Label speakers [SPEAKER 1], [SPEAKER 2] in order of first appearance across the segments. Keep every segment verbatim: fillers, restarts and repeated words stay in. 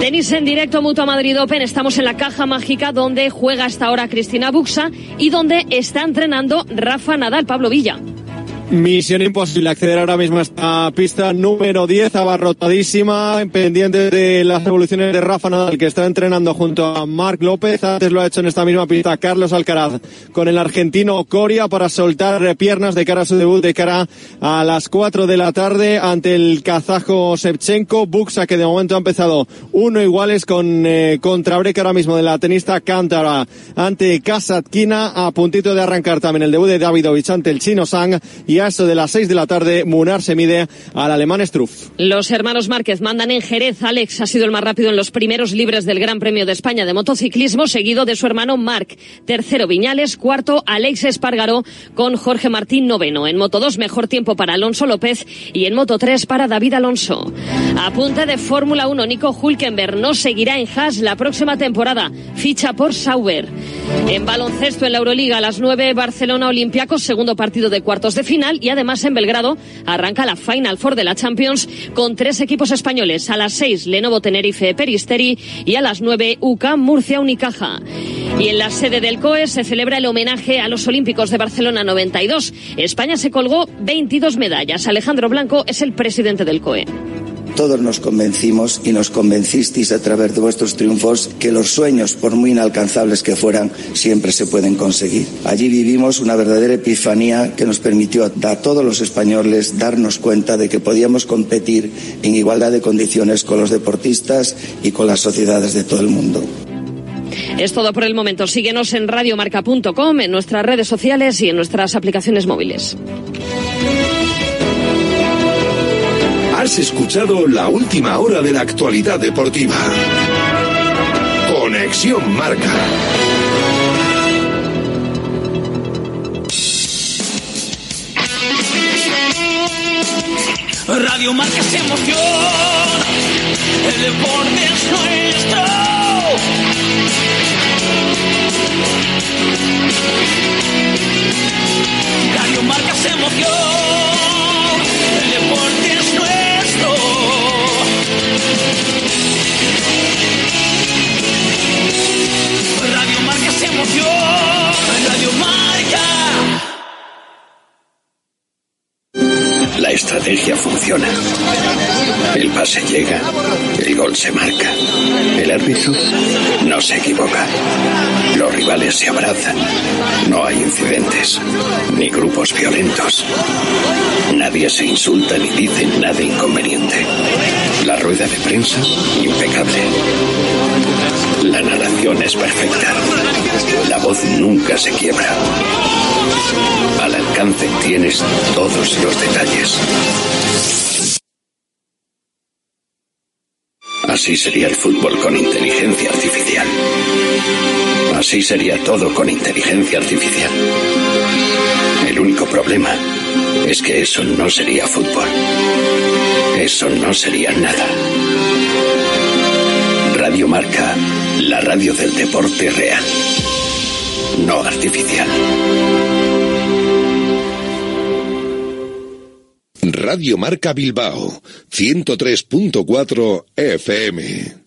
[SPEAKER 1] Tenis en directo, Mutua Madrid Open. Estamos en la caja mágica donde juega hasta ahora Cristina Buxa y donde está entrenando Rafa Nadal. Pablo Villa.
[SPEAKER 2] Misión imposible acceder ahora mismo a esta pista número diez, abarrotadísima, pendiente de las evoluciones de Rafa Nadal, que está entrenando junto a Marc López. Antes lo ha hecho en esta misma pista Carlos Alcaraz con el argentino Coria para soltar piernas de cara a su debut, de cara a las cuatro de la tarde ante el kazajo Shevchenko. Buxa, que de momento ha empezado uno iguales con eh, contrabreak ahora mismo de la tenista Cántara ante Kasatkina, a puntito de arrancar también el debut de Davidovich ante el chino Zhang. Y a eso de las seis de la tarde, Munar se mide al alemán Struff.
[SPEAKER 1] Los hermanos Márquez mandan en Jerez. Alex ha sido el más rápido en los primeros libres del Gran Premio de España de motociclismo, seguido de su hermano Marc. Tercero Viñales, cuarto Alex Espargaró con Jorge Martín noveno. En Moto dos, mejor tiempo para Alonso López y en Moto tres para David Alonso. Apunte de Fórmula uno, Nico Hülkenberg no seguirá en Haas la próxima temporada. Ficha por Sauber. En baloncesto, en la Euroliga, a las nueve, Barcelona Olympiacos, segundo partido de cuartos de final. Y además en Belgrado arranca la Final Four de la Champions con tres equipos españoles. A las seis, Lenovo Tenerife Peristeri y a las nueve, U C A M Murcia Unicaja. Y en la sede del C O E se celebra el homenaje a los Olímpicos de Barcelona noventa y dos. España se colgó veintidós medallas. Alejandro Blanco es el presidente del C O E.
[SPEAKER 3] Todos nos convencimos y nos convencisteis a través de vuestros triunfos que los sueños, por muy inalcanzables que fueran, siempre se pueden conseguir. Allí vivimos una verdadera epifanía que nos permitió a todos los españoles darnos cuenta de que podíamos competir en igualdad de condiciones con los deportistas y con las sociedades de todo el mundo.
[SPEAKER 1] Es todo por el momento. Síguenos en radiomarca punto com, en nuestras redes sociales y en nuestras aplicaciones móviles.
[SPEAKER 4] Has escuchado la última hora de la actualidad deportiva. Conexión Marca.
[SPEAKER 5] Radio Marca es emoción. El deporte es nuestro. Radio Marca es emoción. El deporte es nuestro. Radio Marca es emoción. Radio Marca.
[SPEAKER 6] La estrategia funciona. El pase llega, el gol se marca. El árbitro no se equivoca. Los rivales se abrazan. No hay incidentes, ni grupos violentos. Nadie se insulta ni dice nada inconveniente. La rueda de prensa, impecable. La narración es perfecta. La voz nunca se quiebra. Al alcance tienes todos los detalles. Así sería el fútbol con inteligencia artificial. Así sería todo con inteligencia artificial. El único problema es que eso no sería fútbol. Eso no sería nada. Radio Marca, la radio del deporte real, no artificial.
[SPEAKER 4] Radio Marca Bilbao, ciento tres punto cuatro F M.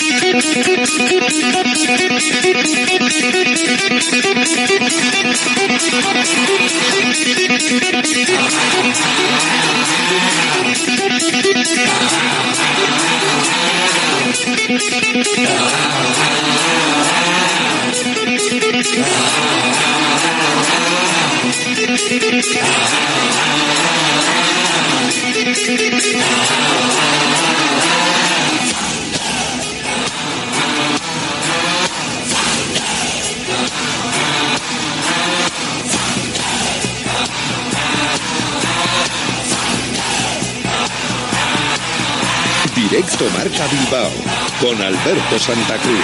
[SPEAKER 4] Directo Marca Bilbao con Alberto Santa Cruz.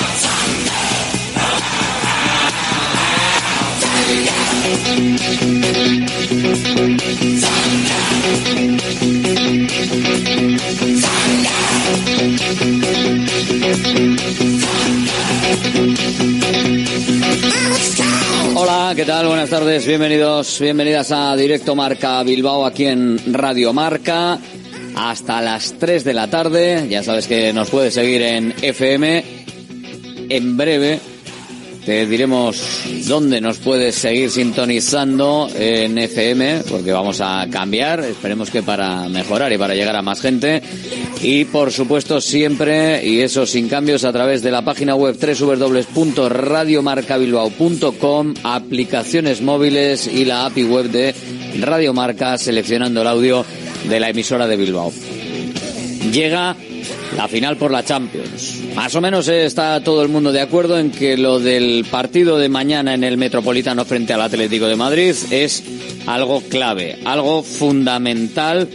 [SPEAKER 7] Hola, ¿qué tal? Buenas tardes, bienvenidos, bienvenidas a Directo Marca Bilbao aquí en Radio Marca. hasta las tres de la tarde. Ya sabes que nos puedes seguir en F M. En breve te diremos dónde nos puedes seguir sintonizando en F M, porque vamos a cambiar, esperemos que para mejorar y para llegar a más gente. Y por supuesto siempre, y eso sin cambios, a través de la página web doble u doble u doble u punto radio marca bilbao punto com, aplicaciones móviles y la A P I web de Radio Marca, seleccionando el audio de la emisora de Bilbao. Llega la final por la Champions. Más o menos está todo el mundo de acuerdo en que lo del partido de mañana en el Metropolitano frente al Atlético de Madrid es algo clave, algo fundamental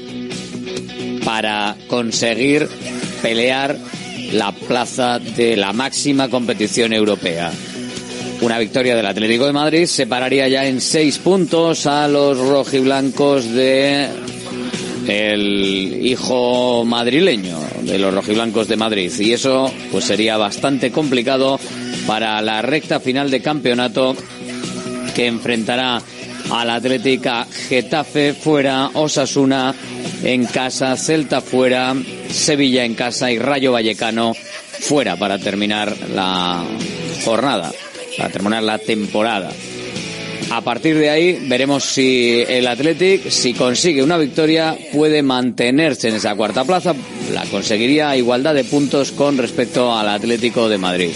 [SPEAKER 7] para conseguir pelear la plaza de la máxima competición europea. Una victoria del Atlético de Madrid separaría ya en seis puntos a los rojiblancos de el hijo madrileño de los rojiblancos de Madrid, y eso pues sería bastante complicado para la recta final de campeonato, que enfrentará al Atlético Getafe fuera, Osasuna en casa, Celta fuera, Sevilla en casa y Rayo Vallecano fuera para terminar la jornada, para terminar la temporada. A partir de ahí veremos si el Athletic, si consigue una victoria, puede mantenerse en esa cuarta plaza. La conseguiría a igualdad de puntos con respecto al Atlético de Madrid.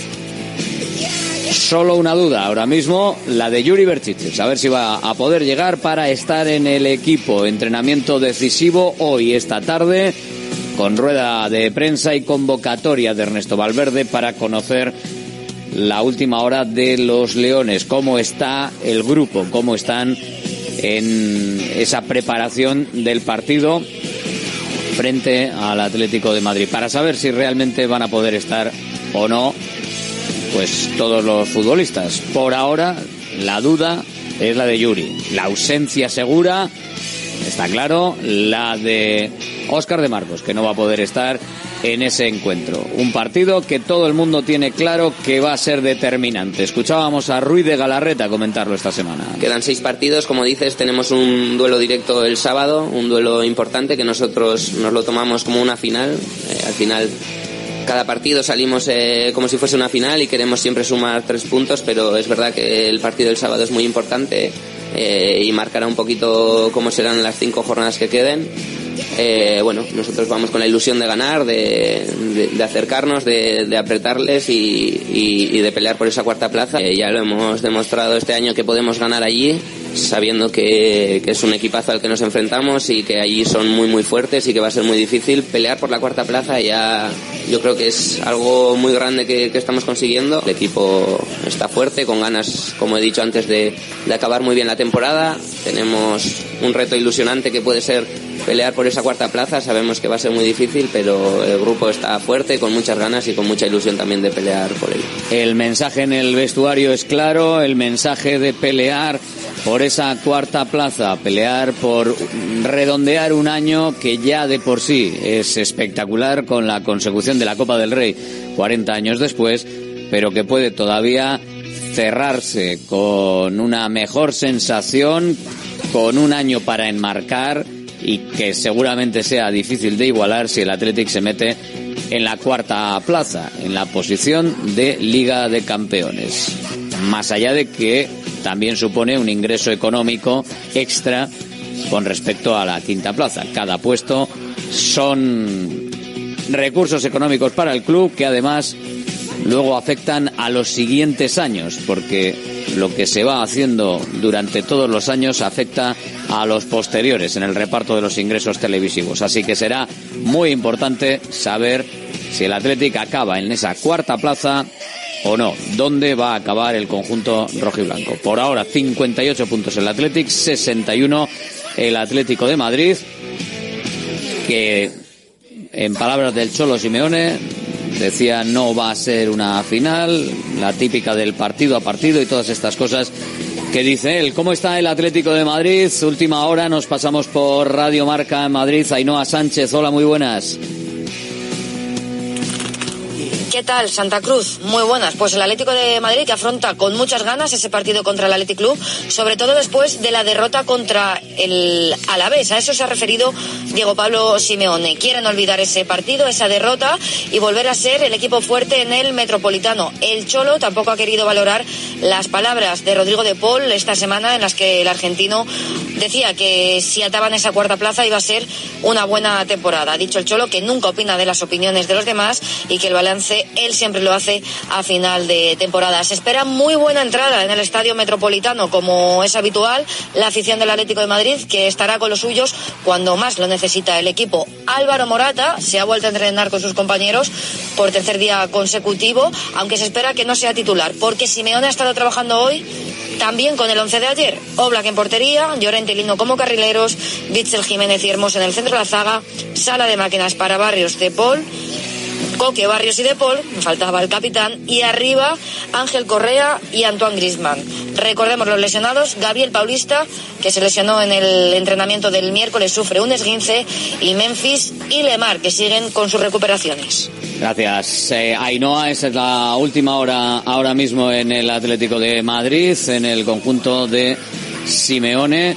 [SPEAKER 7] Solo una duda ahora mismo, la de Yuri Berchiches, a ver si va a poder llegar para estar en el equipo. Entrenamiento decisivo hoy, esta tarde, con rueda de prensa y convocatoria de Ernesto Valverde para conocer la última hora de los Leones, cómo está el grupo, cómo están en esa preparación del partido frente al Atlético de Madrid, para saber si realmente van a poder estar o no pues todos los futbolistas. Por ahora la duda es la de Yuri, la ausencia segura está claro, la de Óscar de Marcos, que no va a poder estar en ese encuentro. Un partido que todo el mundo tiene claro que va a ser determinante. Escuchábamos a Ruiz de Galarreta comentarlo esta semana.
[SPEAKER 8] Quedan seis partidos, como dices, tenemos un duelo directo el sábado, un duelo importante que nosotros nos lo tomamos como una final. Eh, al final, cada partido salimos eh, como si fuese una final y queremos siempre sumar tres puntos, pero es verdad que el partido del sábado es muy importante eh, y marcará un poquito cómo serán las cinco jornadas que queden. Eh, bueno, nosotros vamos con la ilusión de ganar, de, de, de acercarnos, de, de apretarles y, y, y de pelear por esa cuarta plaza. Eh, ya lo hemos demostrado este año que podemos ganar allí, sabiendo que, que es un equipazo al que nos enfrentamos y que allí son muy muy fuertes y que va a ser muy difícil pelear por la cuarta plaza. Ya yo creo que es algo muy grande que, que estamos consiguiendo. El equipo está fuerte, con ganas, como he dicho antes, de, de acabar muy bien la temporada. Tenemos un reto ilusionante que puede ser pelear por esa cuarta plaza. Sabemos que va a ser muy difícil, pero el grupo está fuerte, con muchas ganas y con mucha ilusión también de pelear por ello.
[SPEAKER 7] El mensaje en el vestuario es claro, el mensaje de pelear por esa cuarta plaza, pelear por redondear un año que ya de por sí es espectacular con la consecución de la Copa del Rey cuarenta años después, pero que puede todavía cerrarse con una mejor sensación, con un año para enmarcar y que seguramente sea difícil de igualar si el Athletic se mete en la cuarta plaza, en la posición de Liga de Campeones. Más allá de que también supone un ingreso económico extra con respecto a la quinta plaza. Cada puesto son recursos económicos para el club que además luego afectan a los siguientes años, porque lo que se va haciendo durante todos los años afecta a los posteriores en el reparto de los ingresos televisivos. Así que será muy importante saber si el Athletic acaba en esa cuarta plaza o no, dónde va a acabar el conjunto rojiblanco. Por ahora cincuenta y ocho puntos el Athletic, sesenta y uno el Atlético de Madrid, que en palabras del Cholo Simeone decía no va a ser una final, la típica del partido a partido y todas estas cosas que dice él. ¿Cómo está el Atlético de Madrid? Última hora, nos pasamos por Radio Marca en Madrid. Ainhoa Sánchez, hola, muy buenas.
[SPEAKER 9] ¿Qué tal, Santa Cruz? Muy buenas. Pues el Atlético de Madrid que afronta con muchas ganas ese partido contra el Athletic Club, sobre todo después de la derrota contra el Alavés. A eso se ha referido Diego Pablo Simeone. Quieren olvidar ese partido, esa derrota, y volver a ser el equipo fuerte en el Metropolitano. El Cholo tampoco ha querido valorar las palabras de Rodrigo de Paul esta semana, en las que el argentino decía que si ataban esa cuarta plaza iba a ser una buena temporada. Ha dicho el Cholo que nunca opina de las opiniones de los demás y que el balance él siempre lo hace a final de temporada. Se espera muy buena entrada en el Estadio Metropolitano, como es habitual. La afición del Atlético de Madrid, que estará con los suyos cuando más lo necesita el equipo. Álvaro Morata se ha vuelto a entrenar con sus compañeros por tercer día consecutivo, aunque se espera que no sea titular, porque Simeone ha estado trabajando hoy también con el once de ayer. Oblak en portería, Llorente y Lino como carrileros, Bitzel, Jiménez y Hermoso en el centro de la zaga, sala de máquinas para Barrios, De Paul, Coque, Barrios y De Paul, faltaba el capitán, y arriba Ángel Correa y Antoine Griezmann. Recordemos los lesionados: Gabriel Paulista, que se lesionó en el entrenamiento del miércoles, sufre un esguince, y Memphis y Lemar, que siguen con sus recuperaciones.
[SPEAKER 7] Gracias, eh, Ainhoa. Esa es la última hora ahora mismo en el Atlético de Madrid, en el conjunto de Simeone,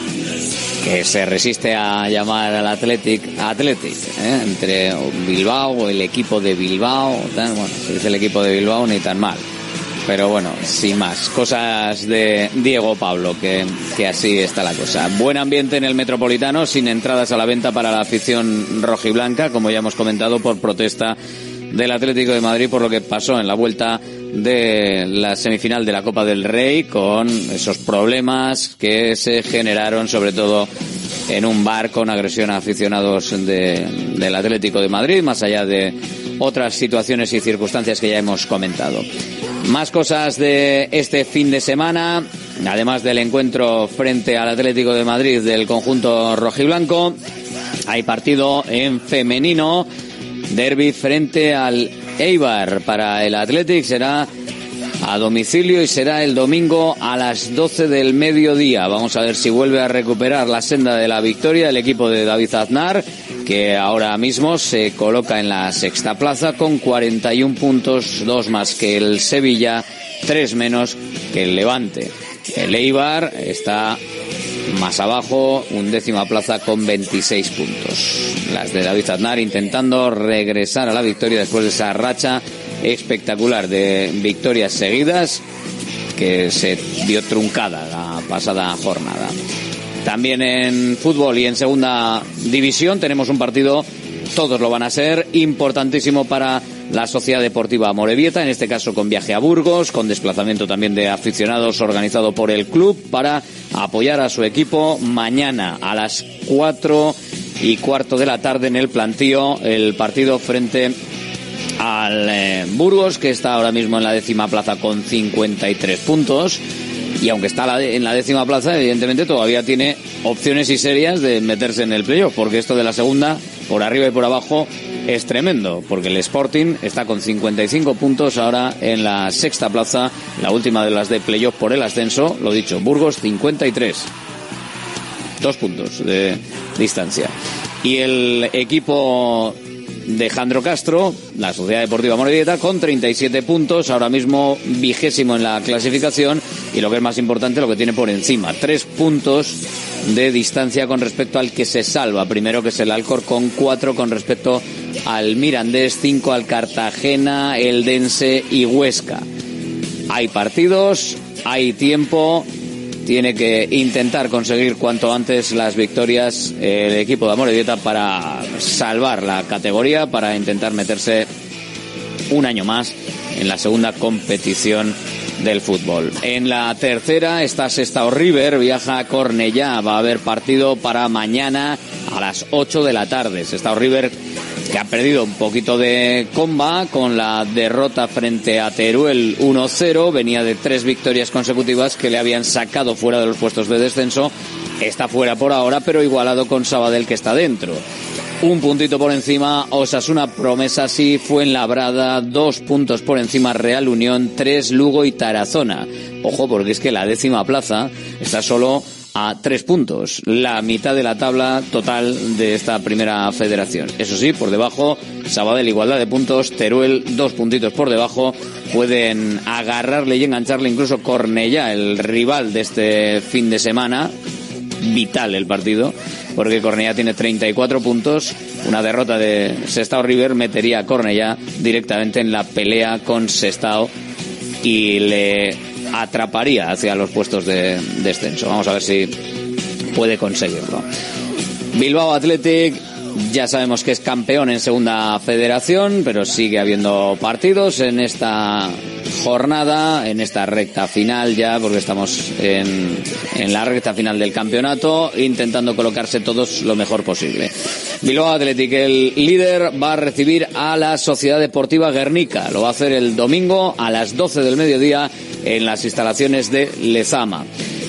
[SPEAKER 7] que se resiste a llamar al Athletic Athletic, ¿eh? Entre Bilbao o el equipo de Bilbao, tal. Bueno, si es el equipo de Bilbao ni tan mal, pero bueno, sin más, cosas de Diego Pablo, que, que así está la cosa. Buen ambiente en el Metropolitano, sin entradas a la venta para la afición rojiblanca, como ya hemos comentado, por protesta del Atlético de Madrid por lo que pasó en la vuelta de la semifinal de la Copa del Rey, con esos problemas que se generaron sobre todo en un bar con agresión a aficionados de, del Atlético de Madrid, más allá de otras situaciones y circunstancias que ya hemos comentado. Más cosas de este fin de semana, además del encuentro frente al Atlético de Madrid del conjunto rojiblanco. Hay partido en femenino, derbi frente al Eibar para el Athletic, será a domicilio y será el domingo a las doce del mediodía. Vamos a ver si vuelve a recuperar la senda de la victoria el equipo de David Aznar, que ahora mismo se coloca en la sexta plaza con cuarenta y un puntos, dos más que el Sevilla, tres menos que el Levante. El Eibar está más abajo, undécima plaza con veintiséis puntos. Las de David Aznar intentando regresar a la victoria después de esa racha espectacular de victorias seguidas que se vio truncada la pasada jornada. También en fútbol y en segunda división tenemos un partido, todos lo van a ser, importantísimo para la Sociedad Deportiva Amorebieta, en este caso con viaje a Burgos, con desplazamiento también de aficionados organizado por el club para apoyar a su equipo mañana a las cuatro y cuarto de la tarde en el Plantío, el partido frente al eh, Burgos, que está ahora mismo en la décima plaza con cincuenta y tres puntos. Y aunque está la de, en la décima plaza, evidentemente todavía tiene opciones y serias de meterse en el playoff, porque esto de la segunda, por arriba y por abajo, es tremendo, porque el Sporting está con cincuenta y cinco puntos ahora en la sexta plaza, la última de las de playoff por el ascenso, lo dicho, Burgos cincuenta y tres, dos puntos de distancia. Y el equipo de Jandro Castro, la Sociedad Deportiva Amorebieta, con treinta y siete puntos, ahora mismo vigésimo en la clasificación, y lo que es más importante, lo que tiene por encima, tres puntos de distancia con respecto al que se salva primero, que es el Alcor, con cuatro con respecto al Mirandés, cinco al Cartagena, Eldense y Huesca. Hay partidos, hay tiempo, tiene que intentar conseguir cuanto antes las victorias el equipo de Amorebieta para salvar la categoría, para intentar meterse un año más en la segunda competición del fútbol. En la tercera está Sestao River, viaja a Cornellá, va a haber partido para mañana a las ocho de la tarde. Sestao River, que ha perdido un poquito de comba con la derrota frente a Teruel uno cero, venía de tres victorias consecutivas que le habían sacado fuera de los puestos de descenso, está fuera por ahora, pero igualado con Sabadell, que está dentro. Un puntito por encima Osasuna, Promesa, sí, Fuenlabrada, dos puntos por encima Real Unión, tres Lugo y Tarazona. Ojo, porque es que la décima plaza está solo a tres puntos, la mitad de la tabla total de esta primera federación. Eso sí, por debajo, Sabadell igualdad de puntos, Teruel dos puntitos por debajo, pueden agarrarle y engancharle incluso Cornellá, el rival de este fin de semana, vital el partido, porque Cornellá tiene treinta y cuatro puntos, una derrota de Sestao River metería a Cornellá directamente en la pelea con Sestao y le atraparía hacia los puestos de descenso. Vamos a ver si puede conseguirlo. Bilbao Athletic, ya sabemos que es campeón en segunda federación, pero sigue habiendo partidos en esta jornada, en esta recta final ya, porque estamos en, en la recta final del campeonato, intentando colocarse todos lo mejor posible. Bilbao Athletic, el líder, va a recibir a la Sociedad Deportiva Guernica. Lo va a hacer el domingo a las doce del mediodía en las instalaciones de Lezama.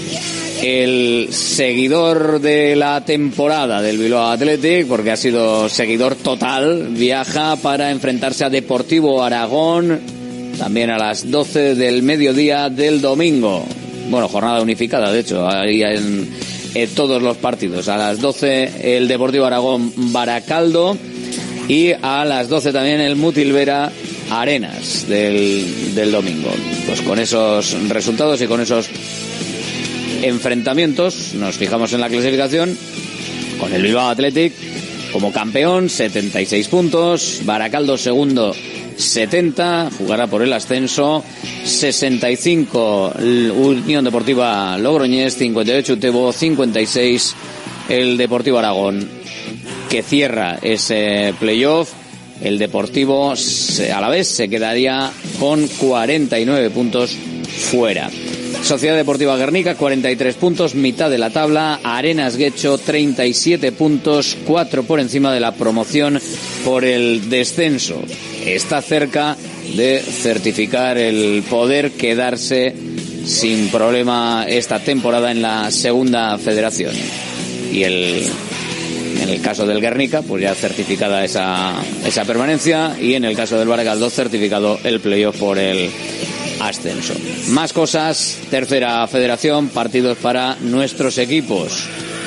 [SPEAKER 7] El seguidor de la temporada del Bilbao Athletic, porque ha sido seguidor total, viaja para enfrentarse a Deportivo Aragón, también a las doce del mediodía del domingo. Bueno, jornada unificada, de hecho, ahí en, en todos los partidos. A las doce el Deportivo Aragón Baracaldo y a las doce también el Mutilvera Arenas del, del domingo. Pues con esos resultados y con esos enfrentamientos nos fijamos en la clasificación con el Bilbao Athletic como campeón, setenta y seis puntos, Baracaldo segundo, setenta, jugará por el ascenso, sesenta y cinco Unión Deportiva Logroñés, cincuenta y ocho Utebo, cincuenta y seis el Deportivo Aragón, que cierra ese playoff. El Deportivo a la vez se quedaría con cuarenta y nueve puntos fuera. Sociedad Deportiva Guernica, cuarenta y tres puntos, mitad de la tabla. Arenas Guecho, treinta y siete puntos, cuatro por encima de la promoción por el descenso. Está cerca de certificar el poder quedarse sin problema esta temporada en la segunda federación. Y el, en el caso del Guernica, pues ya certificada esa, esa permanencia. Y en el caso del Baracaldo, certificado el playoff por el ascenso. Más cosas, tercera federación, partidos para nuestros equipos.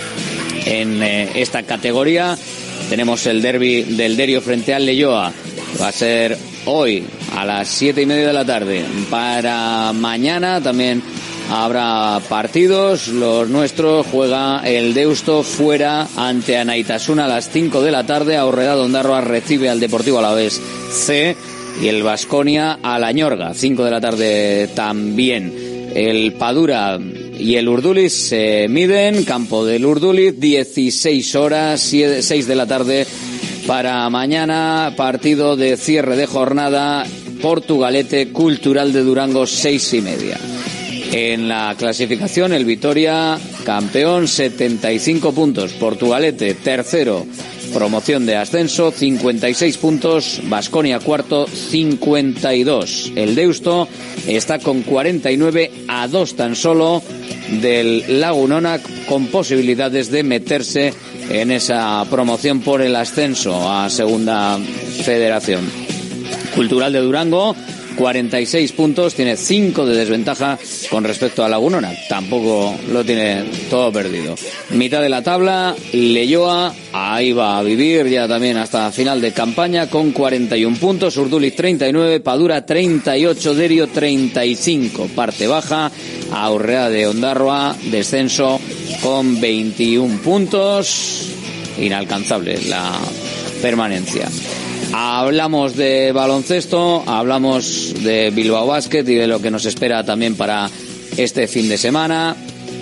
[SPEAKER 7] En eh, esta categoría tenemos el derbi del Derio frente al Leioa. Va a ser hoy a las siete y media de la tarde. Para mañana también habrá partidos. Los nuestros juega el Deusto fuera ante Anaitasuna a las cinco de la tarde. Aurrera de Ondarroa recibe al Deportivo Alavés C. Y el Baskonia a la Ñorga, cinco de la tarde también. El Padura y el Urduliz se miden, campo del Urduliz, dieciséis horas, seis de la tarde para mañana, partido de cierre de jornada, Portugalete Cultural de Durango, seis y media. En la clasificación, el Vitoria, campeón, setenta y cinco puntos, Portugalete, tercero, promoción de ascenso, cincuenta y seis puntos, Baskonia cuarto, cincuenta y dos. El Deusto está con cuarenta y nueve, a dos tan solo del Lagunona, con posibilidades de meterse en esa promoción por el ascenso a segunda federación. Cultural de Durango, cuarenta y seis puntos, tiene cinco de desventaja con respecto a Lagunona, tampoco lo tiene todo perdido. Mitad de la tabla, Leioa, ahí va a vivir ya también hasta final de campaña con cuarenta y uno puntos, Urduliz treinta y nueve, Padura treinta y ocho, Derio treinta y cinco, parte baja, Aurrea de Ondarroa, descenso con veintiún puntos, inalcanzable la permanencia. Hablamos de baloncesto, hablamos de Bilbao Basket y de lo que nos espera también para este fin de semana.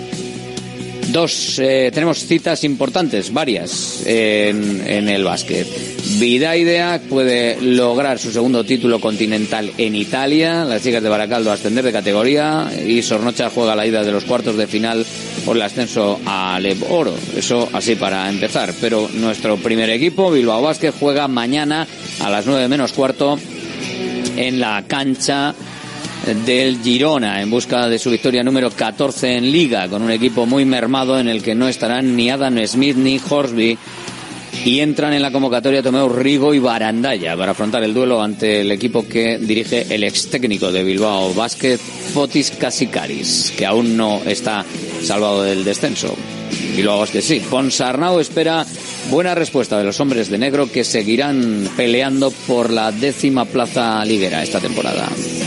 [SPEAKER 7] Dos, eh, tenemos citas importantes, varias, en, en el básquet. Vidaidea puede lograr su segundo título continental en Italia. Las chicas de Baracaldo a ascender de categoría y Sornocha juega la ida de los cuartos de final por el ascenso a Lev Oro. Eso así para empezar. Pero nuestro primer equipo, Bilbao Basket, juega mañana a las nueve menos cuarto en la cancha del Girona en busca de su victoria número catorce en Liga, con un equipo muy mermado en el que no estarán ni Adam Smith ni Horsby y entran en la convocatoria Tomeu Rigo y Barandalla para afrontar el duelo ante el equipo que dirige el ex técnico de Bilbao Basket, Fotis Kasikaris, que aún no está salvado del descenso. Bilbao Basket sí. Ponsarnau espera buena respuesta de los hombres de negro, que seguirán peleando por la décima plaza liguera esta temporada.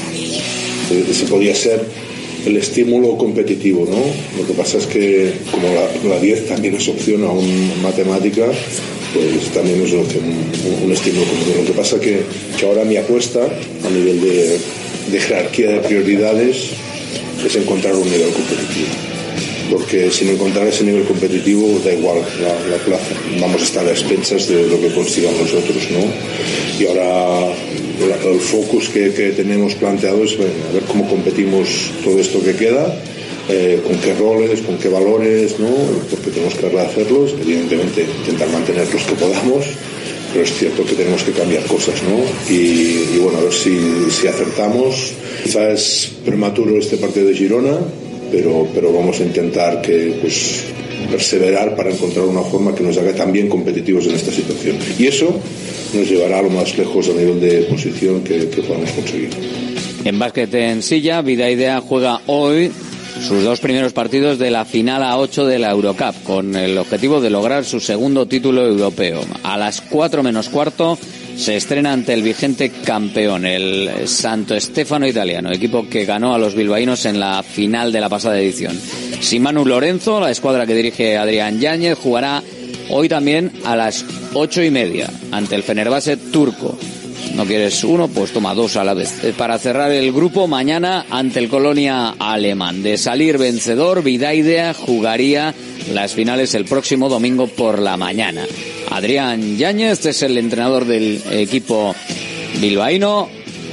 [SPEAKER 10] Ese podría ser el estímulo competitivo, ¿no? Lo que pasa es que como la, la diez también es opción aún en matemática, pues también es un, un estímulo competitivo. Lo que pasa es que, que ahora mi apuesta a nivel de, de jerarquía de prioridades es encontrar un nivel competitivo, porque sin encontrar ese nivel competitivo da igual la, la plaza, vamos a estar a expensas de lo que consigan los otros, ¿no? Y ahora el, el focus que, que tenemos planteado es bueno, a ver cómo competimos todo esto que queda, eh, con qué roles, con qué valores, ¿no? Porque tenemos que hacerlos, evidentemente intentar mantener los que podamos, pero es cierto que tenemos que cambiar cosas, ¿no? Y, y bueno, a ver si, si acertamos. Quizás es prematuro este partido de Girona, pero, pero vamos a intentar que pues perseverar para encontrar una forma que nos haga también competitivos en esta situación, y eso nos llevará a lo más lejos a nivel de posición que, que podamos conseguir.
[SPEAKER 7] En básquet en silla, Vidaidea juega hoy sus dos primeros partidos de la final a ocho de la Eurocup, con el objetivo de lograr su segundo título europeo. A las cuatro menos cuarto se estrena ante el vigente campeón, el Santo Stefano italiano, equipo que ganó a los bilbaínos en la final de la pasada edición. Simanu Lorenzo, la escuadra que dirige Adrián Yáñez, jugará hoy también a las ocho y media ante el Fenerbahce turco. ¿No quieres uno? Pues toma dos a la vez. Para cerrar el grupo, mañana ante el Colonia alemán. De salir vencedor, Vidaidea jugaría las finales el próximo domingo por la mañana. Adrián Yáñez es el entrenador del equipo bilbaíno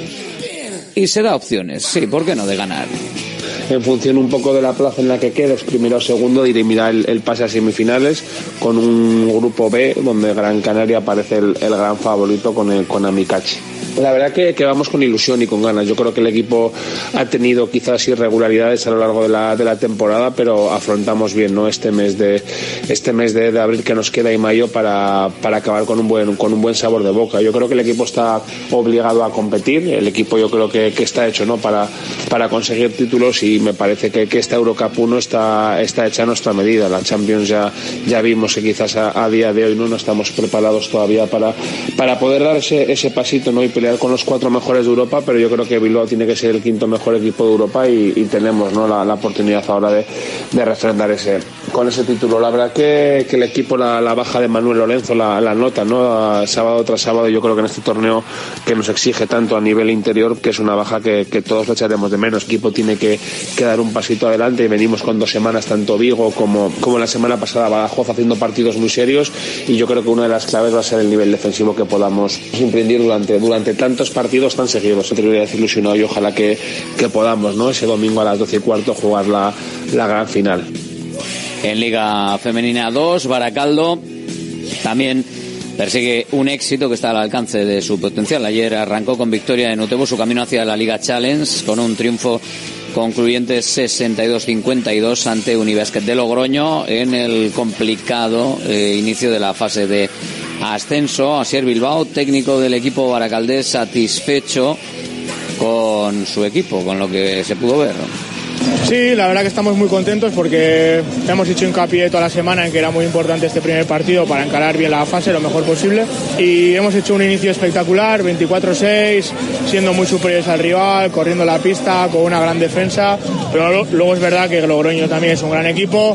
[SPEAKER 7] y se da opciones, sí, ¿por qué no?, de ganar.
[SPEAKER 11] En función un poco de la plaza en la que quedes, primero o segundo, dirimir el, el pase a semifinales, con un grupo B donde Gran Canaria parece el, el gran favorito con el con Amicachi. La verdad que, que vamos con ilusión y con ganas. Yo creo que el equipo ha tenido quizás irregularidades a lo largo de la, de la temporada, pero afrontamos bien, ¿no?, este mes de este mes de, de abril que nos queda y mayo para, para acabar con un buen con un buen sabor de boca. Yo creo que el equipo está obligado a competir. El equipo yo creo que, que está hecho, ¿no?, para, para conseguir títulos, y me parece que, que esta Eurocup uno está, está hecha a nuestra medida. La Champions ya, ya vimos que quizás a, a día de hoy no, no estamos preparados todavía para, para poder dar ese, ese pasito, ¿no?, y pelear con los cuatro mejores de Europa, pero yo creo que Bilbao tiene que ser el quinto mejor equipo de Europa, y, y tenemos, ¿no?, la, la oportunidad ahora de, de refrendar ese con ese título. La verdad que, que el equipo, la, la baja de Manuel Lorenzo la, la nota, ¿no?, sábado tras sábado. Yo creo que en este torneo que nos exige tanto a nivel interior, que es una baja que, que todos lo echaremos de menos. El equipo tiene que, que dar un pasito adelante, y venimos con dos semanas, tanto Vigo como, como la semana pasada Badajoz, haciendo partidos muy serios, y yo creo que una de las claves va a ser el nivel defensivo que podamos imprimir durante, durante tantos partidos tan seguidos. Te voy a decir ilusionado, y ojalá que, que podamos, ¿no?, ese domingo a las doce y cuarto jugar la, la gran final.
[SPEAKER 7] En Liga Femenina dos, Baracaldo también persigue un éxito que está al alcance de su potencial. Ayer arrancó con victoria en Utebo su camino hacia la Liga Challenge, con un triunfo concluyente sesenta y dos cincuenta y dos ante Unibasket de Logroño en el complicado eh, inicio de la fase de ascenso. Asier Bilbao, técnico del equipo baracaldés, satisfecho con su equipo, con lo que se pudo ver.
[SPEAKER 12] Sí, la verdad que estamos muy contentos porque hemos hecho hincapié toda la semana en que era muy importante este primer partido para encarar bien la fase lo mejor posible, y hemos hecho un inicio espectacular, veinticuatro seis, siendo muy superiores al rival, corriendo la pista con una gran defensa, pero luego es verdad que Logroño también es un gran equipo,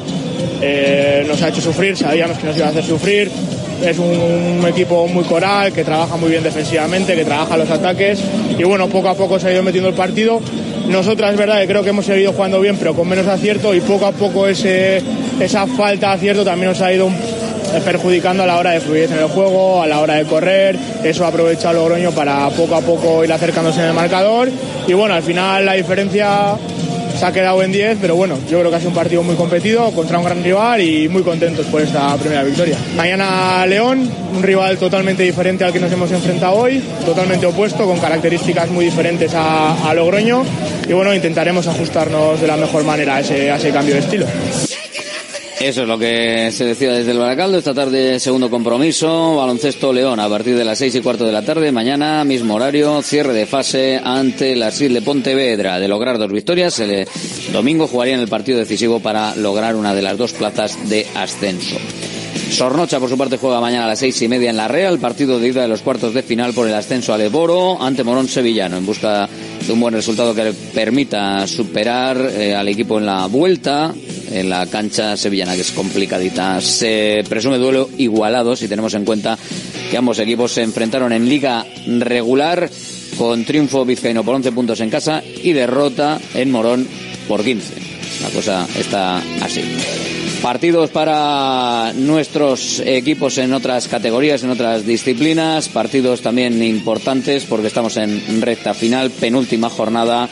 [SPEAKER 12] eh, nos ha hecho sufrir, sabíamos que nos iba a hacer sufrir. Es un, un equipo muy coral, que trabaja muy bien defensivamente, que trabaja los ataques, y bueno, poco a poco se ha ido metiendo el partido. Nosotras es verdad que creo que hemos seguido jugando bien, pero con menos acierto, y poco a poco ese, esa falta de acierto también nos ha ido perjudicando a la hora de fluidez en el juego, a la hora de correr. Eso ha aprovechado Logroño para poco a poco ir acercándose en el marcador, y bueno, al final la diferencia se ha quedado en diez, pero bueno, yo creo que ha sido un partido muy competido contra un gran rival, y muy contentos por esta primera victoria. Mañana León, un rival totalmente diferente al que nos hemos enfrentado hoy, totalmente opuesto, con características muy diferentes a, a Logroño, y bueno, intentaremos ajustarnos de la mejor manera a ese, a ese cambio de estilo.
[SPEAKER 7] Eso es lo que se decía desde el Baracaldo. Esta tarde, segundo compromiso, Baloncesto León, a partir de las seis y cuarto de la tarde. Mañana, mismo horario, cierre de fase ante la S I L de Pontevedra. De lograr dos victorias, el domingo jugarían el partido decisivo para lograr una de las dos plazas de ascenso. Sornocha, por su parte, juega mañana a las seis y media en La Real, partido de ida de los cuartos de final por el ascenso al Eboro ante Morón Sevillano, en busca de un buen resultado que le permita superar eh, al equipo en la vuelta en la cancha sevillana, que es complicadita. Se presume duelo igualado si tenemos en cuenta que ambos equipos se enfrentaron en liga regular, con triunfo vizcaíno por once puntos en casa y derrota en Morón por quince. La cosa está así. Partidos para nuestros equipos en otras categorías, en otras disciplinas, partidos también importantes porque estamos en recta final, penúltima jornada.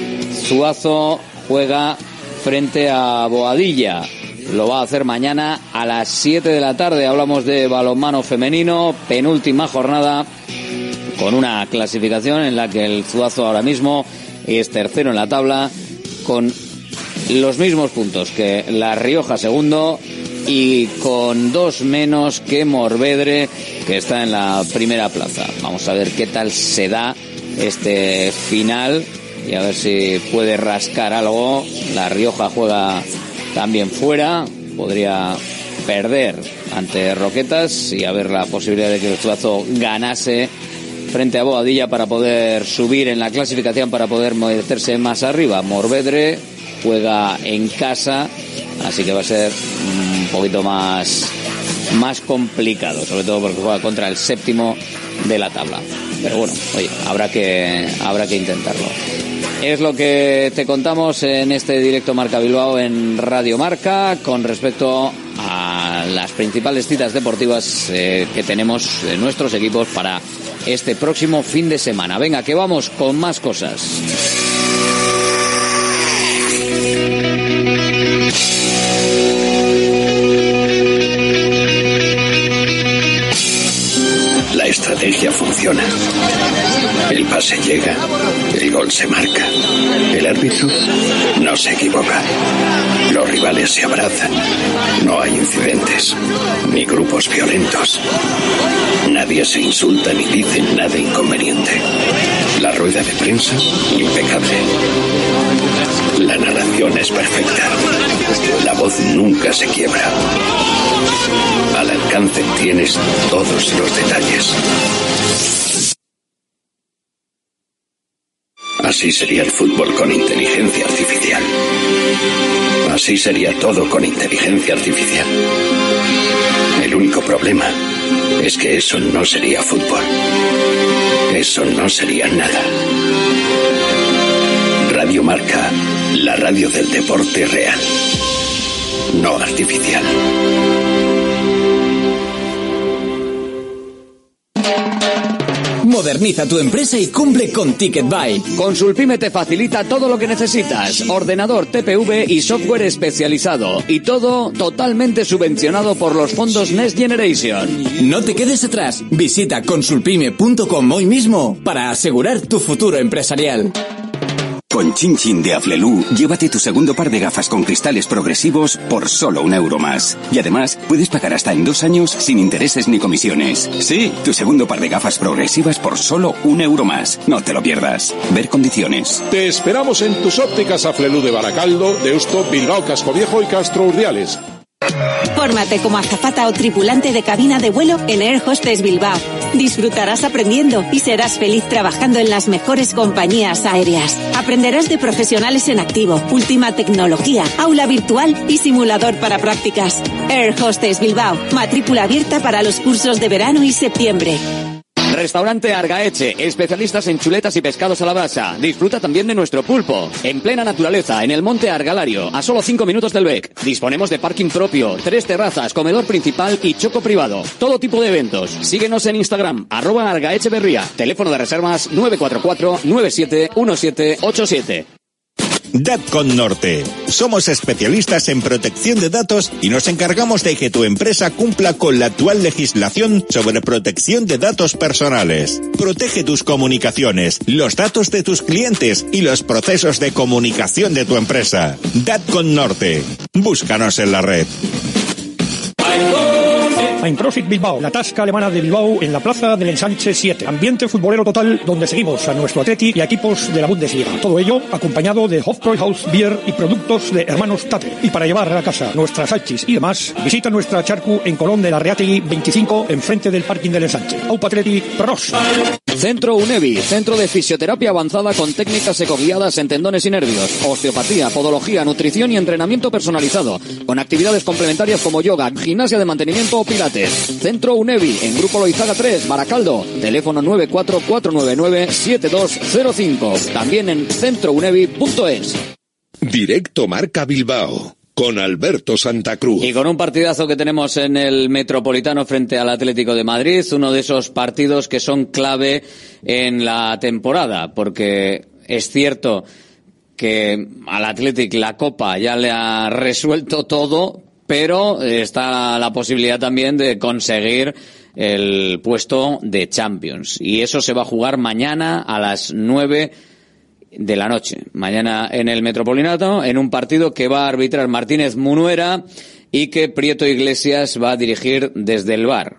[SPEAKER 7] Zuazo juega frente a Boadilla, lo va a hacer mañana a las siete de la tarde. Hablamos de balonmano femenino, penúltima jornada, con una clasificación en la que el Zuazo ahora mismo es tercero en la tabla, con los mismos puntos que La Rioja segundo y con dos menos que Morvedre, que está en la primera plaza. Vamos a ver qué tal se da este final y a ver si puede rascar algo. La Rioja juega también fuera, podría perder ante Roquetas y a ver la posibilidad de que el Zuazo ganase frente a Boadilla para poder subir en la clasificación, para poder meterse más arriba. Morvedre juega en casa, así que va a ser un poquito más, más complicado, sobre todo porque juega contra el séptimo de la tabla. Pero bueno, oye, habrá que, habrá que intentarlo. Es lo que te contamos en este directo Marca Bilbao en Radio Marca con respecto a las principales citas deportivas eh, que tenemos en nuestros equipos para este próximo fin de semana. Venga, que vamos con más cosas.
[SPEAKER 6] La estrategia funciona. El pase llega, el gol se marca. El árbitro no se equivoca. Los rivales se abrazan. No hay incidentes, ni grupos violentos. Nadie se insulta ni dice nada inconveniente. La rueda de prensa, impecable. La narración es perfecta. La voz nunca se quiebra. Al alcance tienes todos los detalles. Así sería el fútbol con inteligencia artificial. Así sería todo con inteligencia artificial. El único problema es que eso no sería fútbol. Eso no sería nada. Radio Marca, la radio del deporte real, no artificial.
[SPEAKER 13] Moderniza tu empresa y cumple con TicketBuy.
[SPEAKER 7] Consulpime te facilita todo lo que necesitas. Ordenador, T P V y software especializado. Y todo totalmente subvencionado por los fondos Next Generation.
[SPEAKER 13] No te quedes atrás. Visita consulpime punto com hoy mismo para asegurar tu futuro empresarial.
[SPEAKER 14] Con Chin Chin de Aflelu, llévate tu segundo par de gafas con cristales progresivos por solo un euro más. Y además, puedes pagar hasta en dos años sin intereses ni comisiones. Sí, tu segundo par de gafas progresivas por solo un euro más. No te lo pierdas. Ver condiciones.
[SPEAKER 15] Te esperamos en tus ópticas Aflelu de Baracaldo, Deusto, Bilbao, Cascoviejo y Castro Urdiales.
[SPEAKER 16] Fórmate como azafata o tripulante de cabina de vuelo en Air Hostess Bilbao. Disfrutarás aprendiendo y serás feliz trabajando en las mejores compañías aéreas. Aprenderás de profesionales en activo, última tecnología, aula virtual y simulador para prácticas. Air Hostess Bilbao, matrícula abierta para los cursos de verano y septiembre.
[SPEAKER 7] Restaurante Argaeche, especialistas en chuletas y pescados a la brasa. Disfruta también de nuestro pulpo. En plena naturaleza, en el monte Argalario, a solo cinco minutos del B E C. Disponemos de parking propio, tres terrazas, comedor principal y choco privado. Todo tipo de eventos. Síguenos en Instagram, arroba Argaecheverría. Teléfono de reservas nueve cuatro cuatro nueve siete uno siete ocho siete.
[SPEAKER 17] Datcon Norte. Somos especialistas en protección de datos y nos encargamos de que tu empresa cumpla con la actual legislación sobre protección de datos personales. Protege tus comunicaciones, los datos de tus clientes y los procesos de comunicación de tu empresa. Datcon Norte. Búscanos en la red.
[SPEAKER 18] Prosit Bilbao, la tasca alemana de Bilbao en la plaza del Ensanche siete. Ambiente futbolero total donde seguimos a nuestro Atleti y a equipos de la Bundesliga. Todo ello acompañado de Hofbräuhaus Beer y productos de Hermanos Tate. Y para llevar a casa nuestras salchis y demás, visita nuestra charcu en Colón de la Reategui veinticinco, enfrente del parking del Ensanche. Aupa Atleti, pros.
[SPEAKER 7] Centro UNEVI, centro de fisioterapia avanzada con técnicas ecoguiadas en tendones y nervios, osteopatía, podología, nutrición y entrenamiento personalizado, con actividades complementarias como yoga, gimnasia de mantenimiento o pilates. Centro UNEVI, en Grupo Loizaga tres, Baracaldo, teléfono nueve cuatro cuatro nueve nueve siete dos cero cinco, también en centro unevi punto es.
[SPEAKER 4] Directo Marca Bilbao, con Alberto Santa Cruz.
[SPEAKER 7] Y con un partidazo que tenemos en el Metropolitano frente al Atlético de Madrid, uno de esos partidos que son clave en la temporada, porque es cierto que al Atlético la Copa ya le ha resuelto todo, pero está la posibilidad también de conseguir el puesto de Champions. Y eso se va a jugar mañana a las nueve de la noche. Mañana en el Metropolitano, en un partido que va a arbitrar Martínez Munuera y que Prieto Iglesias va a dirigir desde el V A R.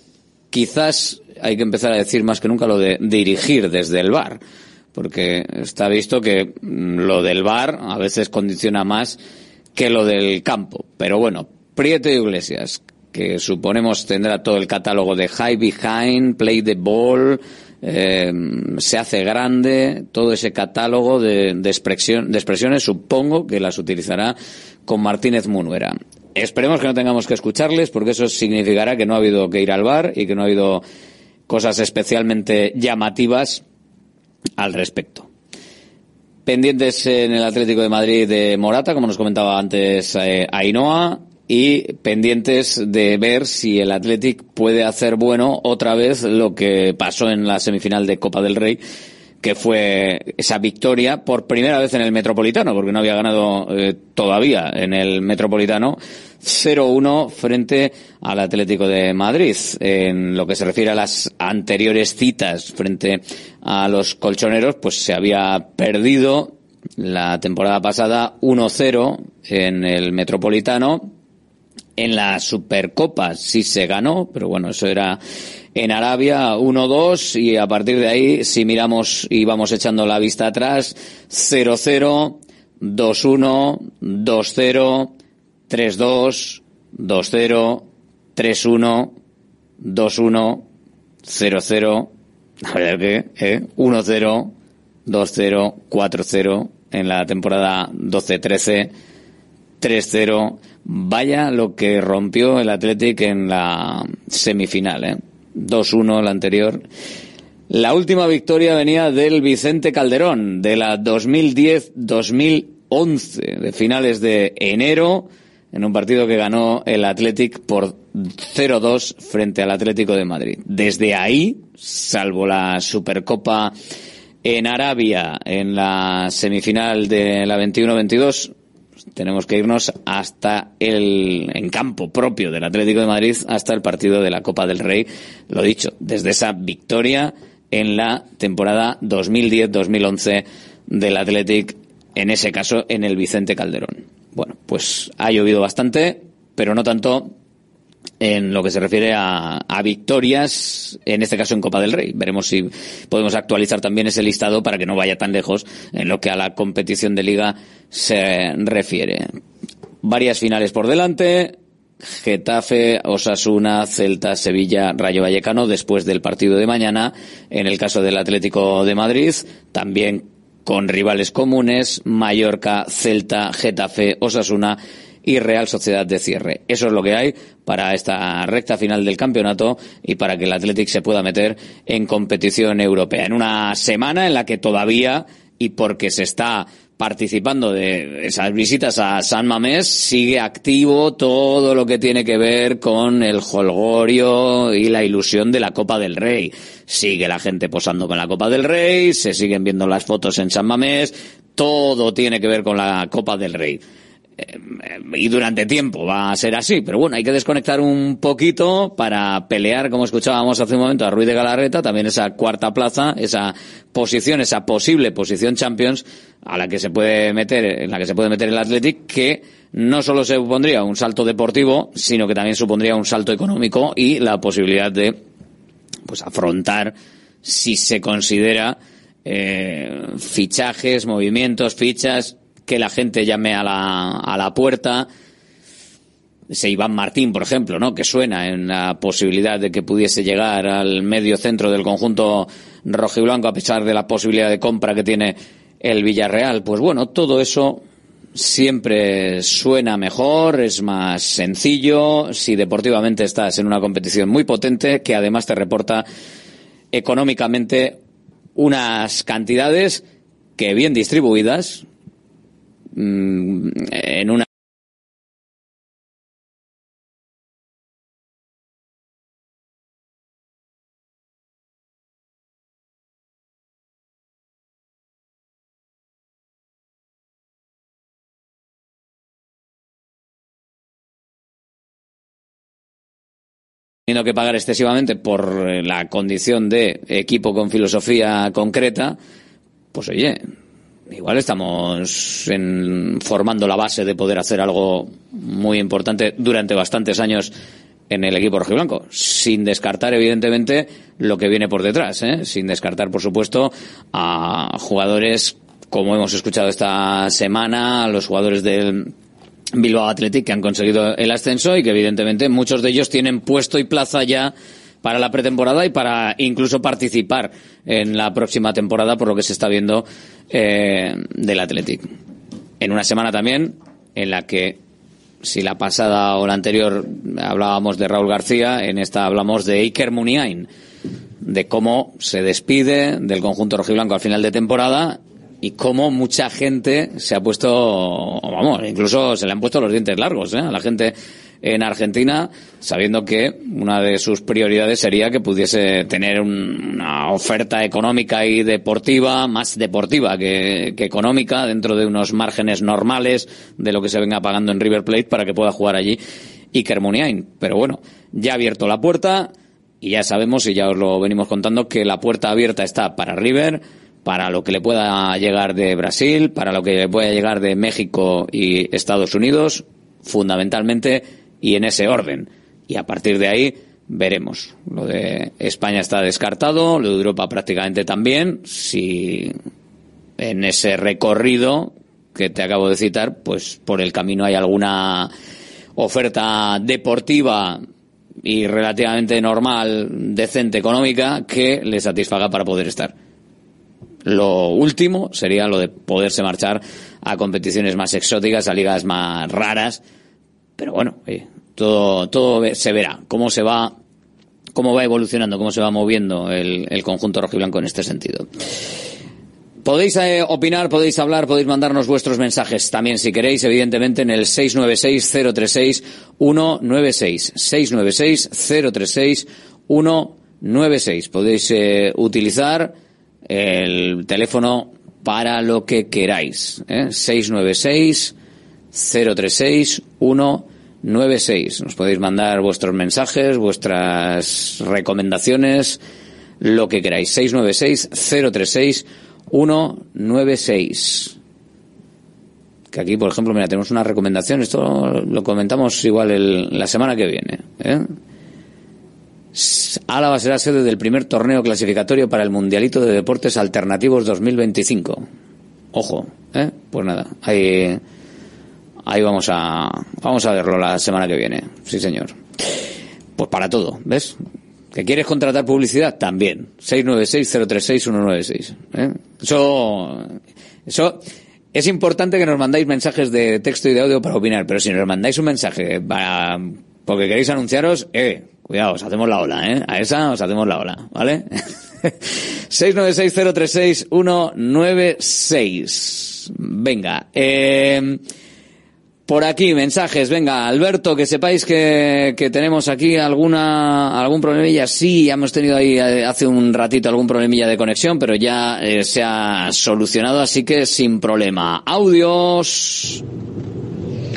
[SPEAKER 7] Quizás hay que empezar a decir más que nunca lo de dirigir desde el V A R, porque está visto que lo del V A R a veces condiciona más que lo del campo. Pero bueno, Prieto Iglesias, que suponemos tendrá todo el catálogo de High Behind, Play the Ball, eh, se hace grande, todo ese catálogo de, de, expresión, de expresiones, supongo que las utilizará con Martínez Munuera. Esperemos que no tengamos que escucharles, porque eso significará que no ha habido que ir al V A R y que no ha habido cosas especialmente llamativas al respecto. Pendientes en el Atlético de Madrid de Morata, como nos comentaba antes eh, Ainhoa, y pendientes de ver si el Athletic puede hacer bueno otra vez lo que pasó en la semifinal de Copa del Rey, que fue esa victoria por primera vez en el Metropolitano, porque no había ganado eh, todavía en el Metropolitano, cero uno frente al Atlético de Madrid. En lo que se refiere a las anteriores citas frente a los colchoneros, pues se había perdido la temporada pasada uno cero en el Metropolitano. En la Supercopa sí se ganó, pero bueno, eso era en Arabia, uno dos, y a partir de ahí, si miramos y vamos echando la vista atrás, cero cero, dos uno, dos cero, tres dos, dos cero, tres uno, dos uno, cero cero, a ver qué, ¿eh? uno cero, dos cero, cuatro cero, en la temporada doce trece, tres cero. Vaya lo que rompió el Athletic en la semifinal, ¿eh? dos uno la anterior. La última victoria venía del Vicente Calderón, de la dos mil diez dos mil once, de finales de enero, en un partido que ganó el Athletic por cero dos frente al Atlético de Madrid. Desde ahí, salvo la Supercopa en Arabia, en la semifinal de la veintiuno veintidós, tenemos que irnos hasta el en campo propio del Atlético de Madrid, hasta el partido de la Copa del Rey. Lo dicho, desde esa victoria en la temporada dos mil diez dos mil once del Athletic, en ese caso en el Vicente Calderón. Bueno, pues ha llovido bastante, pero no tanto en lo que se refiere a, a victorias, en este caso en Copa del Rey. Veremos si podemos actualizar también ese listado para que no vaya tan lejos en lo que a la competición de Liga se refiere. Varias finales por delante: Getafe, Osasuna, Celta, Sevilla, Rayo Vallecano, después del partido de mañana. En el caso del Atlético de Madrid, también con rivales comunes: Mallorca, Celta, Getafe, Osasuna y Real Sociedad de cierre. Eso es lo que hay para esta recta final del campeonato y para que el Athletic se pueda meter en competición europea. En una semana en la que todavía, y porque se está participando de esas visitas a San Mamés, sigue activo todo lo que tiene que ver con el jolgorio y la ilusión de la Copa del Rey. Sigue la gente posando con la Copa del Rey, se siguen viendo las fotos en San Mamés, todo tiene que ver con la Copa del Rey. Eh, y durante tiempo va a ser así, pero bueno, hay que desconectar un poquito para pelear, como escuchábamos hace un momento a Ruiz de Galarreta, también esa cuarta plaza, esa posición, esa posible posición Champions a la que se puede meter, en la que se puede meter el Athletic, que no solo supondría un salto deportivo, sino que también supondría un salto económico y la posibilidad de, pues, afrontar, si se considera, eh, fichajes, movimientos, fichas, que la gente llame a la, a la puerta. Ese Iván Martín, por ejemplo, ¿no?, que suena en la posibilidad de que pudiese llegar al medio centro del conjunto rojiblanco a pesar de la posibilidad de compra que tiene el Villarreal. Pues bueno, todo eso siempre suena mejor, es más sencillo si deportivamente estás en una competición muy potente que además te reporta económicamente unas cantidades que, bien distribuidas, en una teniendo que pagar excesivamente por la condición de equipo con filosofía concreta, pues oye, igual estamos en, formando la base de poder hacer algo muy importante durante bastantes años en el equipo rojiblanco, sin descartar evidentemente lo que viene por detrás, ¿eh? Sin descartar, por supuesto, a jugadores como hemos escuchado esta semana, a los jugadores del Bilbao Athletic que han conseguido el ascenso y que evidentemente muchos de ellos tienen puesto y plaza ya para la pretemporada y para incluso participar en la próxima temporada, por lo que se está viendo eh, del Athletic. En una semana también en la que, si la pasada o la anterior hablábamos de Raúl García, en esta hablamos de Iker Muniain, de cómo se despide del conjunto rojiblanco al final de temporada y cómo mucha gente se ha puesto, vamos, incluso se le han puesto los dientes largos, ¿eh?, a la gente en Argentina, sabiendo que una de sus prioridades sería que pudiese tener un, una oferta económica y deportiva, más deportiva que, que económica, dentro de unos márgenes normales de lo que se venga pagando en River Plate para que pueda jugar allí Iker Muniain. Pero bueno, ya ha abierto la puerta y ya sabemos, y ya os lo venimos contando, que la puerta abierta está para River, para lo que le pueda llegar de Brasil, para lo que le pueda llegar de México y Estados Unidos, fundamentalmente, y en ese orden. Y a partir de ahí veremos. Lo de España está descartado, lo de Europa prácticamente también. Si en ese recorrido que te acabo de citar, pues por el camino hay alguna oferta deportiva y relativamente normal, decente, económica, que le satisfaga para poder estar. Lo último sería lo de poderse marchar a competiciones más exóticas, a ligas más raras. Pero bueno, oye, todo, todo se verá. Cómo se va, cómo va evolucionando, cómo se va moviendo el, el conjunto rojiblanco en este sentido. Podéis eh, opinar, podéis hablar, podéis mandarnos vuestros mensajes también, si queréis, evidentemente, en el seis nueve seis, cero tres seis, uno nueve seis. seis nueve seis, cero tres seis, uno nueve seis. Podéis eh, utilizar el teléfono para lo que queráis, ¿eh? seis nueve seis, cero tres seis, uno nueve seis. Nos podéis mandar vuestros mensajes, vuestras recomendaciones, lo que queráis. seis nueve seis, cero tres seis, uno nueve seis. Que aquí, por ejemplo, mira, tenemos una recomendación, esto lo comentamos igual el, la semana que viene, ¿eh? Álava será sede del primer torneo clasificatorio para el Mundialito de Deportes Alternativos dos mil veinticinco. Ojo, ¿eh? Pues nada, ahí, ahí vamos a, vamos a verlo la semana que viene. Sí, señor. Pues para todo, ¿ves? ¿Que quieres contratar publicidad? También. seis nueve seis, cero tres seis, uno nueve seis. ¿Eh? Eso, eso, es importante que nos mandáis mensajes de texto y de audio para opinar, pero si nos mandáis un mensaje para, porque queréis anunciaros, eh, cuidado, os hacemos la ola, ¿eh? A esa os hacemos la ola, ¿vale? seis nueve seis, cero tres seis, uno nueve seis. Venga, eh, por aquí mensajes, venga, Alberto, que sepáis que, que tenemos aquí alguna, algún problemilla. Sí, hemos tenido ahí hace un ratito algún problemilla de conexión, pero ya eh, se ha solucionado, así que sin problema. Audios.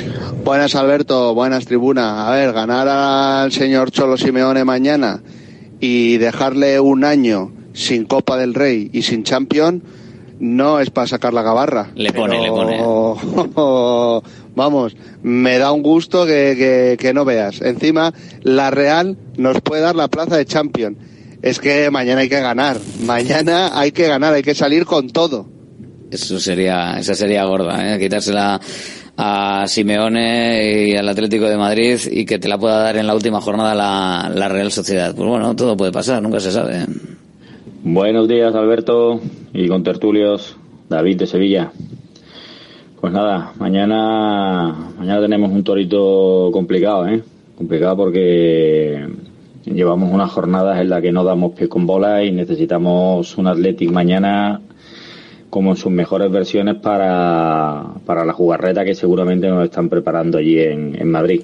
[SPEAKER 11] Buenas, Alberto, buenas, tribuna. A ver, ganar al señor Cholo Simeone mañana y dejarle un año sin Copa del Rey y sin Champions no es para sacar la gabarra.
[SPEAKER 7] Le pone,
[SPEAKER 11] Pero,
[SPEAKER 7] le
[SPEAKER 11] pone. Vamos, me da un gusto que, que, que no veas. Encima, la Real nos puede dar la plaza de Champions. Es que mañana hay que ganar. Mañana hay que ganar, hay que salir con todo.
[SPEAKER 7] Eso sería, esa sería gorda, ¿eh? Quitársela a Simeone y al Atlético de Madrid y que te la pueda dar en la última jornada la, la Real Sociedad. Pues bueno, todo puede pasar, nunca se sabe.
[SPEAKER 19] Buenos días, Alberto y contertulios, David de Sevilla. Pues nada, mañana mañana tenemos un torito complicado, ¿eh? Complicado porque llevamos unas jornadas en las que no damos pie con bola y necesitamos un Athletic mañana como en sus mejores versiones para, para la jugarreta que seguramente nos están preparando allí en, en Madrid.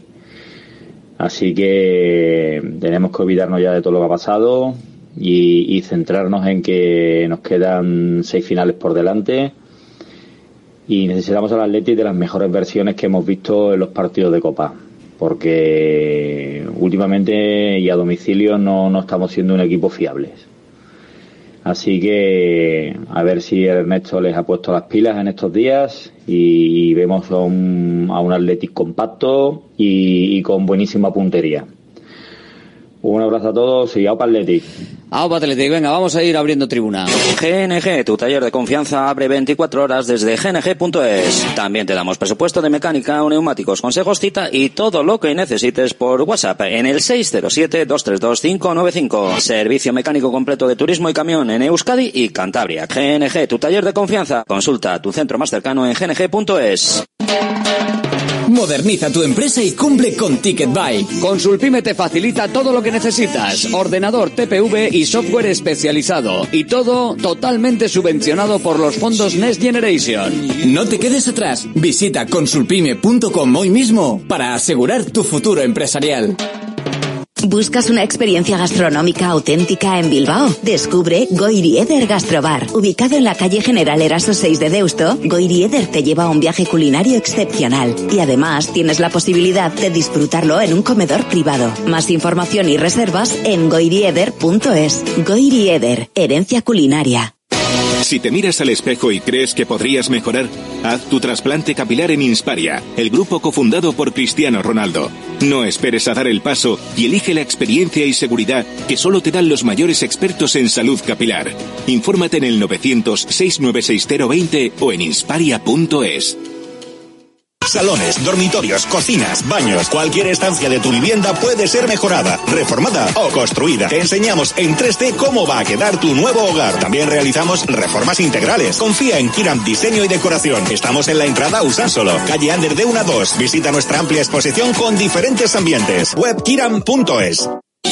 [SPEAKER 19] Así que tenemos que olvidarnos ya de todo lo que ha pasado y, y centrarnos en que nos quedan seis finales por delante y necesitamos al Athletic de las mejores versiones que hemos visto en los partidos de Copa, porque últimamente y a domicilio no, no estamos siendo un equipo fiables. Así que a ver si Ernesto les ha puesto las pilas en estos días y, y vemos a un, a un Athletic compacto y, y con buenísima puntería. Un abrazo a todos y ¡aupa Athletic!
[SPEAKER 7] ¡Aupa Athletic! Venga, vamos a ir abriendo tribuna.
[SPEAKER 20] G N G, tu taller de confianza, abre veinticuatro horas desde g n g punto es. También te damos presupuesto de mecánica, neumáticos, consejos, cita y todo lo que necesites por WhatsApp en el seis cero siete, dos tres dos, cinco nueve cinco. Servicio mecánico completo de turismo y camión en Euskadi y Cantabria. G N G, tu taller de confianza. Consulta tu centro más cercano en g n g punto es.
[SPEAKER 13] Moderniza tu empresa y cumple con TicketBuy.
[SPEAKER 7] Consulpime te facilita todo lo que necesitas. Ordenador, T P V y software especializado. Y todo totalmente subvencionado por los fondos Next Generation.
[SPEAKER 13] No te quedes atrás. Visita consulpime punto com hoy mismo para asegurar tu futuro empresarial.
[SPEAKER 21] ¿Buscas una experiencia gastronómica auténtica en Bilbao? Descubre Goirieder Gastrobar. Ubicado en la calle General Eraso seis de Deusto, Goirieder te lleva a un viaje culinario excepcional. Y además tienes la posibilidad de disfrutarlo en un comedor privado. Más información y reservas en goirieder punto es. Goirieder, herencia culinaria.
[SPEAKER 22] Si te miras al espejo y crees que podrías mejorar, haz tu trasplante capilar en Insparia, el grupo cofundado por Cristiano Ronaldo. No esperes a dar el paso y elige la experiencia y seguridad que solo te dan los mayores expertos en salud capilar. Infórmate en el novecientos, seis nueve seis cero veinte o en insparia punto es.
[SPEAKER 17] Salones, dormitorios, cocinas, baños, cualquier estancia de tu vivienda puede ser mejorada, reformada o construida. Te enseñamos en tres D cómo va a quedar tu nuevo hogar. También realizamos reformas integrales. Confía en Kiram Diseño y Decoración. Estamos en la entrada Usánsolo, calle Ander de uno a dos. Visita nuestra amplia exposición con diferentes ambientes. web kiram punto es.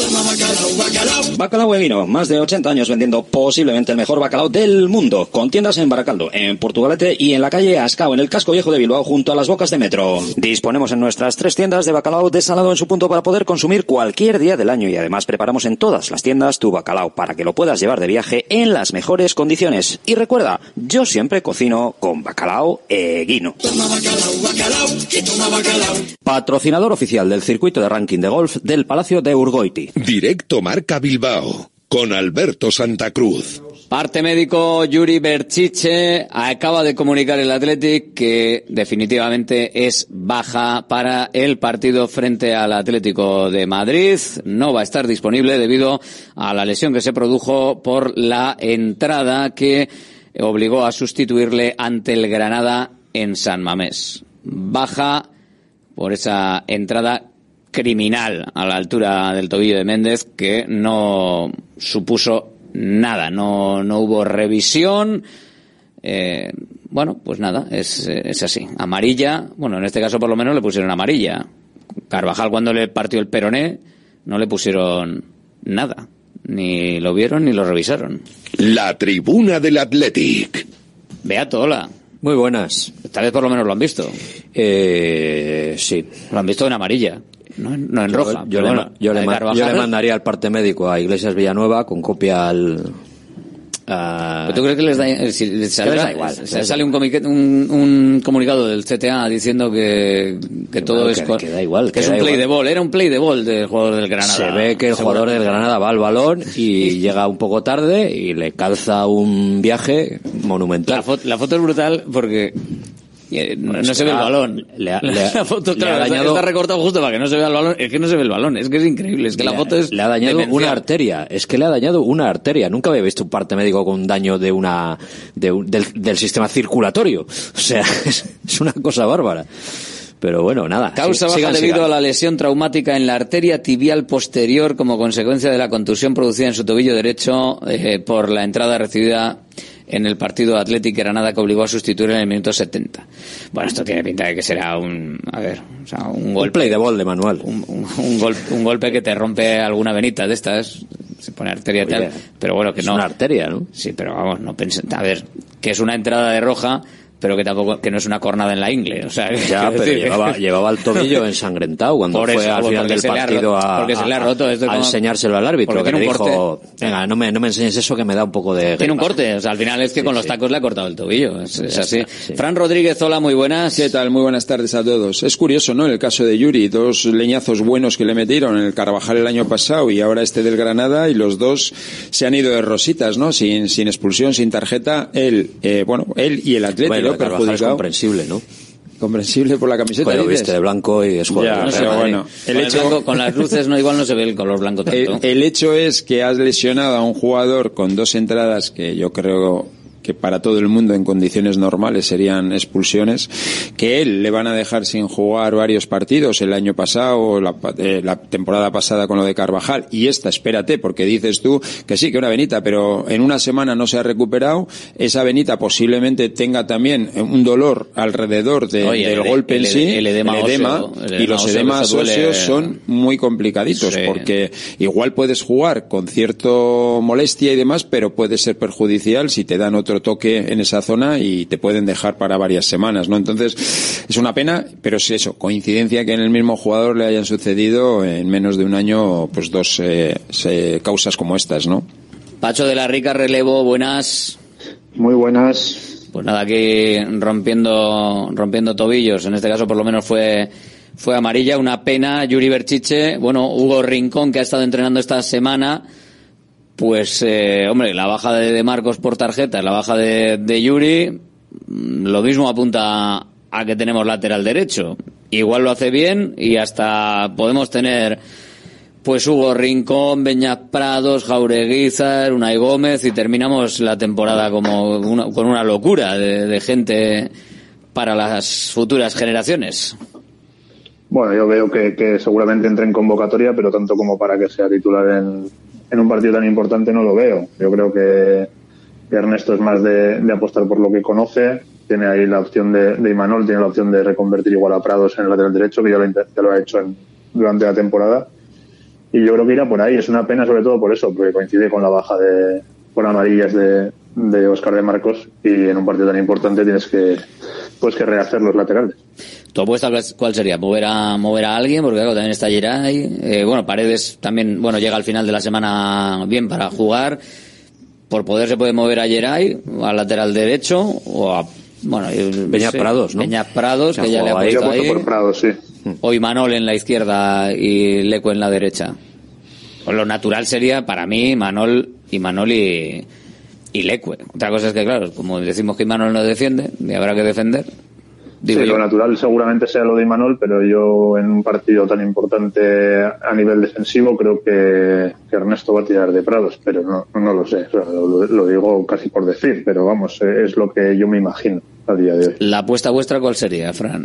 [SPEAKER 20] Bacalao Evino, más de ochenta años vendiendo posiblemente el mejor bacalao del mundo, con tiendas en Baracaldo, en Portugalete y en la calle Ascao, en el casco viejo de Bilbao, junto a las bocas de metro. Disponemos en nuestras tres tiendas de bacalao desalado en su punto para poder consumir cualquier día del año y además preparamos en todas las tiendas tu bacalao para que lo puedas llevar de viaje en las mejores condiciones. Y recuerda, yo siempre cocino con bacalao Eguino. Patrocinador oficial del circuito de ranking de golf del Palacio de Urgoiti.
[SPEAKER 4] Directo Marca Bilbao, con Alberto Santa Cruz.
[SPEAKER 7] Parte médico Yuri Berchiche acaba de comunicar el Athletic que definitivamente es baja para el partido frente al Atlético de Madrid. No va a estar disponible debido a la lesión que se produjo por la entrada que obligó a sustituirle ante el Granada en San Mamés. Baja por esa entrada criminal a la altura del tobillo de Méndez que no supuso nada, no no hubo revisión. Eh, bueno, pues nada, es, es así. Amarilla, bueno, en este caso por lo menos le pusieron amarilla. Carvajal cuando le partió el peroné no le pusieron nada, ni lo vieron ni lo revisaron.
[SPEAKER 4] La tribuna del Athletic.
[SPEAKER 7] Beato, hola.
[SPEAKER 23] Muy buenas.
[SPEAKER 7] Esta vez por lo menos lo han visto.
[SPEAKER 23] Eh, sí.
[SPEAKER 7] Lo han visto en amarilla. No, no en
[SPEAKER 23] yo,
[SPEAKER 7] roja.
[SPEAKER 23] Yo, le,
[SPEAKER 7] bueno,
[SPEAKER 23] yo, le, yo le mandaría el parte médico a Iglesias Villanueva con copia al,
[SPEAKER 7] Uh, ¿Tú crees que les da, si les saldrá,
[SPEAKER 23] les da igual?
[SPEAKER 7] Se sale un, comique, un, un comunicado del C T A diciendo que, que, que todo
[SPEAKER 23] bueno,
[SPEAKER 7] es
[SPEAKER 23] que, que da igual,
[SPEAKER 7] que,
[SPEAKER 23] que
[SPEAKER 7] es
[SPEAKER 23] da
[SPEAKER 7] un play
[SPEAKER 23] igual.
[SPEAKER 7] de ball, era un play de ball del jugador del Granada.
[SPEAKER 23] Se ve que el jugador del Granada va al balón y llega un poco tarde y le calza un viaje monumental.
[SPEAKER 7] La foto, la foto es brutal porque no, no se ve el balón.
[SPEAKER 23] Le ha,
[SPEAKER 7] la,
[SPEAKER 23] le ha,
[SPEAKER 7] la foto, claro,
[SPEAKER 23] le ha dañado,
[SPEAKER 7] está recortado justo para que no se vea el balón. Es que no se ve el balón, es que es increíble. Es que la
[SPEAKER 23] le,
[SPEAKER 7] foto es
[SPEAKER 23] le ha dañado
[SPEAKER 7] demencial.
[SPEAKER 23] una arteria. Es que le ha dañado una arteria. Nunca había visto un parte médico con daño de una de un, del, del sistema circulatorio. O sea, es, es una cosa bárbara. Pero bueno, nada.
[SPEAKER 7] Causa baja
[SPEAKER 23] sigan,
[SPEAKER 7] debido
[SPEAKER 23] sigan.
[SPEAKER 7] a la lesión traumática en la arteria tibial posterior como consecuencia de la contusión producida en su tobillo derecho eh, por la entrada recibida en el partido Athletic Granada que obligó a sustituir en el minuto setenta. Bueno, esto tiene pinta de que será un, a ver, o sea, un golpe.
[SPEAKER 23] Un play de ball de manual.
[SPEAKER 7] Un, un, un, gol, un golpe que te rompe alguna venita de estas, se pone arteria y tal, pero bueno, que
[SPEAKER 23] es
[SPEAKER 7] no.
[SPEAKER 23] Es una arteria, ¿no?
[SPEAKER 7] Sí, pero vamos, no pensé, a ver, que es una entrada de roja, pero que tampoco, que no es una cornada en la ingle, o sea,
[SPEAKER 23] ya, pero decir, llevaba, llevaba el tobillo ensangrentado cuando
[SPEAKER 7] por
[SPEAKER 23] fue
[SPEAKER 7] eso,
[SPEAKER 23] al final del partido a,
[SPEAKER 7] porque se le ha roto, esto
[SPEAKER 23] a, a
[SPEAKER 7] como,
[SPEAKER 23] enseñárselo al árbitro, que le dijo,
[SPEAKER 7] corte.
[SPEAKER 23] venga, no me, no me enseñes eso que me da un poco de...
[SPEAKER 7] Tiene un corte, o sea, al final es que sí, con los tacos sí. le ha cortado el tobillo, es, es así.
[SPEAKER 23] Está, sí.
[SPEAKER 7] Fran Rodríguez, hola, muy buenas.
[SPEAKER 1] ¿Qué tal? Muy buenas tardes a todos. Es curioso, ¿no? El caso de Yuri, dos leñazos buenos que le metieron en el Carvajal el año pasado y ahora este del Granada, y los dos se han ido de rositas, ¿no? Sin, sin expulsión, sin tarjeta, él, eh, bueno, él y el Atlético,
[SPEAKER 23] bueno,
[SPEAKER 1] perjudicado.
[SPEAKER 23] Comprensible, ¿no?
[SPEAKER 1] Comprensible por la camiseta.
[SPEAKER 23] Bueno, viste de blanco y es jugador.
[SPEAKER 1] Ya, pero bueno,
[SPEAKER 7] el con, hecho, el blanco, con las luces no igual no se ve el color blanco tanto.
[SPEAKER 1] El, el hecho es que has lesionado a un jugador con dos entradas que yo creo que para todo el mundo en condiciones normales serían expulsiones, que él le van a dejar sin jugar varios partidos el año pasado, la, eh, la temporada pasada con lo de Carvajal, y esta, espérate, porque dices tú que sí, que una venita, pero en una semana no se ha recuperado, esa venita posiblemente tenga también un dolor alrededor de,
[SPEAKER 7] Oye,
[SPEAKER 1] del
[SPEAKER 7] el,
[SPEAKER 1] golpe
[SPEAKER 7] el,
[SPEAKER 1] en sí,
[SPEAKER 7] el edema,
[SPEAKER 1] el edema,
[SPEAKER 7] óseo, el edema
[SPEAKER 1] y los
[SPEAKER 7] óseo,
[SPEAKER 1] edemas óseos son muy complicaditos,
[SPEAKER 7] sí.
[SPEAKER 1] porque igual puedes jugar con cierto molestia y demás, pero puede ser perjudicial si te dan otro toque en esa zona y te pueden dejar para varias semanas, ¿no? Entonces, es una pena, pero es eso, coincidencia que en el mismo jugador le hayan sucedido en menos de un año, pues dos eh, se, causas como estas, ¿no?
[SPEAKER 7] Pacho de la Rica, relevo, buenas.
[SPEAKER 2] Muy buenas.
[SPEAKER 7] Pues nada, aquí rompiendo, rompiendo tobillos, en este caso por lo menos fue, fue amarilla, una pena. Yuri Berchiche, bueno, Hugo Rincón, que ha estado entrenando esta semana. Pues, eh, hombre, la baja de, de Marcos por tarjeta, la baja de, de Yuri, lo mismo apunta a que tenemos lateral derecho. Igual lo hace bien y hasta podemos tener, pues, Hugo Rincón, Beñat Prados, Jaureguizar, Unai Gómez, y terminamos la temporada como una, con una locura de, de gente para las futuras generaciones.
[SPEAKER 2] Bueno, yo veo que, que seguramente entre en convocatoria, pero tanto como para que sea titular en, en un partido tan importante no lo veo. Yo creo que, que Ernesto es más de, de apostar por lo que conoce. Tiene ahí la opción de, de Imanol, tiene la opción de reconvertir igual a Prados en el lateral derecho, que ya lo, ya lo ha hecho en, durante la temporada. Y yo creo que irá por ahí. Es una pena sobre todo por eso, porque coincide con la baja de por amarillas de, de Óscar de Marcos, y en un partido tan importante tienes que pues que rehacer los laterales.
[SPEAKER 7] ¿Tu apuesta cuál sería? ¿Mover a, mover a alguien? Porque claro, también está Geray. Eh, bueno, Paredes también, bueno, llega al final de la semana bien para jugar. Por poder se puede mover a Geray, al lateral derecho, o a, bueno,
[SPEAKER 23] Beñat
[SPEAKER 7] sí,
[SPEAKER 23] Prados, ¿no?
[SPEAKER 7] Beñat Prados, que ya le ha
[SPEAKER 2] ahí.
[SPEAKER 7] puesto ahí.
[SPEAKER 2] Por Prados, sí.
[SPEAKER 7] O Imanol en la izquierda y Leco en la derecha. Pues lo natural sería, para mí, Imanol, Imanol y, y Leque. Otra cosa es que, claro, como decimos que Imanol no defiende, y habrá que defender.
[SPEAKER 2] Sí, lo natural seguramente sea lo de Imanol, pero yo en un partido tan importante a nivel defensivo creo que, que Ernesto va a tirar de Prados, pero no, no lo sé, o sea, lo, lo digo casi por decir, pero vamos, es lo que yo me imagino a día de hoy.
[SPEAKER 7] ¿La apuesta vuestra cuál sería, Fran?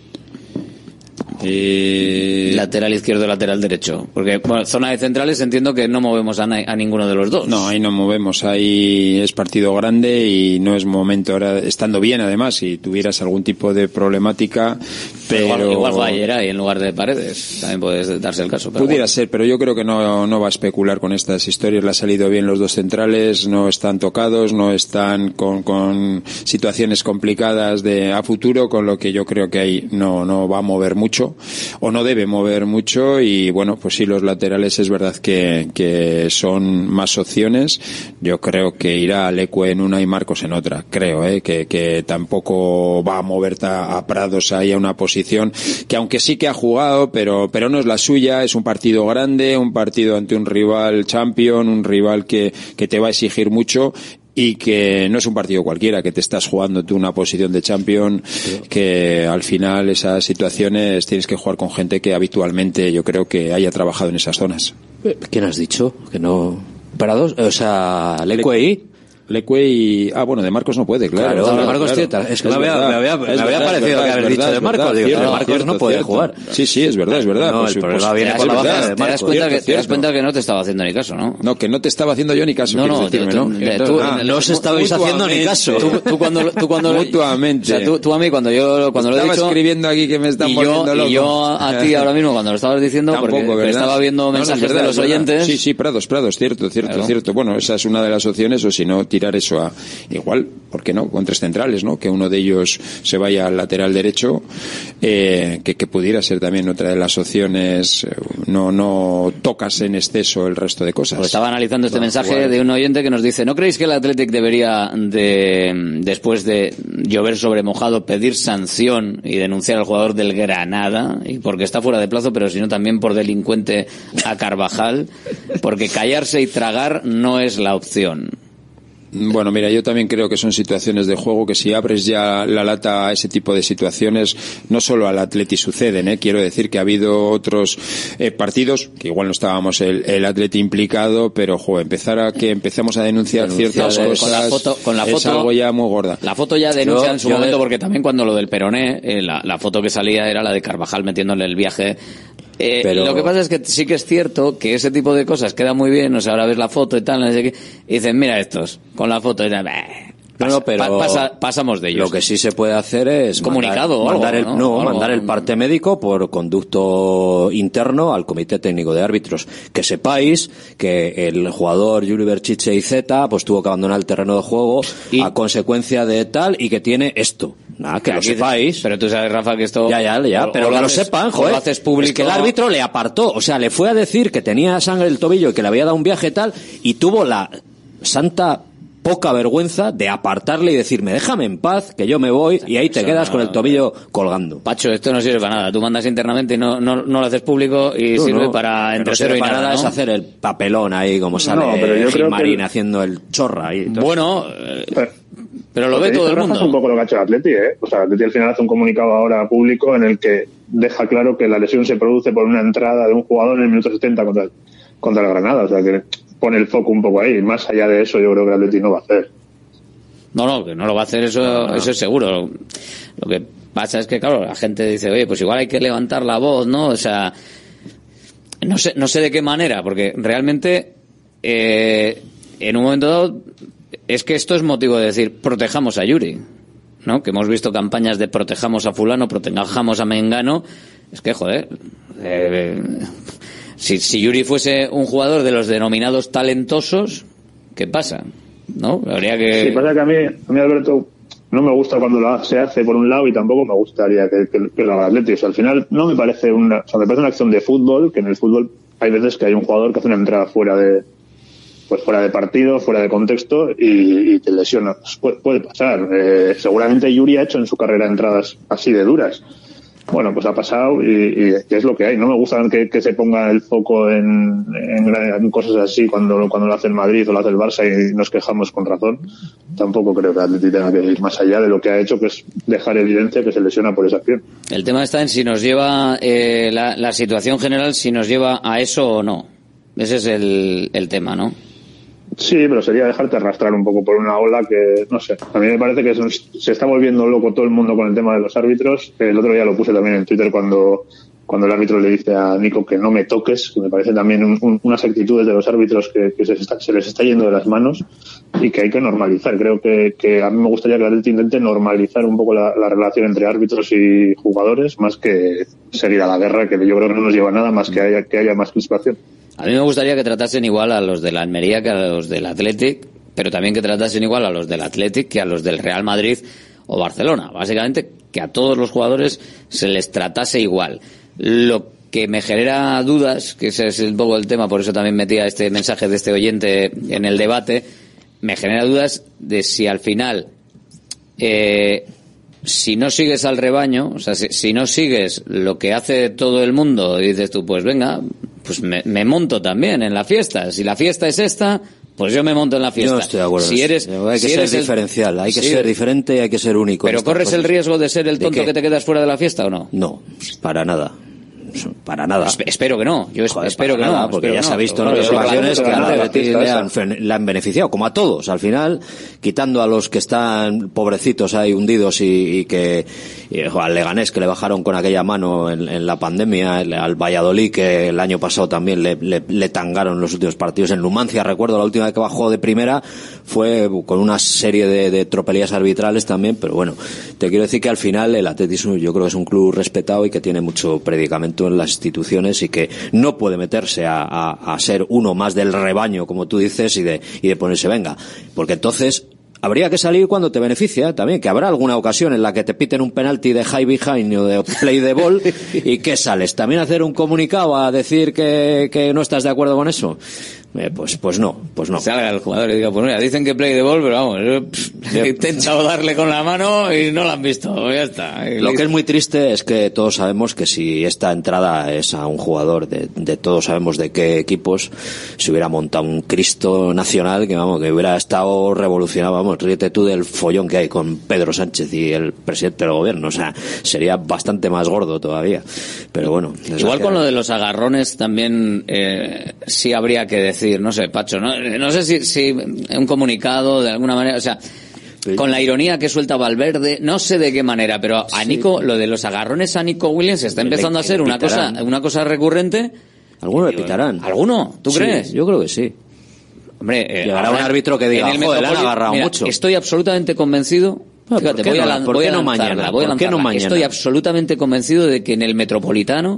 [SPEAKER 1] Eh...
[SPEAKER 7] Lateral izquierdo, lateral derecho. Porque, bueno, zona de centrales entiendo que no movemos a, na- a ninguno de los dos.
[SPEAKER 1] No, ahí no movemos. Ahí es partido grande y no es momento ahora, estando bien además, si tuvieras algún tipo de problemática, pero...
[SPEAKER 7] Igual, igual fue ayer ahí en lugar de Paredes. También puede darse el caso. Pero
[SPEAKER 1] Pudiera
[SPEAKER 7] bueno.
[SPEAKER 1] ser, pero yo creo que no, no va a especular con estas historias. Le ha salido bien los dos centrales, no están tocados, no están con, con situaciones complicadas de a futuro, con lo que yo creo que ahí no, no va a mover mucho. mucho o no debe mover mucho y bueno, pues sí, los laterales es verdad que, que son más opciones. Yo creo que irá Leque en una y Marcos en otra, creo, eh, que, que tampoco va a mover a Prados ahí a una posición que aunque sí que ha jugado, pero, pero no es la suya. Es un partido grande, un partido ante un rival champion, un rival que, que te va a exigir mucho y que no es un partido cualquiera, que te estás jugando tú una posición de champion, que al final esas situaciones tienes que jugar con gente que habitualmente yo creo que haya trabajado en esas zonas.
[SPEAKER 23] ¿Quién has dicho? Que no... Prados, o sea, Leque y...
[SPEAKER 1] Leque y... Ah, bueno, de Marcos no puede, claro.
[SPEAKER 23] Claro,
[SPEAKER 1] claro
[SPEAKER 23] de Marcos
[SPEAKER 1] claro.
[SPEAKER 23] Tieta. Es que es me, había, me, había, me había parecido que haber dicho de Marcos. Digo,
[SPEAKER 1] cierto,
[SPEAKER 23] de Marcos
[SPEAKER 1] cierto,
[SPEAKER 23] no puede
[SPEAKER 1] cierto.
[SPEAKER 23] jugar.
[SPEAKER 1] Sí, sí, es verdad, es verdad.
[SPEAKER 23] No,
[SPEAKER 1] pues,
[SPEAKER 23] el problema
[SPEAKER 1] pues,
[SPEAKER 23] viene por la baja de Marcos.
[SPEAKER 7] Te das cuenta,
[SPEAKER 1] cierto,
[SPEAKER 7] que, te das cuenta que no te estaba haciendo ni caso, ¿no?
[SPEAKER 1] No, que no te estaba haciendo yo ni caso.
[SPEAKER 7] No, no,
[SPEAKER 1] decirme,
[SPEAKER 7] tú,
[SPEAKER 1] ¿no?
[SPEAKER 7] Tú,
[SPEAKER 23] ah, no os estabais haciendo ni caso.
[SPEAKER 7] Tú, tú cuando, tú cuando
[SPEAKER 1] mutuamente.
[SPEAKER 7] O sea, tú, tú a mí cuando yo cuando lo he dicho.
[SPEAKER 1] Estaba escribiendo aquí que me están
[SPEAKER 7] y
[SPEAKER 1] volviendo
[SPEAKER 7] yo,
[SPEAKER 1] loco.
[SPEAKER 7] Y yo a ti ahora mismo cuando lo estabas diciendo,
[SPEAKER 1] Tampoco,
[SPEAKER 7] porque
[SPEAKER 1] ¿verdad?
[SPEAKER 7] estaba viendo mensajes no, no, verdad, de los oyentes.
[SPEAKER 1] Sí, sí, Prados, Prados, cierto, cierto, claro. cierto. Bueno, esa es una de las opciones, o si no, tirar eso a igual, ¿por qué no? Con tres centrales, ¿no? Que uno de ellos se vaya al lateral derecho, eh, que, que pudiera ser también otra de las opciones. No, no tocas en exceso el resto de cosas.
[SPEAKER 7] Pues estaba analizando este
[SPEAKER 1] no,
[SPEAKER 7] mensaje
[SPEAKER 1] igual.
[SPEAKER 7] de un oyente que nos dice: ¿no creéis que el Athletic debería, de después de llover sobre mojado, pedir sanción y denunciar al jugador del Granada? Y porque está fuera de plazo, pero sino también por delincuente a Carvajal, porque callarse y tragar no es la opción.
[SPEAKER 1] Bueno, mira, yo también creo que son situaciones de juego que si abres ya la lata a ese tipo de situaciones, no solo al Atleti suceden, ¿eh? Quiero decir que ha habido otros eh, partidos, que igual no estábamos el, el Atleti implicado, pero, jo, empezar a que empecemos a denunciar, denunciar ciertas
[SPEAKER 7] con,
[SPEAKER 1] cosas
[SPEAKER 7] con la foto, con la foto,
[SPEAKER 1] es algo ya muy gorda.
[SPEAKER 7] La foto ya denuncia
[SPEAKER 1] yo,
[SPEAKER 7] en su
[SPEAKER 1] yo
[SPEAKER 7] momento,
[SPEAKER 1] de...
[SPEAKER 7] porque también cuando lo del Peroné, eh, la, la foto que salía era la de Carvajal metiéndole el viaje. Eh, pero... Lo que pasa es que sí que es cierto que ese tipo de cosas queda muy bien, o sea, ahora ves la foto y tal, no sé qué, y dicen, mira estos, con la foto y tal,
[SPEAKER 23] no, no, pero
[SPEAKER 7] pasa, pasamos de ellos.
[SPEAKER 23] Lo que sí se puede hacer es
[SPEAKER 7] comunicado
[SPEAKER 23] mandar,
[SPEAKER 7] o
[SPEAKER 23] mandar
[SPEAKER 7] algo,
[SPEAKER 23] el,
[SPEAKER 7] ¿no?
[SPEAKER 23] no,
[SPEAKER 7] algo,
[SPEAKER 23] mandar el parte médico por conducto interno al Comité Técnico de Árbitros. Que sepáis que el jugador Yuri Berchiche y Z pues tuvo que abandonar el terreno de juego y, a consecuencia de tal y que tiene esto. Nada, que lo sepáis.
[SPEAKER 7] Pero tú sabes, Rafa, que esto...
[SPEAKER 23] Ya, ya, ya,
[SPEAKER 7] o,
[SPEAKER 23] pero
[SPEAKER 7] o
[SPEAKER 23] que lo,
[SPEAKER 7] haces,
[SPEAKER 23] sepan, joder.
[SPEAKER 7] Lo haces público.
[SPEAKER 23] Es que el árbitro le apartó, o sea, le fue a decir que tenía sangre en el tobillo y que le había dado un viaje tal, y tuvo la santa poca vergüenza de apartarle y decirme, déjame en paz, que yo me voy, y ahí te Eso quedas no, con el tobillo colgando.
[SPEAKER 7] Pacho, esto no sirve para nada. Tú mandas internamente y no, no, no lo haces público y no, sirve no, para entre no cero y
[SPEAKER 23] para
[SPEAKER 7] nada,
[SPEAKER 23] nada,
[SPEAKER 7] ¿no?
[SPEAKER 23] es hacer el papelón ahí, como sale
[SPEAKER 2] no, pero yo creo
[SPEAKER 23] Gilmarín
[SPEAKER 2] que...
[SPEAKER 23] haciendo el chorra ahí.
[SPEAKER 7] Bueno...
[SPEAKER 2] Pero...
[SPEAKER 7] Pero lo ve todo el mundo.
[SPEAKER 2] Es un poco lo que ha hecho el Atleti, ¿eh? O sea, el Atleti al final hace un comunicado ahora público en el que deja claro que la lesión se produce por una entrada de un jugador en el minuto setenta contra el, contra el Granada. O sea, que pone el foco un poco ahí. Más allá de eso, yo creo que el Atleti no va a hacer.
[SPEAKER 7] No, no, que no lo va a hacer, eso, no. eso es seguro. Lo que pasa es que, claro, la gente dice, oye, pues igual hay que levantar la voz, ¿no? O sea, no sé, no sé de qué manera, porque realmente, eh, en un momento dado, es que esto es motivo de decir, protejamos a Yuri, ¿no? Que hemos visto campañas de protejamos a fulano, protejamos a Mengano. Es que, joder, eh, si, si Yuri fuese un jugador de los denominados talentosos, ¿qué pasa? ¿No? Habría que...
[SPEAKER 2] Sí, pasa que a mí, a mí Alberto, no me gusta cuando lo se hace por un lado y tampoco me gustaría que, que, que lo haga el Atleti. O sea, al final no me parece una, o sea, me parece una acción de fútbol, que en el fútbol hay veces que hay un jugador que hace una entrada fuera de pues fuera de partido, fuera de contexto y, y te lesiona. Puede, puede pasar. Eh, seguramente Yuri ha hecho en su carrera entradas así de duras. Bueno, pues ha pasado y, y, y es lo que hay. No me gusta que, que se ponga el foco en, en, en cosas así cuando, cuando lo hace el Madrid o lo hace el Barça y nos quejamos con razón. Tampoco creo que el Atleti tenga que ir más allá de lo que ha hecho, que es dejar evidencia que se lesiona por esa acción.
[SPEAKER 7] El tema está en si nos lleva eh, la, la situación general, si nos lleva a eso o no. Ese es el, el tema, ¿no?
[SPEAKER 2] Sí, pero sería dejarte arrastrar un poco por una ola que, no sé, a mí me parece que se está volviendo loco todo el mundo con el tema de los árbitros. El otro día lo puse también en Twitter cuando cuando el árbitro le dice a Nico que no me toques, que me parece también un, un, unas actitudes de los árbitros que, que se, está, se les está yendo de las manos y que hay que normalizar. Creo que, que a mí me gustaría que el Atleti intente normalizar un poco la, la relación entre árbitros y jugadores, más que seguir a la guerra, que yo creo que no nos lleva a nada más que haya, que haya más crispación.
[SPEAKER 7] A mí me gustaría que tratasen igual a los de la Almería que a los del Athletic, pero también que tratasen igual a los del Athletic que a los del Real Madrid o Barcelona. Básicamente que a todos los jugadores se les tratase igual. Lo que me genera dudas, que ese es un poco el tema, por eso también metía este mensaje de este oyente en el debate, me genera dudas de si al final, eh, si no sigues al rebaño, o sea, si, si no sigues lo que hace todo el mundo, y dices tú, pues venga, pues me, me monto también en la fiesta. Si la fiesta es esta, pues yo me monto en la fiesta.
[SPEAKER 23] Yo no estoy de acuerdo.
[SPEAKER 7] Si eres,
[SPEAKER 23] hay que
[SPEAKER 7] si
[SPEAKER 23] ser
[SPEAKER 7] eres
[SPEAKER 23] diferencial, hay que
[SPEAKER 7] sí,
[SPEAKER 23] ser diferente y hay que ser único.
[SPEAKER 7] Pero ¿corres
[SPEAKER 23] cosas.
[SPEAKER 7] el riesgo de ser el tonto
[SPEAKER 23] que
[SPEAKER 7] te quedas fuera de la fiesta o no?
[SPEAKER 23] No, para nada. Para nada.
[SPEAKER 7] Espe- espero que no. Yo
[SPEAKER 23] Joder,
[SPEAKER 7] espero que
[SPEAKER 23] nada,
[SPEAKER 7] no.
[SPEAKER 23] porque
[SPEAKER 7] espero
[SPEAKER 23] ya
[SPEAKER 7] que
[SPEAKER 23] se ha
[SPEAKER 7] no.
[SPEAKER 23] visto en
[SPEAKER 7] Pero
[SPEAKER 23] otras
[SPEAKER 7] claro,
[SPEAKER 23] ocasiones
[SPEAKER 7] pero
[SPEAKER 23] que
[SPEAKER 7] claro,
[SPEAKER 23] al
[SPEAKER 7] la
[SPEAKER 23] Betis
[SPEAKER 7] fiesta
[SPEAKER 23] le
[SPEAKER 7] esa.
[SPEAKER 23] han, le han beneficiado, como a todos. Al final, quitando a los que están pobrecitos ahí hundidos y, y que y, jo, al Leganés que le bajaron con aquella mano en, en la pandemia, el, al Valladolid que el año pasado también le, le, le tangaron los últimos partidos. En Numancia, recuerdo, la última vez que bajó de primera fue con una serie de, de tropelías arbitrales también, pero bueno, te quiero decir que al final el atletismo yo creo que es un club respetado y que tiene mucho predicamento en las instituciones y que no puede meterse a, a, a ser uno más del rebaño, como tú dices, y de, y de ponerse venga, porque entonces habría que salir cuando te beneficia también, que habrá alguna ocasión en la que te piten un penalti de high behind o de play the ball y ¿qué sales? ¿También hacer un comunicado a decir que, que no estás de acuerdo con eso? Eh, pues pues no, pues no.
[SPEAKER 7] Salga el jugador y diga, pues mira, dicen que play the ball, pero vamos, yo, pff, he intentado darle con la mano y no lo han visto, ya está.
[SPEAKER 23] Lo que es muy triste es que todos sabemos que si esta entrada es a un jugador de, de todos sabemos de qué equipos, se hubiera montado un Cristo nacional que vamos, que hubiera estado revolucionado, vamos, ríete tú del follón que hay con Pedro Sánchez y el presidente del gobierno, o sea, sería bastante más gordo todavía. Pero bueno.
[SPEAKER 7] Igual con lo de los agarrones también eh, sí habría que decir, no sé, Pacho, no, no sé si, si un comunicado de alguna manera, o sea, con la ironía que suelta Valverde, no sé de qué manera, pero a Nico, lo de los agarrones a Nico Williams está empezando a ser una cosa, una cosa recurrente.
[SPEAKER 23] Algunos le pitarán.
[SPEAKER 7] ¿Alguno? ¿Tú
[SPEAKER 23] Sí,
[SPEAKER 7] crees?
[SPEAKER 23] Yo creo que sí.
[SPEAKER 7] Hombre, eh,
[SPEAKER 23] llegará un
[SPEAKER 7] ahora,
[SPEAKER 23] árbitro que diga,
[SPEAKER 7] en el
[SPEAKER 23] joder, le han
[SPEAKER 7] Metropoli-
[SPEAKER 23] agarrado
[SPEAKER 7] mira,
[SPEAKER 23] mucho.
[SPEAKER 7] Estoy absolutamente convencido.
[SPEAKER 23] Ah,
[SPEAKER 7] Fíjate,
[SPEAKER 23] ¿por qué
[SPEAKER 7] voy a,
[SPEAKER 23] no?
[SPEAKER 7] lan-
[SPEAKER 23] ¿Por
[SPEAKER 7] voy
[SPEAKER 23] qué
[SPEAKER 7] a
[SPEAKER 23] no
[SPEAKER 7] lanzarla,
[SPEAKER 23] mañana?
[SPEAKER 7] voy a
[SPEAKER 23] ¿Por qué no
[SPEAKER 7] lanzarla.
[SPEAKER 23] mañana?
[SPEAKER 7] Estoy absolutamente convencido de que en el Metropolitano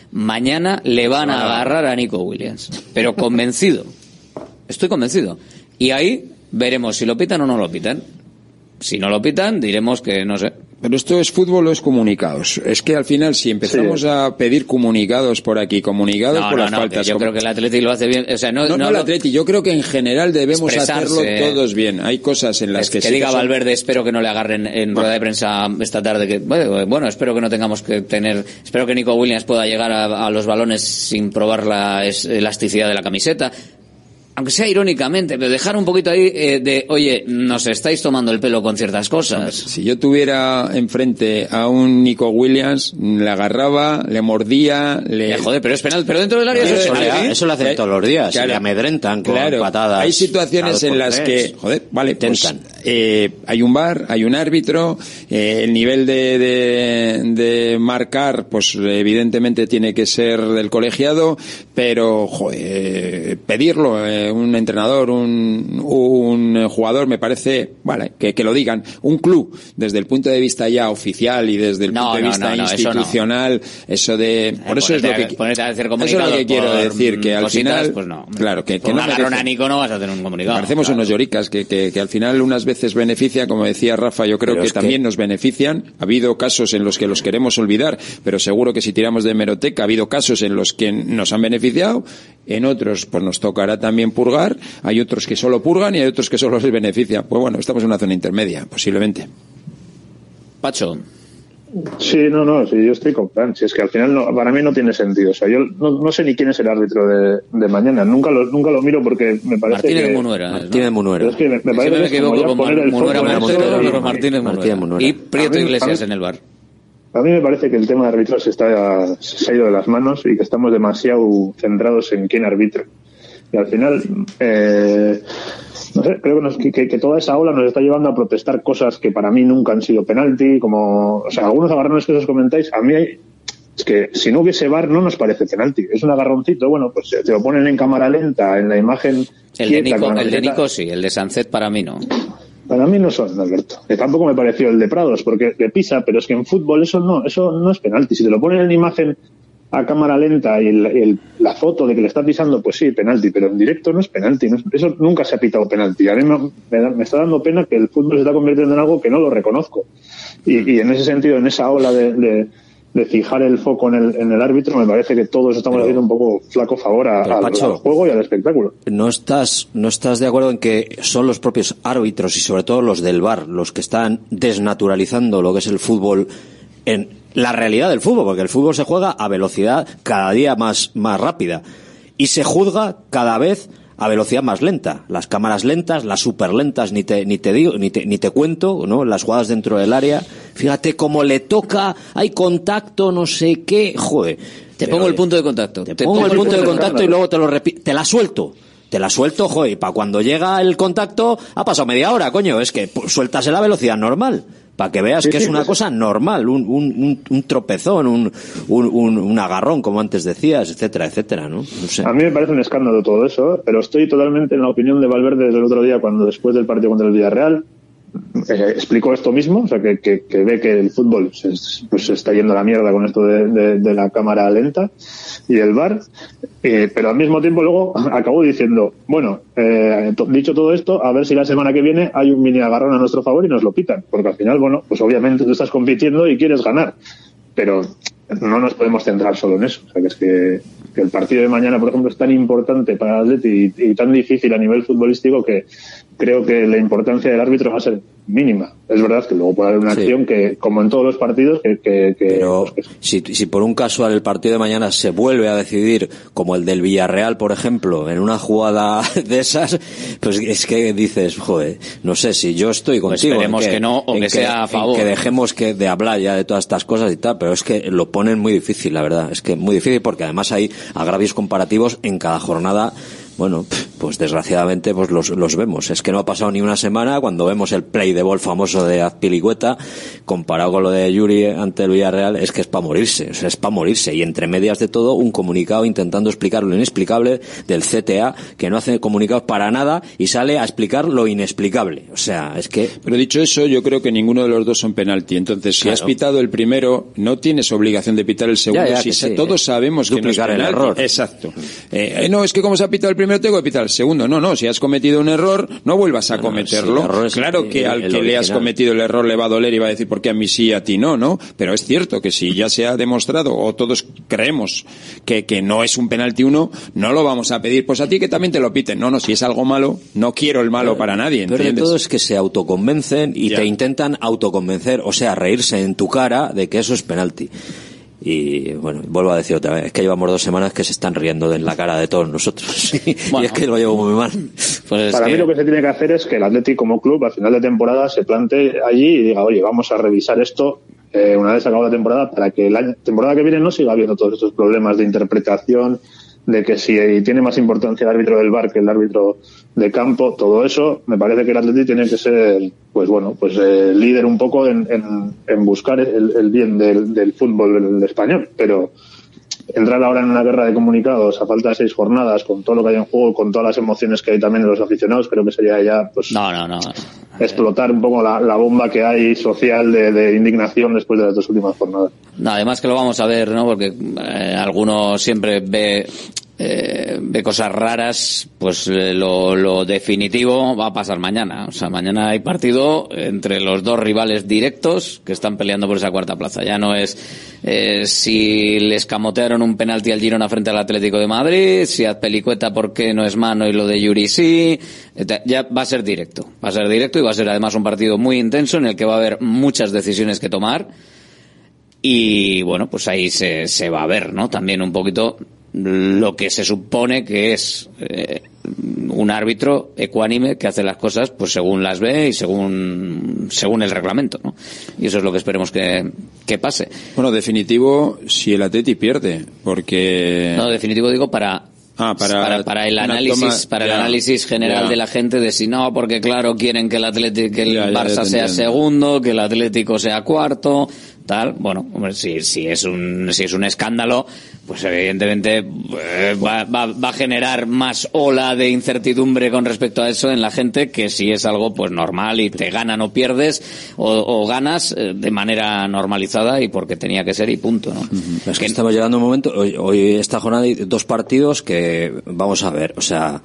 [SPEAKER 7] mañana le van a agarrar a Nico Williams. Pero convencido. Estoy convencido. Y ahí veremos si lo pitan o no lo pitan. Si no lo pitan, diremos que no sé.
[SPEAKER 1] Pero esto es fútbol o es comunicados. Es que al final, si empezamos sí. a pedir comunicados por aquí, comunicados
[SPEAKER 7] no,
[SPEAKER 1] por
[SPEAKER 7] no,
[SPEAKER 1] las
[SPEAKER 7] no,
[SPEAKER 1] faltas.
[SPEAKER 7] Yo
[SPEAKER 1] como...
[SPEAKER 7] creo que el Atleti lo hace bien. O sea, no,
[SPEAKER 1] no, no, no el Atleti. Yo creo que en general debemos hacerlo todos bien. Hay cosas en las
[SPEAKER 7] es
[SPEAKER 1] que...
[SPEAKER 7] Que
[SPEAKER 1] sí
[SPEAKER 7] diga
[SPEAKER 1] que son...
[SPEAKER 7] Valverde, espero que no le agarren en bueno. rueda de prensa esta tarde. Que bueno, bueno, espero que no tengamos que tener... Espero que Nico Williams pueda llegar a, a los balones sin probar la elasticidad de la camiseta. Aunque sea irónicamente, pero dejar un poquito ahí eh, de, oye, nos estáis tomando el pelo con ciertas cosas.
[SPEAKER 1] Si yo tuviera enfrente a un Nico Williams, le agarraba, le mordía, le...
[SPEAKER 7] Eh, joder, pero es penal, pero dentro del área
[SPEAKER 23] eso,
[SPEAKER 7] es
[SPEAKER 23] eso,
[SPEAKER 7] penal,
[SPEAKER 23] le, eso lo hacen eh, todos los días, claro, le amedrentan con
[SPEAKER 1] claro,
[SPEAKER 23] patadas.
[SPEAKER 1] Hay situaciones en las tres. que, joder, vale, pues, eh, hay un V A R, hay un árbitro, eh, el nivel de, de, de marcar, pues evidentemente tiene que ser del colegiado, pero, joder, pedirlo, eh, un entrenador, un, un jugador, me parece, vale, que, que lo digan. Un club, desde el punto de vista ya oficial y desde el
[SPEAKER 7] no,
[SPEAKER 1] punto de
[SPEAKER 7] no,
[SPEAKER 1] vista
[SPEAKER 7] no, no,
[SPEAKER 1] institucional, eso, no. eso de, por
[SPEAKER 7] eh,
[SPEAKER 1] eso es lo que,
[SPEAKER 7] ponerte a hacer
[SPEAKER 1] eso es lo que quiero decir, que al
[SPEAKER 7] cositas,
[SPEAKER 1] final,
[SPEAKER 7] pues no,
[SPEAKER 1] claro, que, que
[SPEAKER 7] no
[SPEAKER 1] no
[SPEAKER 7] agarrón a Nico no vas a hacer un comunicado.
[SPEAKER 1] Parecemos
[SPEAKER 7] claro.
[SPEAKER 1] unos lloricas que, que, que al final unas veces beneficia, como decía Rafa, yo creo
[SPEAKER 23] pero
[SPEAKER 1] que también que... nos benefician. Ha habido casos en los que los queremos olvidar, pero seguro que si tiramos de hemeroteca ha habido casos en los que nos han beneficiado. En otros, pues nos tocará también purgar. Hay otros que solo purgan y hay otros que solo les beneficia. Pues bueno, estamos en una zona intermedia, posiblemente.
[SPEAKER 7] Pacho.
[SPEAKER 2] Sí, no, no, sí, yo estoy con Fran. Si es que al final no, para mí no tiene sentido. O sea, yo no, no sé ni quién es el árbitro de, de mañana. Nunca lo, nunca lo miro porque me parece
[SPEAKER 7] Martínez
[SPEAKER 2] que...
[SPEAKER 7] Munuera.
[SPEAKER 23] Martínez Munuera.
[SPEAKER 2] Es que me, me parece
[SPEAKER 7] si no me
[SPEAKER 2] que
[SPEAKER 7] equivoco, con
[SPEAKER 2] poner el
[SPEAKER 7] Munuera Montero, pero Martínez
[SPEAKER 23] Munuera.
[SPEAKER 7] Munuera. Y Prieto
[SPEAKER 2] mí,
[SPEAKER 7] Iglesias
[SPEAKER 2] mí,
[SPEAKER 7] en el bar.
[SPEAKER 2] A mí me parece que el tema de árbitros está, se ha ido de las manos y que estamos demasiado centrados en quién arbitra. Y al final, eh, no sé, creo que, nos, que, que toda esa ola nos está llevando a protestar cosas que para mí nunca han sido penalti, como, o sea, algunos agarrones que os comentáis, a mí hay, es que si no hubiese V A R no nos parece penalti. Es un agarroncito, bueno, pues te lo ponen en cámara lenta, en la imagen.
[SPEAKER 7] El de Nico, el de Nico sí, el de Sancet para mí no.
[SPEAKER 2] Para mí no son, Alberto. Que tampoco me pareció el de Prados, porque le pisa, pero es que en fútbol eso no, eso no es penalti. Si te lo ponen en imagen a cámara lenta y el, el, la foto de que le está pisando, pues sí, penalti, pero en directo no es penalti. No es, eso nunca se ha pitado penalti. A mí me, me, me está dando pena que el fútbol se está convirtiendo en algo que no lo reconozco. Y, y en ese sentido, en esa ola de, de, de fijar el foco en el, en el árbitro, me parece que todos estamos pero, haciendo un poco flaco favor a, al, Pacho, al juego y al espectáculo.
[SPEAKER 23] ¿No estás, no estás de acuerdo en que son los propios árbitros y sobre todo los del V A R los que están desnaturalizando lo que es el fútbol en la realidad del fútbol? Porque el fútbol se juega a velocidad cada día más, más rápida y se juzga cada vez a velocidad más lenta. Las cámaras lentas, las super lentas, ni te, ni te digo, ni te, ni te cuento, ¿no? Las jugadas dentro del área. Fíjate cómo le toca, hay contacto, no sé qué, joder.
[SPEAKER 7] Te pongo el punto de contacto.
[SPEAKER 23] Te, te pongo el punto de contacto y luego te lo repito, te la suelto. Te la suelto, joder, y para cuando llega el contacto, ha pasado media hora, coño, es que pues, sueltas en la velocidad normal. Para que veas sí, que sí, es una pues, cosa normal, un, un, un, un tropezón, un, un, un, un agarrón, como antes decías, etcétera, etcétera, ¿no? No sé.
[SPEAKER 2] A mí me parece un escándalo todo eso, pero estoy totalmente en la opinión de Valverde desde el otro día, cuando después del partido contra el Villarreal eh, explicó esto mismo, o sea, que, que, que ve que el fútbol se, pues, se está yendo a la mierda con esto de, de, de la cámara lenta y el V A R, eh, pero al mismo tiempo luego acabó diciendo, bueno, eh, to, dicho todo esto, a ver si la semana que viene hay un mini agarrón a nuestro favor y nos lo pitan, porque al final, bueno, pues obviamente tú estás compitiendo y quieres ganar, pero no nos podemos centrar solo en eso. O sea, que es que, que el partido de mañana, por ejemplo, es tan importante para el Atleti y, y tan difícil a nivel futbolístico que creo que la importancia del árbitro va a ser mínima. Es verdad que luego puede haber una sí. acción que, como en todos los partidos, que... que, que
[SPEAKER 23] Pero
[SPEAKER 2] pues, que...
[SPEAKER 23] Si, si por un casual el partido de mañana se vuelve a decidir, como el del Villarreal, por ejemplo, en una jugada de esas, pues es que dices, joder, no sé si yo estoy contigo.
[SPEAKER 7] Pues esperemos que, que no, o que, que sea a favor.
[SPEAKER 23] Que dejemos que de hablar ya de todas estas cosas y tal, pero es que lo ponen muy difícil, la verdad. Es que muy difícil porque además hay agravios comparativos en cada jornada. Bueno, pues desgraciadamente pues los, los vemos. Es que no ha pasado ni una semana cuando vemos el play de ball famoso de Azpilicueta comparado con lo de Yuri ante el Villarreal, es que es para morirse, o sea, es para morirse. Y entre medias de todo, un comunicado intentando explicar lo inexplicable del C T A, que no hace comunicados para nada y sale a explicar lo inexplicable. O sea, es que...
[SPEAKER 1] Pero dicho eso, yo creo que ninguno de los dos son penalti. Entonces, si claro. has pitado el primero, no tienes obligación de pitar el segundo.
[SPEAKER 23] Ya, ya,
[SPEAKER 1] si
[SPEAKER 23] sí,
[SPEAKER 1] todos sabemos
[SPEAKER 23] duplicar
[SPEAKER 1] que no es
[SPEAKER 23] el error.
[SPEAKER 1] Exacto. Eh, no, es que como se ha pitado el primero, tengo que pitar el segundo. No, no, si has cometido un error, no vuelvas a no, cometerlo.
[SPEAKER 23] No, sí,
[SPEAKER 1] claro que
[SPEAKER 23] el,
[SPEAKER 1] al
[SPEAKER 23] el
[SPEAKER 1] que
[SPEAKER 23] original.
[SPEAKER 1] le has cometido el error le va a doler y va a decir por qué a mí sí y a ti no, ¿no? Pero es cierto que si ya se ha demostrado, o todos creemos que, que no es un penalti uno, no lo vamos a pedir. Pues a ti que también te lo piten. No, no, si es algo malo, no quiero el malo
[SPEAKER 23] pero,
[SPEAKER 1] para nadie, ¿entiendes?
[SPEAKER 23] Pero de todo es que se autoconvencen y
[SPEAKER 1] ya.
[SPEAKER 23] te intentan autoconvencer, o sea, reírse en tu cara de que eso es penalti. Y bueno, vuelvo a decir otra vez, es que llevamos dos semanas que se están riendo en la cara de todos nosotros. Bueno, y es que lo llevo muy mal.
[SPEAKER 2] Pues para que... mí lo que se tiene que hacer es que el Atleti como club al final de temporada se plantee allí y diga, oye, vamos a revisar esto eh, una vez acabada la temporada, para que la temporada que viene no siga habiendo todos estos problemas de interpretación, de que si tiene más importancia el árbitro del V A R que el árbitro de campo, todo eso. Me parece que el Atleti tiene que ser, pues bueno, pues eh, líder un poco en, en, en buscar el, el bien del, del fútbol español, pero entrar ahora en una guerra de comunicados a falta de seis jornadas, con todo lo que hay en juego, con todas las emociones que hay también en los aficionados, creo que sería ya, pues,
[SPEAKER 7] no, no, no.
[SPEAKER 2] explotar un poco la, la bomba que hay social de, de indignación después de las dos últimas jornadas.
[SPEAKER 7] No, además que lo vamos a ver, ¿no? Porque eh, alguno siempre ve eh, ve cosas raras, pues eh, lo, lo definitivo va a pasar mañana. O sea, mañana hay partido entre los dos rivales directos que están peleando por esa cuarta plaza. Ya no es eh, si les camotearon un penalti al Girona frente al Atlético de Madrid, si Azpilicueta por qué no es mano y lo de Yuri sí. Ya va a ser directo. Va a ser directo y va a ser además un partido muy intenso en el que va a haber muchas decisiones que tomar. Y bueno, pues ahí se, se va a ver, ¿no? También un poquito lo que se supone que es eh, un árbitro ecuánime que hace las cosas pues según las ve y según según el reglamento, ¿no? Y eso es lo que esperemos que, que pase.
[SPEAKER 1] Bueno, definitivo si el Atleti pierde, porque...
[SPEAKER 7] No, definitivo digo para...
[SPEAKER 1] Ah, para,
[SPEAKER 7] para, para el análisis toma, para ya, el análisis general ya. de la gente de si no, porque claro, quieren que el Atlético, que el ya, Barça ya sea segundo, que el Atlético sea cuarto, tal. Bueno, hombre, si, si es un, si es un escándalo, pues evidentemente eh, va, va, va a generar más ola de incertidumbre con respecto a eso en la gente, que si es algo pues normal y te ganan o pierdes, o, o ganas eh, de manera normalizada y porque tenía que ser y punto, ¿no?
[SPEAKER 23] Uh-huh. Es que estamos llegando a un momento, hoy, hoy esta jornada hay dos partidos que vamos a ver, o sea,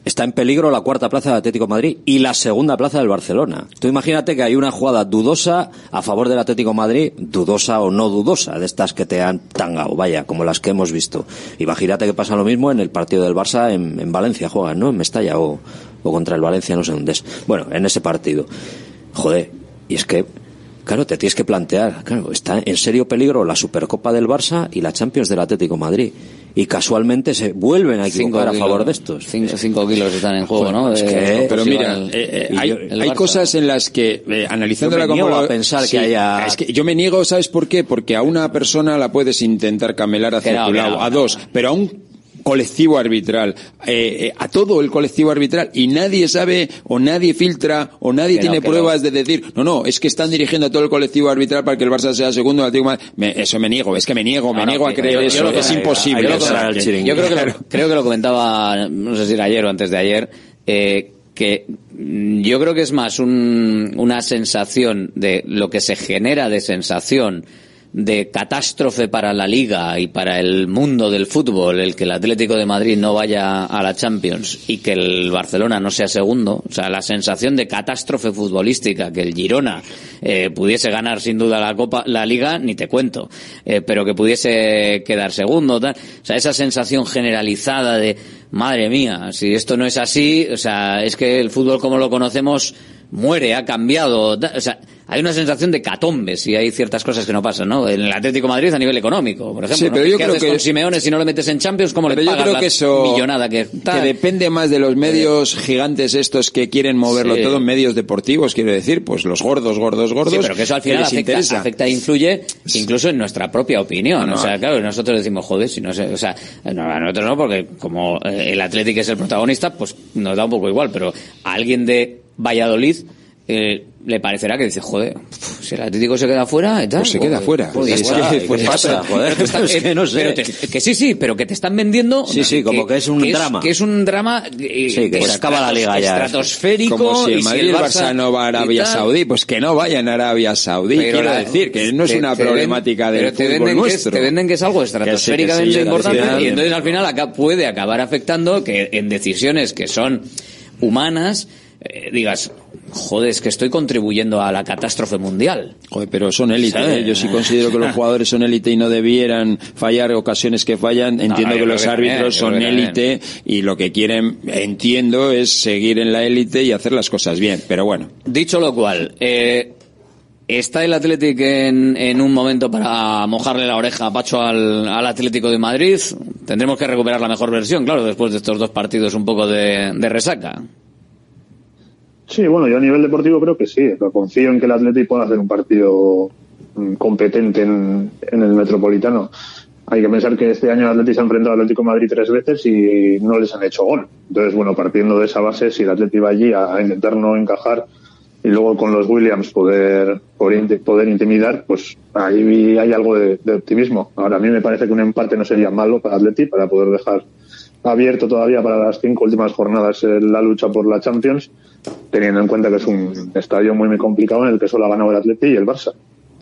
[SPEAKER 23] está en peligro la cuarta plaza del Atlético de Madrid y la segunda plaza del Barcelona. Tú imagínate que hay una jugada dudosa a favor del Atlético de Madrid, dudosa o no dudosa, de estas que te han tangado, vaya, como las que hemos visto. Imagínate que pasa lo mismo en el partido del Barça en, en Valencia, juegan, ¿no? En Mestalla o, o contra el Valencia, no sé dónde es. Bueno, en ese partido. Joder, y es que, claro, te tienes que plantear, claro, está en serio peligro la Supercopa del Barça y la Champions del Atlético de Madrid. Y casualmente se vuelven a equivocar a favor de estos.
[SPEAKER 7] Cinco, cinco kilos están en juego, ¿no?
[SPEAKER 23] Es que,
[SPEAKER 1] pero mira, el, eh, eh, hay, yo, hay cosas en las que, eh, analizándola como
[SPEAKER 23] lo, a pensar sí, que haya...
[SPEAKER 1] Es que yo me niego, ¿sabes por qué? Porque a una persona la puedes intentar camelar hacia
[SPEAKER 7] no,
[SPEAKER 1] tu lado,
[SPEAKER 7] no,
[SPEAKER 1] a
[SPEAKER 7] no,
[SPEAKER 1] dos,
[SPEAKER 7] no.
[SPEAKER 1] pero a un colectivo arbitral, eh, eh, a todo el colectivo arbitral, y nadie sabe o nadie filtra o nadie
[SPEAKER 7] que
[SPEAKER 1] tiene
[SPEAKER 7] no,
[SPEAKER 1] pruebas
[SPEAKER 7] no.
[SPEAKER 1] de decir, no, no, es que están dirigiendo a todo el colectivo arbitral para que el Barça sea segundo. Me, eso me niego, es que me niego, me
[SPEAKER 7] no,
[SPEAKER 1] niego
[SPEAKER 7] no,
[SPEAKER 1] a creer
[SPEAKER 7] yo,
[SPEAKER 1] eso,
[SPEAKER 7] yo lo,
[SPEAKER 1] es
[SPEAKER 7] yo,
[SPEAKER 1] imposible.
[SPEAKER 7] Yo,
[SPEAKER 1] o sea,
[SPEAKER 7] que, yo creo que lo, creo que lo comentaba, no sé si era ayer o antes de ayer, eh, que yo creo que es más un, una sensación de lo que se genera de sensación de catástrofe para la Liga y para el mundo del fútbol, el que el Atlético de Madrid no vaya a la Champions y que el Barcelona no sea segundo. O sea, la sensación de catástrofe futbolística, que el Girona eh, pudiese ganar sin duda la Copa, la Liga, ni te cuento, eh, pero que pudiese quedar segundo, tal. O sea, esa sensación generalizada de, madre mía, si esto no es así, o sea, es que el fútbol como lo conocemos muere, ha cambiado, o sea, hay una sensación de catombe si hay ciertas cosas que no pasan, ¿no? En el Atlético de Madrid a nivel económico, por ejemplo,
[SPEAKER 1] sí,
[SPEAKER 7] ¿no?
[SPEAKER 1] pero
[SPEAKER 7] ¿Qué
[SPEAKER 1] yo creo
[SPEAKER 7] haces
[SPEAKER 1] que
[SPEAKER 7] con Simeone si no lo metes en Champions? ¿Cómo le pagas
[SPEAKER 1] yo creo
[SPEAKER 7] la
[SPEAKER 1] que eso,
[SPEAKER 7] millonada que tal?
[SPEAKER 1] Que depende más de los medios gigantes estos que quieren moverlo
[SPEAKER 7] sí.
[SPEAKER 1] todo, medios deportivos, quiero decir, pues los gordos, gordos, gordos.
[SPEAKER 7] Sí, pero que eso al final afecta, afecta e influye incluso en nuestra propia opinión. No, o sea, claro, nosotros decimos, joder, si no sé, o sea, no, a nosotros no, porque como el Atlético es el protagonista, pues nos da un poco igual, pero a alguien de Valladolid eh, le parecerá que dice, joder, si el Atlético se queda fuera y tal,
[SPEAKER 1] pues se queda fuera,
[SPEAKER 7] pues,
[SPEAKER 1] es
[SPEAKER 7] igual,
[SPEAKER 1] que, pues pasa, joder,
[SPEAKER 7] pero están,
[SPEAKER 23] es que no sé,
[SPEAKER 7] pero te, que sí, sí, pero que te están vendiendo,
[SPEAKER 23] sí, sí, como que, que es un
[SPEAKER 7] que
[SPEAKER 23] drama,
[SPEAKER 7] es, que es un drama, eh,
[SPEAKER 23] sí, que, que se acaba la Liga ya,
[SPEAKER 7] estratosférico,
[SPEAKER 1] como si el Madrid y el
[SPEAKER 7] Barça,
[SPEAKER 1] Barça no va a Arabia Saudí, pues que no vayan a Arabia Saudí, pero quiero la, decir que no es te, una te problemática ven, del
[SPEAKER 7] pero
[SPEAKER 1] fútbol nuestro,
[SPEAKER 7] que es, te venden que es algo estratosféricamente sí, sí, importante
[SPEAKER 1] final,
[SPEAKER 7] y entonces al final acá puede acabar afectando que en decisiones que son humanas eh, digas, joder, es que estoy contribuyendo a la catástrofe mundial.
[SPEAKER 1] Joder, pero son élite, ¿eh? Yo sí considero que los jugadores son élite y no debieran fallar ocasiones que fallan. Entiendo no, que los árbitros son élite y lo que quieren, entiendo, es seguir en la élite y hacer las cosas bien, pero bueno.
[SPEAKER 7] Dicho lo cual, eh, ¿está el Atlético en, en un momento para mojarle la oreja a Pacho al, al Atlético de Madrid? Tendremos que recuperar la mejor versión, claro, después de estos dos partidos un poco de, de resaca.
[SPEAKER 2] Sí, bueno, yo a nivel deportivo creo que sí. Confío en que el Atlético pueda hacer un partido competente en, en el Metropolitano. Hay que pensar que este año el Atlético se ha enfrentado al Atlético de Madrid tres veces y no les han hecho gol. Entonces, bueno, partiendo de esa base, si el Atlético va allí a, a intentar no encajar y luego con los Williams poder poder, poder intimidar, pues ahí hay algo de, de optimismo. Ahora, a mí me parece que un empate no sería malo para el Atlético, para poder dejar abierto todavía para las cinco últimas jornadas la lucha por la Champions, teniendo en cuenta que es un estadio muy muy complicado en el que solo ha ganado el Atleti y el Barça.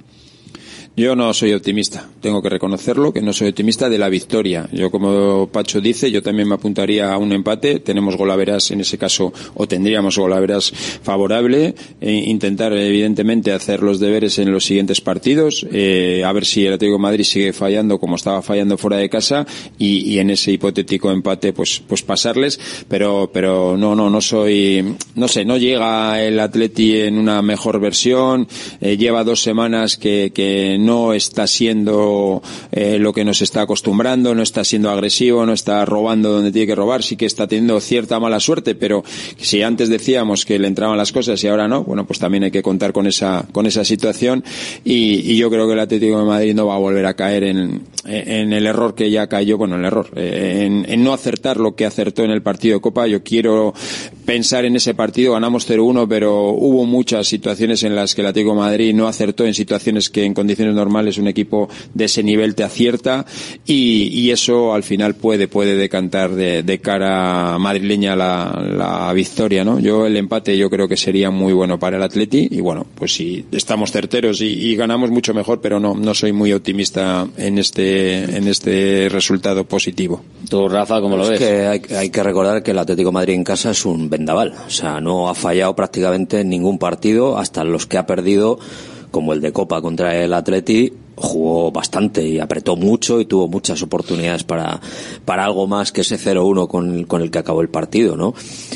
[SPEAKER 1] Yo no soy optimista, tengo que reconocerlo, que no soy optimista de la victoria. Yo, como Pacho dice, yo también me apuntaría a un empate. Tenemos golaveras en ese caso, o tendríamos golaveras favorable. E intentar, evidentemente, hacer los deberes en los siguientes partidos, eh, a ver si el Atlético de Madrid sigue fallando como estaba fallando fuera de casa y, y en ese hipotético empate, pues, pues pasarles. Pero, pero no, no, no soy, no sé, no llega el Atleti en una mejor versión. Eh, lleva dos semanas que, que no no está siendo eh, lo que nos está acostumbrando, no está siendo agresivo, no está robando donde tiene que robar, sí que está teniendo cierta mala suerte, pero si antes decíamos que le entraban las cosas y ahora no, bueno, pues también hay que contar con esa con esa situación y, y yo creo que el Atlético de Madrid no va a volver a caer en, en el error que ya cayó, bueno, el error, en, en no acertar lo que acertó en el partido de Copa. Yo quiero pensar en ese partido, ganamos cero uno, pero hubo muchas situaciones en las que el Atlético de Madrid no acertó, en situaciones que en condiciones normales un equipo de ese nivel te acierta y, y eso al final puede puede decantar de, de cara madrileña la, la victoria, ¿no? Yo el empate yo creo que sería muy bueno para el Atleti y bueno, pues si estamos certeros y, y ganamos mucho mejor, pero no no soy muy optimista en este en este resultado positivo.
[SPEAKER 7] Tú, Rafa, ¿cómo lo
[SPEAKER 23] es
[SPEAKER 7] ves?
[SPEAKER 23] Que hay, hay que recordar que el Atlético de Madrid en casa es un vendaval. O sea, no ha fallado prácticamente en ningún partido, hasta los que ha perdido, como el de Copa contra el Atleti, jugó bastante y apretó mucho y tuvo muchas oportunidades para, para algo más que ese cero uno con, con el que acabó el partido, ¿no?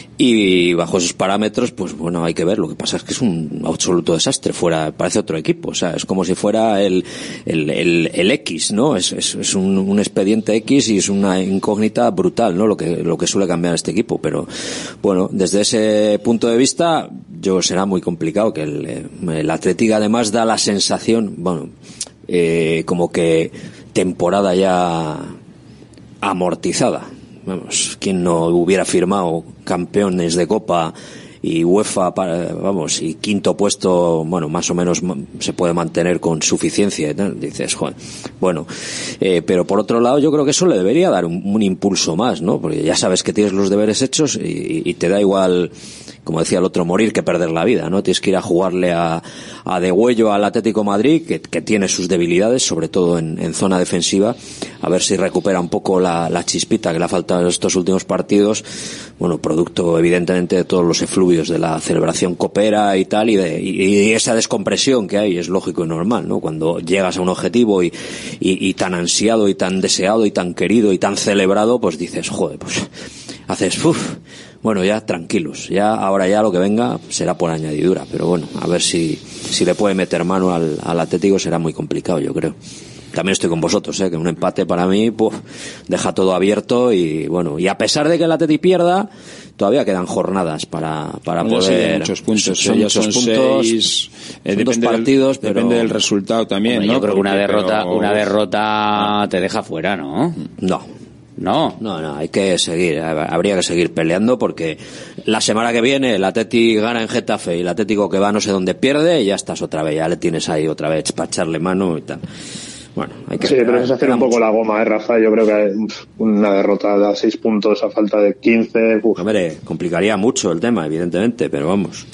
[SPEAKER 23] Y bajo esos parámetros, pues bueno, hay que ver. Lo que pasa es que es un absoluto desastre. Fuera, parece otro equipo. O sea, es como si fuera el, el, el, el X, ¿no? Es, es, es un, un expediente X y es una incógnita brutal, ¿no? Lo que, lo que suele cambiar este equipo. Pero, bueno, desde ese punto de vista, yo será muy complicado que el, el Atlético además da la sensación, bueno, eh, como que temporada ya amortizada. Vamos, quien no hubiera firmado campeones de Copa y UEFA para, vamos, y quinto puesto, bueno, más o menos se puede mantener con suficiencia y tal. Dices, joder, bueno, eh, pero por otro lado yo creo que eso le debería dar un, un impulso más, ¿no? Porque ya sabes que tienes los deberes hechos y, y te da igual, como decía el otro, morir que perder la vida, ¿no? Tienes que ir a jugarle a, a degüello al Atlético de Madrid, que, que tiene sus debilidades, sobre todo en, en zona defensiva, a ver si recupera un poco la, la chispita que le ha faltado en estos últimos partidos, bueno, producto evidentemente de todos los efluvios de la celebración copera y tal, y, de, y, y esa descompresión que hay, es lógico y normal, ¿no? Cuando llegas a un objetivo y, y, y tan ansiado y tan deseado y tan querido y tan celebrado, pues dices, joder, pues haces, uff, bueno, ya tranquilos, ya ahora ya lo que venga será por añadidura, pero bueno, a ver si, si le puede meter mano al, al Atlético. Será muy complicado, yo creo. También estoy con vosotros, ¿eh? Que un empate para mí, pues, deja todo abierto y bueno, y a pesar de que el Atlético pierda, todavía quedan jornadas para, para
[SPEAKER 1] bueno,
[SPEAKER 23] poder.
[SPEAKER 1] Sí, muchos puntos,
[SPEAKER 23] son
[SPEAKER 1] ya
[SPEAKER 23] muchos
[SPEAKER 1] son
[SPEAKER 23] puntos,
[SPEAKER 1] seis, eh,
[SPEAKER 23] son
[SPEAKER 1] depende
[SPEAKER 23] dos partidos,
[SPEAKER 1] del,
[SPEAKER 23] pero
[SPEAKER 1] depende del resultado también,
[SPEAKER 7] Hombre,
[SPEAKER 1] ¿no?
[SPEAKER 7] yo creo que una
[SPEAKER 1] Porque,
[SPEAKER 7] derrota,
[SPEAKER 1] pero...
[SPEAKER 7] una derrota te deja fuera, ¿no?
[SPEAKER 23] No.
[SPEAKER 7] No.
[SPEAKER 23] No, no, hay que seguir, habría que seguir peleando porque la semana que viene el Atleti gana en Getafe y el Atlético que va no sé dónde pierde y ya estás otra vez, ya le tienes ahí otra vez para echarle mano y tal. Bueno, hay que
[SPEAKER 2] sí,
[SPEAKER 23] esperar,
[SPEAKER 2] pero es hacer un poco
[SPEAKER 23] mucho.
[SPEAKER 2] la goma, ¿eh, Rafa? Yo creo que una derrota a seis puntos a falta de quince... Uf.
[SPEAKER 23] Hombre, complicaría mucho el tema, evidentemente, pero vamos.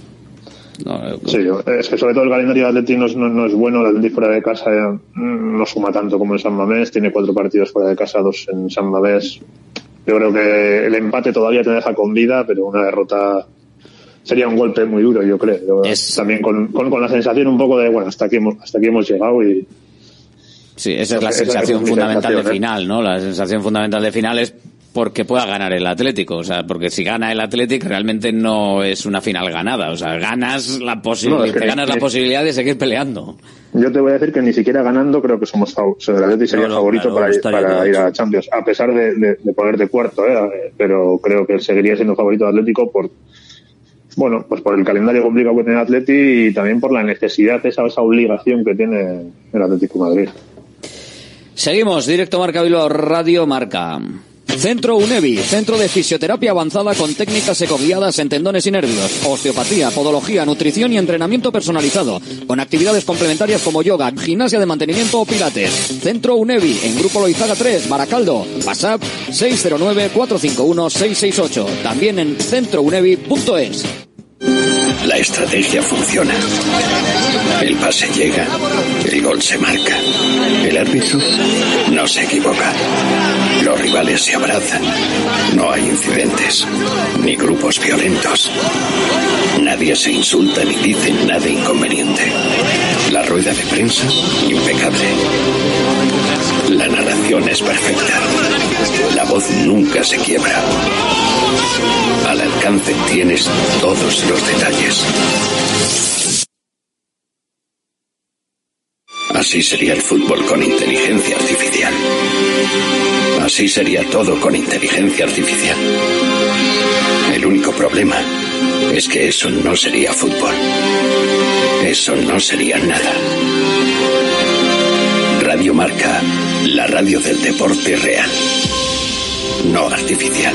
[SPEAKER 7] No,
[SPEAKER 2] sí, es que sobre todo el calendario de Atleti no es, no, no es bueno. El Atleti fuera de casa ya no suma tanto como en San Mamés. Tiene cuatro partidos fuera de casa, dos en San Mamés. Yo creo que el empate todavía te deja con vida, pero una derrota sería un golpe muy duro, yo creo. Es... También con, con, con la sensación un poco de, bueno, hasta aquí hemos, hasta aquí hemos llegado y...
[SPEAKER 7] Sí, esa es la esa sensación es fundamental sensación, de ¿eh? final, ¿no? La sensación fundamental de final es porque pueda ganar el Atlético, o sea, porque si gana el Atlético realmente no es una final ganada, o sea, ganas la posibilidad, no, es que te ganas ni, la posibilidad de seguir peleando.
[SPEAKER 2] Yo te voy a decir que ni siquiera ganando creo que somos o sea, el Atlético sería no, no, favorito claro, para, ir, para ir a Champions, a pesar de, de, de ponerte cuarto, ¿eh? Pero creo que seguiría siendo favorito del Atlético por, bueno, pues por el calendario complicado que tiene el Atlético y también por la necesidad, esa, esa obligación que tiene el Atlético de Madrid.
[SPEAKER 7] Seguimos, directo Marca Bilbao, Radio Marca. Centro UNEVI, centro de fisioterapia avanzada con técnicas ecoguiadas en tendones y nervios, osteopatía, podología, nutrición y entrenamiento personalizado, con actividades complementarias como yoga, gimnasia de mantenimiento o pilates. Centro UNEVI, en Grupo Loizaga tres, Baracaldo, WhatsApp seis cero nueve, cuatro cinco uno, seis seis ocho, también en centro unevi punto es.
[SPEAKER 6] La estrategia funciona. El pase llega, el gol se marca. El árbitro no se equivoca. Los rivales se abrazan. No hay incidentes, ni grupos violentos. Nadie se insulta ni dice nada inconveniente. La rueda de prensa, impecable. La narración es perfecta. La voz nunca se quiebra. Al alcance tienes todos los detalles. Así sería el fútbol con inteligencia artificial. Así sería todo con inteligencia artificial. El único problema es que eso no sería fútbol. Eso no sería nada. Radio Marca, la radio del deporte real, no artificial.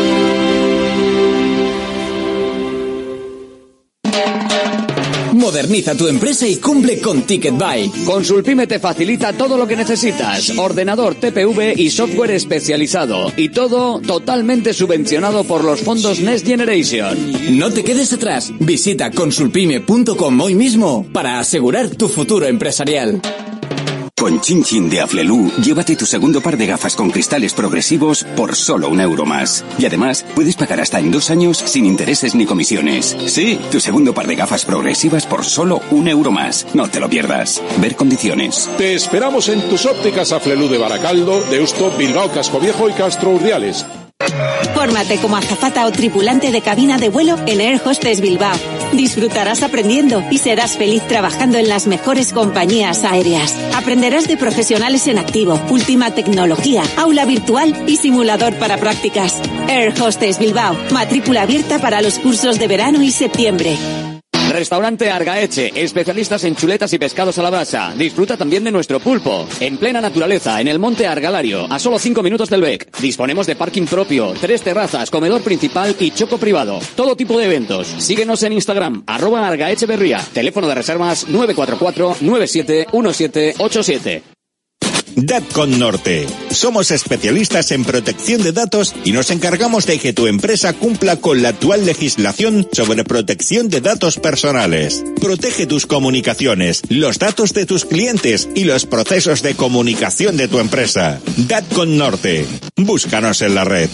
[SPEAKER 13] Moderniza tu empresa y cumple con TicketBuy.
[SPEAKER 7] Consulpime te facilita todo lo que necesitas. Ordenador, T P V y software especializado. Y todo totalmente subvencionado por los fondos Next Generation.
[SPEAKER 13] No te quedes atrás. Visita consulpime punto com hoy mismo para asegurar tu futuro empresarial.
[SPEAKER 14] Con Chin Chin de Aflelu, llévate tu segundo par de gafas con cristales progresivos por solo un euro más. Y además, puedes pagar hasta en dos años sin intereses ni comisiones. Sí, tu segundo par de gafas progresivas por solo un euro más. No te lo pierdas. Ver condiciones.
[SPEAKER 15] Te esperamos en tus ópticas Aflelu de Baracaldo, Deusto, Bilbao, Cascoviejo y Castro Urdiales.
[SPEAKER 16] Fórmate como azafata o tripulante de cabina de vuelo en Air Hostess Bilbao. Disfrutarás aprendiendo y serás feliz trabajando en las mejores compañías aéreas. Aprenderás de profesionales en activo, última tecnología, aula virtual y simulador para prácticas. Air Hostess Bilbao. Matrícula abierta para los cursos de verano y septiembre.
[SPEAKER 7] Restaurante Argaeche, especialistas en chuletas y pescados a la brasa. Disfruta también de nuestro pulpo. En plena naturaleza, en el monte Argalario, a solo cinco minutos del B E C. Disponemos de parking propio, tres terrazas, comedor principal y choco privado. Todo tipo de eventos. Síguenos en Instagram, arroba Argaecheverría. Teléfono de reservas nueve cuatro cuatro, nueve siete uno siete ocho siete.
[SPEAKER 17] Datcon Norte. Somos especialistas en protección de datos y nos encargamos de que tu empresa cumpla con la actual legislación sobre protección de datos personales. Protege tus comunicaciones, los datos de tus clientes y los procesos de comunicación de tu empresa. Datcon Norte. Búscanos en la red.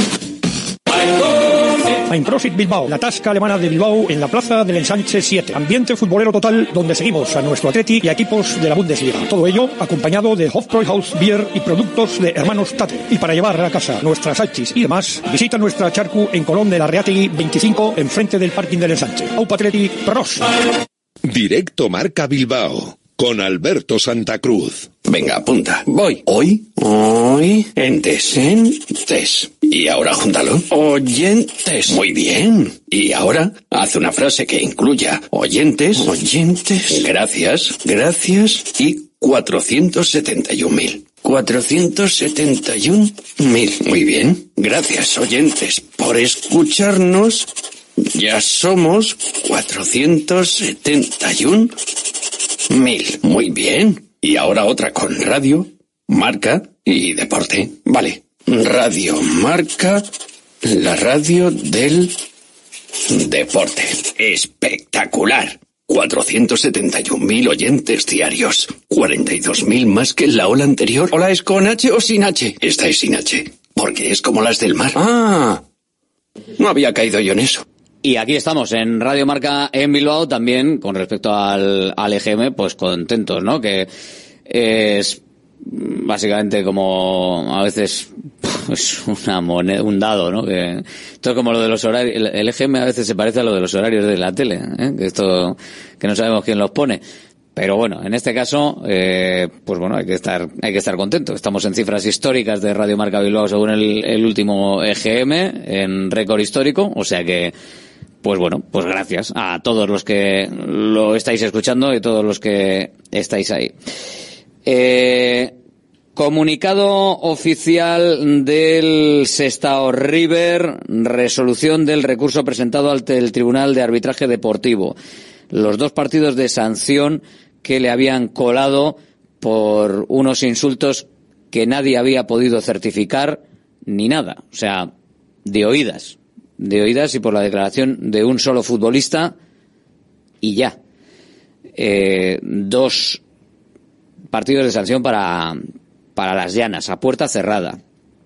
[SPEAKER 18] Einprosit Bilbao, la tasca alemana de Bilbao en la plaza del Ensanche siete. Ambiente futbolero total donde seguimos a nuestro Atleti y a equipos de la Bundesliga. Todo ello acompañado de Hofbräuhaus Bier y productos de Hermanos Tate. Y para llevar a casa nuestras salchis y demás, visita nuestra charcu en Colón de la Reategui veinticinco, enfrente del parking del Ensanche. Aupa Atleti, pros.
[SPEAKER 4] Directo Marca Bilbao, con Alberto Santa Cruz.
[SPEAKER 6] Venga, apunta. Voy. Hoy, hoy, entes, entes. Y ahora júntalo. Oyentes. Muy bien. Y ahora, haz una frase que incluya oyentes, oyentes, gracias, gracias y cuatrocientos setenta y un mil. cuatrocientos setenta y un mil. Muy bien. Gracias, oyentes, por escucharnos. Ya somos cuatrocientos setenta y un mil. Muy bien. Y ahora otra con radio, marca y deporte. Vale. Radio Marca, la radio del deporte. Espectacular. cuatrocientos setenta y un mil oyentes diarios. cuarenta y dos mil más que en la ola anterior. ¿Hola es con H o sin H? Esta es sin H, porque es como las del mar. Ah, no había caído yo en eso.
[SPEAKER 7] Y aquí estamos en Radio Marca en Bilbao también con respecto al, al E G M, pues contentos, ¿no? Que es básicamente como a veces es una moneda, un dado, ¿no? Que esto es como lo de los horarios. El, el E G M a veces se parece a lo de los horarios de la tele, ¿eh? Que esto que no sabemos quién los pone. Pero bueno, en este caso, eh, pues bueno, hay que estar, hay que estar contento. Estamos en cifras históricas de Radio Marca Bilbao según el, el último E G M en récord histórico, o sea que pues bueno, pues gracias a todos los que lo estáis escuchando y todos los que estáis ahí. Eh, comunicado oficial del Sestao River, resolución del recurso presentado ante el Tribunal de Arbitraje Deportivo. Los dos partidos de sanción que le habían colado por unos insultos que nadie había podido certificar ni nada. O sea, de oídas. De oídas y por la declaración de un solo futbolista y ya. Eh, dos partidos de sanción para, para las Llanas, a puerta cerrada.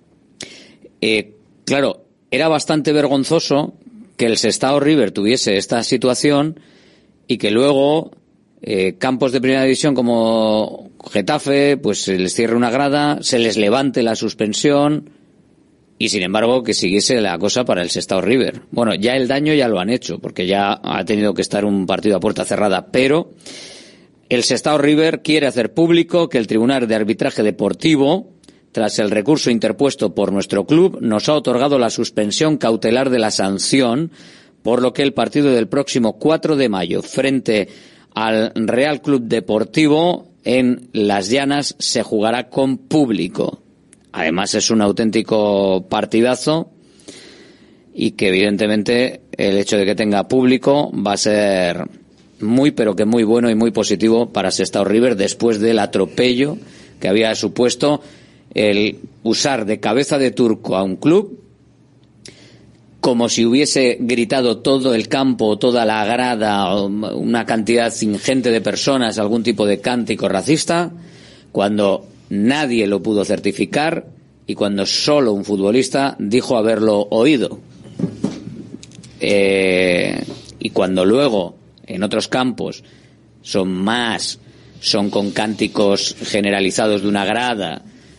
[SPEAKER 7] Eh, claro, era bastante vergonzoso que el Sestao River tuviese esta situación y que luego eh, campos de primera división como Getafe, pues se les cierre una grada, se les levante la suspensión y sin embargo que siguiese la cosa para el Sestao River. Bueno, ya el daño ya lo han hecho porque ya ha tenido que estar un partido a puerta cerrada, pero el Sestao River quiere hacer público que el Tribunal de Arbitraje Deportivo, tras el recurso interpuesto por nuestro club, nos ha otorgado la suspensión cautelar de la sanción, por lo que el partido del próximo cuatro de mayo frente al Real Club Deportivo en Las Llanas se jugará con público. Además es un auténtico partidazo y que evidentemente el hecho de que tenga público va a ser muy pero que muy bueno y muy positivo para Sestao River después del atropello que había supuesto el usar de cabeza de turco a un club como si hubiese gritado todo el campo, toda la grada, una cantidad ingente de personas, algún tipo de cántico racista, cuando nadie lo pudo certificar y cuando solo un futbolista dijo haberlo oído. Eh, y cuando luego en otros campos son más, son con cánticos generalizados de una grada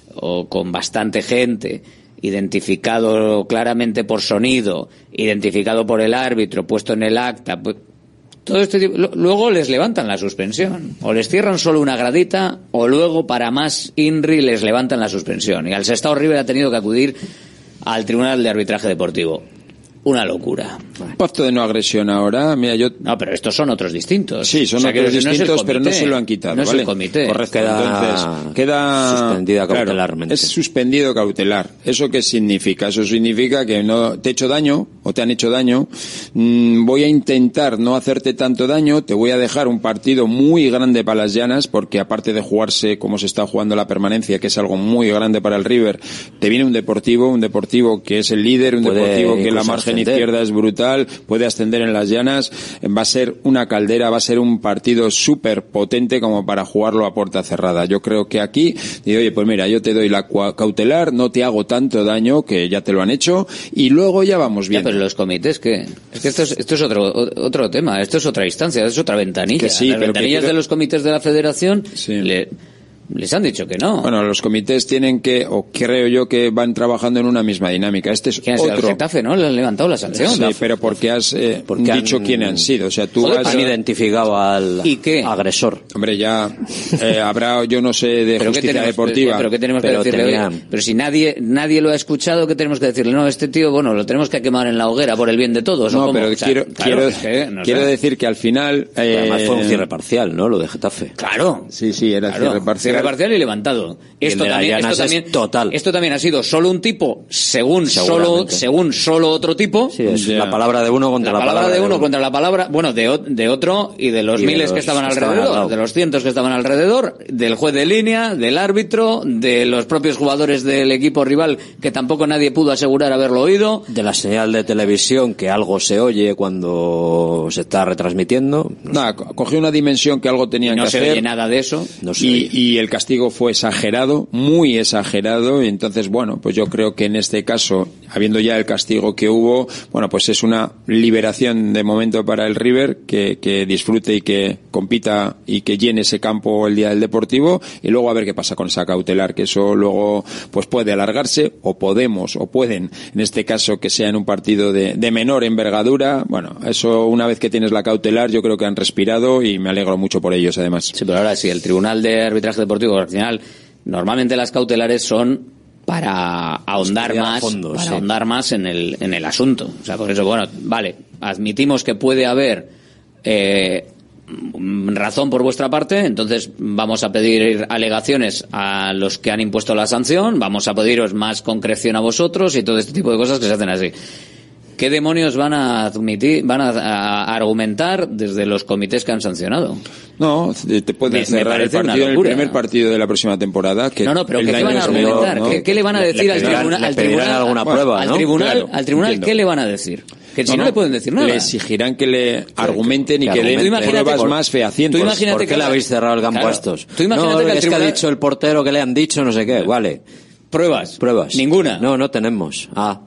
[SPEAKER 7] o con bastante gente, identificado claramente por sonido, identificado por el árbitro, puesto en el acta, pues, todo este tipo, luego les levantan la suspensión, o les cierran solo una gradita, o luego para más INRI les levantan la suspensión. Y al Sestao River ha tenido que acudir al Tribunal de Arbitraje Deportivo. Una locura.
[SPEAKER 1] Pacto de no agresión ahora, mira, yo...
[SPEAKER 7] No, pero estos son otros distintos.
[SPEAKER 1] Sí, son
[SPEAKER 7] o sea,
[SPEAKER 1] otros
[SPEAKER 7] que no
[SPEAKER 1] distintos,
[SPEAKER 7] no
[SPEAKER 1] pero no se lo han quitado,
[SPEAKER 7] no
[SPEAKER 1] ¿vale?
[SPEAKER 7] Es el comité.
[SPEAKER 1] Correcto.
[SPEAKER 23] Queda,
[SPEAKER 1] Entonces, queda
[SPEAKER 23] suspendida cautelarmente.
[SPEAKER 1] Claro, es suspendido cautelar. ¿Eso qué significa? Eso significa que no te he hecho daño, o te han hecho daño, mmm, voy a intentar no hacerte tanto daño, te voy a dejar un partido muy grande para las llanas, porque aparte de jugarse como se está jugando la permanencia, que es algo muy grande para el River, te viene un Deportivo, un Deportivo que es el líder, un
[SPEAKER 23] Puede
[SPEAKER 1] Deportivo que la margen
[SPEAKER 23] ascender.
[SPEAKER 1] izquierda es brutal, puede ascender en las llanas, va a ser una caldera, va a ser un partido súper potente como para jugarlo a puerta cerrada. Yo creo que aquí, digo, oye, pues mira, yo te doy la cautelar, no te hago tanto daño, que ya te lo han hecho, y luego ya vamos viendo.
[SPEAKER 7] Ya, pero los comités, ¿qué? Es que esto es, esto es otro, otro tema, esto es otra instancia, es otra ventanilla.
[SPEAKER 1] Que sí,
[SPEAKER 7] Las
[SPEAKER 1] pero
[SPEAKER 7] ventanillas
[SPEAKER 1] que...
[SPEAKER 7] de los comités de la federación,
[SPEAKER 1] sí.
[SPEAKER 7] le, les han dicho que no.
[SPEAKER 1] Bueno, los comités tienen que, o creo yo que van trabajando en una misma dinámica. Este es
[SPEAKER 7] ¿Quién ha sido?
[SPEAKER 1] otro.
[SPEAKER 7] El Getafe, ¿no? Le han levantado la sanción.
[SPEAKER 1] Sí, pero porque has eh,
[SPEAKER 23] Porque
[SPEAKER 1] dicho
[SPEAKER 23] han-
[SPEAKER 1] quiénes han sido. O sea, tú
[SPEAKER 23] Joder,
[SPEAKER 1] has...
[SPEAKER 23] han identificado al
[SPEAKER 7] ¿Y qué?
[SPEAKER 23] agresor.
[SPEAKER 1] Hombre, ya eh, habrá, yo no sé, de
[SPEAKER 7] ¿Pero qué
[SPEAKER 1] justicia
[SPEAKER 7] tenemos,
[SPEAKER 1] deportiva.
[SPEAKER 7] pero qué tenemos
[SPEAKER 23] pero
[SPEAKER 7] que decirle?
[SPEAKER 23] tenían-
[SPEAKER 7] Oye, pero si nadie nadie lo ha escuchado, ¿qué tenemos que decirle? No, este tío, bueno, lo tenemos que quemar en la hoguera por el bien de todos. ¿o
[SPEAKER 1] No,
[SPEAKER 7] cómo?
[SPEAKER 1] pero
[SPEAKER 7] O sea,
[SPEAKER 1] quiero,
[SPEAKER 7] claro,
[SPEAKER 1] quiero,
[SPEAKER 7] es que, no
[SPEAKER 1] quiero
[SPEAKER 7] sé.
[SPEAKER 1] decir que al final... Eh,
[SPEAKER 23] Además fue un cierre parcial, ¿no? Lo de Getafe.
[SPEAKER 7] Claro.
[SPEAKER 1] Sí, sí, era
[SPEAKER 7] Claro,
[SPEAKER 1] cierre parcial.
[SPEAKER 7] cierre parcial y levantado.
[SPEAKER 23] Y el
[SPEAKER 7] Esto
[SPEAKER 23] de la
[SPEAKER 7] también,
[SPEAKER 23] Llanas
[SPEAKER 7] esto
[SPEAKER 23] es
[SPEAKER 7] también,
[SPEAKER 23] total.
[SPEAKER 7] esto también ha sido solo un tipo, según solo,
[SPEAKER 23] Seguramente.
[SPEAKER 7] según solo otro tipo.
[SPEAKER 23] Sí, es
[SPEAKER 1] Ya.
[SPEAKER 23] la palabra de uno contra
[SPEAKER 7] La
[SPEAKER 23] la,
[SPEAKER 7] palabra de uno
[SPEAKER 23] uno.
[SPEAKER 7] contra la palabra, bueno, de, o- de otro y de los
[SPEAKER 23] Y de
[SPEAKER 7] miles
[SPEAKER 23] los
[SPEAKER 7] que estaban
[SPEAKER 23] que estaban al
[SPEAKER 7] alrededor,
[SPEAKER 23] lado.
[SPEAKER 7] de los cientos que estaban alrededor, del juez de línea, del árbitro, de los propios jugadores del equipo rival que tampoco nadie pudo asegurar haberlo oído.
[SPEAKER 23] De la señal de televisión que algo se oye cuando se está retransmitiendo.
[SPEAKER 1] Nada, co- cogió una dimensión que algo tenían
[SPEAKER 7] No
[SPEAKER 1] que
[SPEAKER 7] se
[SPEAKER 1] hacer.
[SPEAKER 7] oye nada de eso.
[SPEAKER 23] No se
[SPEAKER 1] Y,
[SPEAKER 23] oye.
[SPEAKER 1] y el castigo fue exagerado, muy exagerado, y entonces, bueno, pues yo creo que en este caso, habiendo ya el castigo que hubo, bueno, pues es una liberación de momento para el River, que, que disfrute y que compita y que llene ese campo el día del Deportivo, y luego a ver qué pasa con esa cautelar, que eso luego pues puede alargarse, o podemos, o pueden, en este caso, que sea en un partido de, de menor envergadura. Bueno, eso una vez que tienes la cautelar, yo creo que han respirado y me alegro mucho por ellos, además.
[SPEAKER 7] Sí, pero ahora sí, el Tribunal de Arbitraje Deportivo, al final, normalmente las cautelares son para ahondar
[SPEAKER 23] Estudiar a
[SPEAKER 7] más,
[SPEAKER 23] fondo,
[SPEAKER 7] para
[SPEAKER 23] sí.
[SPEAKER 7] ahondar más en el, en el asunto. O sea, por eso, bueno, vale, admitimos que puede haber eh, razón por vuestra parte, entonces vamos a pedir alegaciones a los que han impuesto la sanción, vamos a pediros más concreción a vosotros y todo este tipo de cosas que se hacen así. ¿Qué demonios van a admitir, van a, a argumentar desde los comités que han sancionado?
[SPEAKER 1] No, te te pueden
[SPEAKER 7] Me- me
[SPEAKER 1] cerrar el
[SPEAKER 7] parece una
[SPEAKER 1] partido en el
[SPEAKER 7] locura.
[SPEAKER 1] primer partido de la próxima temporada. Que
[SPEAKER 7] No, no, pero
[SPEAKER 1] el
[SPEAKER 7] ¿qué, qué
[SPEAKER 1] daño
[SPEAKER 7] van a
[SPEAKER 1] es menor,
[SPEAKER 7] argumentar?
[SPEAKER 1] ¿no?
[SPEAKER 7] ¿Qué, qué le van a
[SPEAKER 23] Le-
[SPEAKER 7] decir
[SPEAKER 23] le
[SPEAKER 7] al
[SPEAKER 23] pedirán-
[SPEAKER 7] tribunal?
[SPEAKER 23] le
[SPEAKER 7] al
[SPEAKER 23] pedirán
[SPEAKER 7] tribunal,
[SPEAKER 23] alguna
[SPEAKER 7] bueno,
[SPEAKER 23] prueba,
[SPEAKER 7] al
[SPEAKER 23] ¿no?
[SPEAKER 7] tribunal,
[SPEAKER 1] Claro,
[SPEAKER 7] al tribunal
[SPEAKER 1] entiendo.
[SPEAKER 7] ¿qué le van a decir? Que si no,
[SPEAKER 1] no,
[SPEAKER 7] le pueden decir nada.
[SPEAKER 1] Le exigirán que le argumenten y
[SPEAKER 23] que
[SPEAKER 1] que den
[SPEAKER 23] argumenten.
[SPEAKER 7] Tú imagínate
[SPEAKER 1] pruebas
[SPEAKER 7] por-
[SPEAKER 1] más fehacientes.
[SPEAKER 7] tú imagínate
[SPEAKER 23] ¿Por
[SPEAKER 7] que
[SPEAKER 23] qué le
[SPEAKER 7] la-
[SPEAKER 23] habéis cerrado el campo
[SPEAKER 7] Claro.
[SPEAKER 23] a estos?
[SPEAKER 7] Tú imagínate
[SPEAKER 23] no,
[SPEAKER 7] que el
[SPEAKER 23] es que
[SPEAKER 7] tribunal-
[SPEAKER 23] ha dicho el portero que le han dicho no sé qué. Vale.
[SPEAKER 7] Pruebas.
[SPEAKER 23] Pruebas.
[SPEAKER 7] Ninguna.
[SPEAKER 23] No, no tenemos. Ah.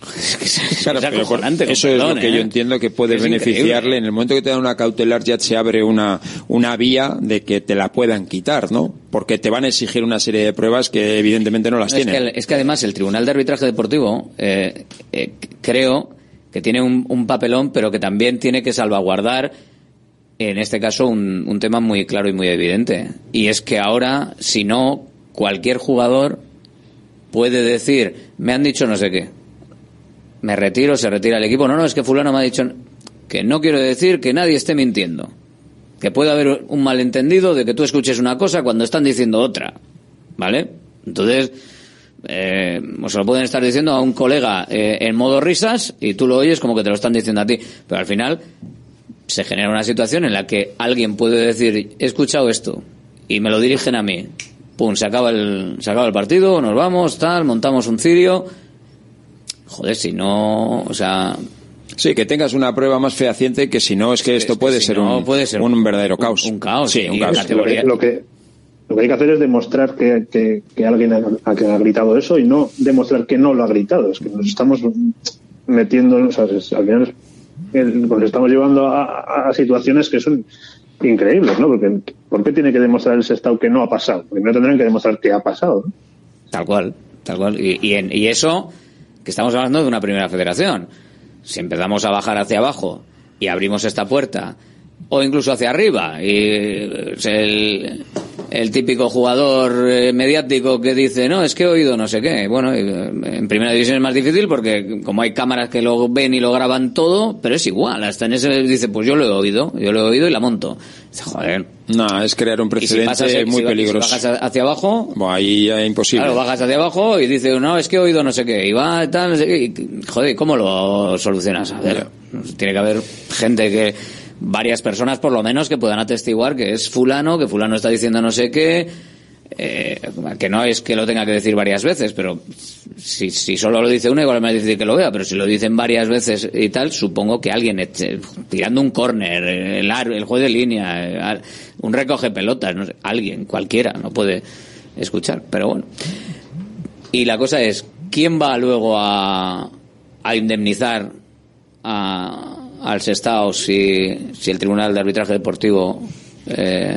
[SPEAKER 1] Claro,
[SPEAKER 7] Es
[SPEAKER 1] pero por-
[SPEAKER 7] acojonante, con
[SPEAKER 1] eso es
[SPEAKER 7] perdón,
[SPEAKER 1] lo que
[SPEAKER 7] ¿eh?
[SPEAKER 1] yo entiendo que puede
[SPEAKER 7] Es
[SPEAKER 1] beneficiarle.
[SPEAKER 7] increíble.
[SPEAKER 1] En el momento que te dan una cautelar ya se abre una, una vía de que te la puedan quitar, ¿no? Porque te van a exigir una serie de pruebas que evidentemente no las
[SPEAKER 7] No, es,
[SPEAKER 1] tienen.
[SPEAKER 7] que, es que además el Tribunal de Arbitraje Deportivo eh, eh, creo que tiene un, un papelón, pero que también tiene que salvaguardar, en este caso, un, un tema muy claro y muy evidente. Y es que ahora, si no, cualquier jugador puede decir, me han dicho no sé qué, me retiro, se retira el equipo. No, no, es que fulano me ha dicho... Que no quiero decir que nadie esté mintiendo. Que puede haber un malentendido de que tú escuches una cosa cuando están diciendo otra. ¿Vale? Entonces, eh, se lo pueden estar diciendo a un colega eh, en modo risas y tú lo oyes como que te lo están diciendo a ti. Pero al final se genera una situación en la que alguien puede decir, he escuchado esto, y me lo dirigen a mí. Pum, se acaba el, se acaba el partido, nos vamos, tal, montamos un cirio. Joder, si no, o sea...
[SPEAKER 1] Sí, que tengas una prueba más fehaciente, que si no es que esto
[SPEAKER 7] es que
[SPEAKER 1] puede,
[SPEAKER 7] si
[SPEAKER 1] ser
[SPEAKER 7] no,
[SPEAKER 1] un,
[SPEAKER 7] puede ser
[SPEAKER 1] un
[SPEAKER 7] un-
[SPEAKER 1] verdadero
[SPEAKER 7] un-
[SPEAKER 1] caos.
[SPEAKER 7] un caos,
[SPEAKER 1] Sí,
[SPEAKER 7] sí,
[SPEAKER 1] un
[SPEAKER 7] y
[SPEAKER 1] caos.
[SPEAKER 7] la categoría-
[SPEAKER 2] Lo que, Lo que hay que hacer es demostrar que, que, que alguien ha, que ha gritado eso y no demostrar que no lo ha gritado. Es que nos estamos metiendo, o sea, es, al final el, nos estamos llevando a, a situaciones que son increíbles, ¿no? Porque ¿por qué tiene que demostrar el Sestao que no ha pasado? Primero tendrán que demostrar que ha pasado, ¿no?
[SPEAKER 7] Tal cual, tal cual. Y, y, en, y eso, que estamos hablando de una primera federación. Si empezamos a bajar hacia abajo y abrimos esta puerta, o incluso hacia arriba, y el, el típico jugador eh, mediático que dice, no, es que he oído no sé qué. Bueno, en primera división es más difícil porque como hay cámaras que lo ven y lo graban todo, pero es igual, hasta en ese dice, pues yo lo he oído, yo lo he oído y la monto. Dice, joder.
[SPEAKER 1] No, es crear un precedente si pasas, muy
[SPEAKER 7] si,
[SPEAKER 1] peligroso.
[SPEAKER 7] Si bajas hacia abajo,
[SPEAKER 1] bueno, ahí ya es imposible.
[SPEAKER 7] Claro, bajas hacia abajo y dice, no, es que he oído no sé qué, y va tal, no sé qué, y, joder, ¿cómo lo solucionas? A ver, tiene que haber gente que, varias personas por lo menos que puedan atestiguar que es fulano, que fulano está diciendo no sé qué, eh, que no es que lo tenga que decir varias veces, pero si, si solo lo dice uno igual me dice que lo vea, pero si lo dicen varias veces y tal, supongo que alguien eche, tirando un córner, el, el juez de línea, un recoge pelotas, no sé, alguien, cualquiera, no puede escuchar, pero bueno. Y la cosa es, ¿quién va luego a, a indemnizar a al Sestao si, si el Tribunal de Arbitraje Deportivo eh,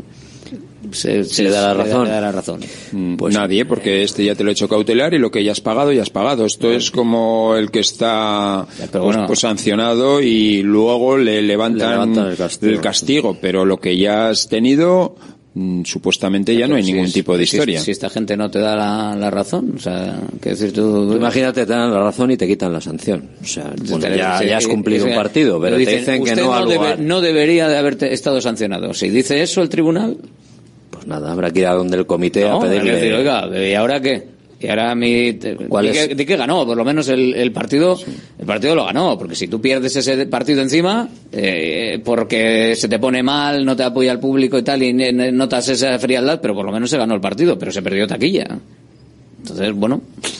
[SPEAKER 7] se, se le da la razón? Le da la razón.
[SPEAKER 1] Pues nadie, porque este ya te lo he hecho cautelar y lo que ya has pagado, ya has pagado. Esto es como el que está pues, bueno, pues sancionado y luego le levantan, le levantan el, castigo. el castigo, pero lo que ya has tenido supuestamente ya no hay ningún tipo de historia.
[SPEAKER 7] Si, si esta gente no te da la, la razón, o sea, ¿qué decir tú?
[SPEAKER 23] tú imagínate, te dan la razón y te quitan la sanción. O sea, bueno, ya, ya has cumplido un partido, pero
[SPEAKER 7] dicen,
[SPEAKER 23] te dicen que no,
[SPEAKER 7] no, debe, no debería de haber estado sancionado. Si dice eso el tribunal,
[SPEAKER 23] pues nada, habrá que ir a donde el comité no, a pedirle.
[SPEAKER 7] Decir, oiga, ¿y ahora qué? Y ahora mi, ¿Cuál ¿de, es? Qué, ¿de qué ganó? Por lo menos el, el partido, sí. el partido lo ganó, porque si tú pierdes ese partido encima, eh, porque se te pone mal, no te apoya el público y tal, y notas esa frialdad, pero por lo menos se ganó el partido, pero se perdió taquilla. Entonces, bueno.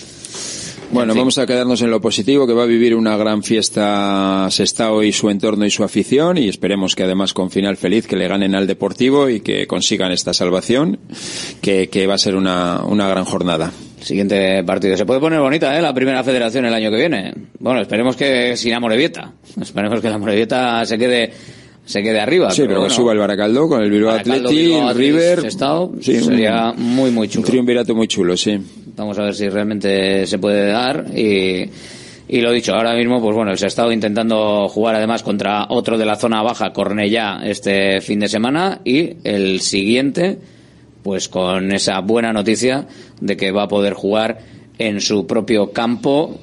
[SPEAKER 1] Bueno, en fin. Vamos a quedarnos en lo positivo, que va a vivir una gran fiesta Sestao y su entorno y su afición, y esperemos que además con final feliz, que le ganen al Deportivo y que consigan esta salvación, que, que va a ser una, una gran jornada.
[SPEAKER 7] Siguiente partido. Se puede poner bonita, ¿eh? La primera federación el año que viene. Bueno, esperemos que sin Amorebieta. Esperemos que la Amorebieta se quede se quede arriba.
[SPEAKER 1] Sí, pero, pero bueno, que suba el Baracaldo con el Bilbao Athletic, el River.
[SPEAKER 7] Sestao, sí, sería un, muy, muy chulo.
[SPEAKER 1] Un triunvirato muy chulo, sí.
[SPEAKER 7] Vamos a ver si realmente se puede dar y... Y lo dicho, ahora mismo, pues bueno, el Sestao intentando jugar además contra otro de la zona baja, Cornellá, este fin de semana, y el siguiente, pues con esa buena noticia de que va a poder jugar en su propio campo,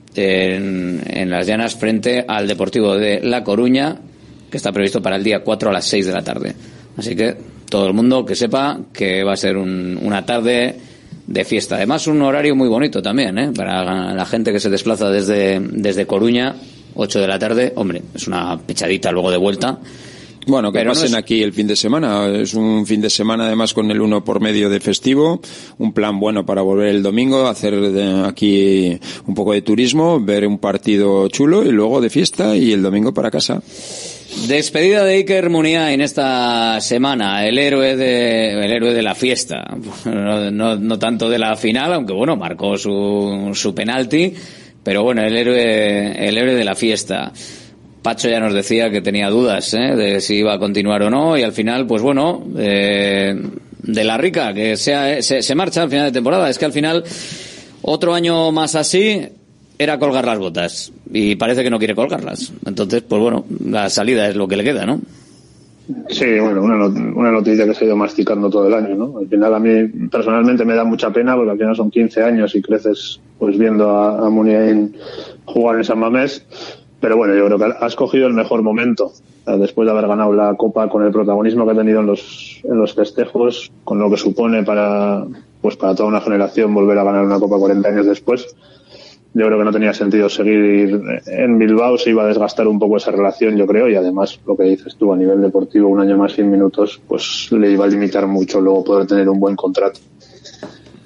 [SPEAKER 7] en, en las Llanas, frente al Deportivo de La Coruña, que está previsto para el día cuatro a las seis de la tarde. Así que todo el mundo que sepa que va a ser un, una tarde de fiesta. Además, un horario muy bonito también, ¿eh? Para la gente que se desplaza desde, desde Coruña, ocho de la tarde. Hombre, es una pechadita luego de vuelta.
[SPEAKER 1] Bueno, que pero pasen no es... aquí el fin de semana. Es un fin de semana además con el uno por medio de festivo. Un plan bueno para volver el domingo, hacer de aquí un poco de turismo, ver un partido chulo y luego de fiesta y el domingo para casa.
[SPEAKER 7] Despedida de Iker Muniain esta semana, el héroe de el héroe de la fiesta, no, no, no tanto de la final, aunque bueno, marcó su, su penalti, pero bueno, el héroe el héroe de la fiesta. Pacho ya nos decía que tenía dudas, ¿eh? De si iba a continuar o no, y al final, pues bueno, eh, de la rica, que sea, se, se marcha al final de temporada. Es que al final, otro año más así, era colgar las botas, y parece que no quiere colgarlas. Entonces, pues bueno, la salida es lo que le queda, ¿no?
[SPEAKER 2] Sí, bueno, una, not- una noticia que se ha ido masticando todo el año, ¿no? Al final a mí personalmente me da mucha pena, porque al final son quince años y creces pues viendo a, a Muniain jugar en San Mamés. Pero bueno, yo creo que has cogido el mejor momento, después de haber ganado la Copa, con el protagonismo que ha tenido en los en los festejos, con lo que supone para pues para toda una generación volver a ganar una Copa cuarenta años después. Yo creo que no tenía sentido seguir en Bilbao, se iba a desgastar un poco esa relación, yo creo, y además lo que dices tú, a nivel deportivo, un año más, cien minutos, pues le iba a limitar mucho luego poder tener un buen contrato.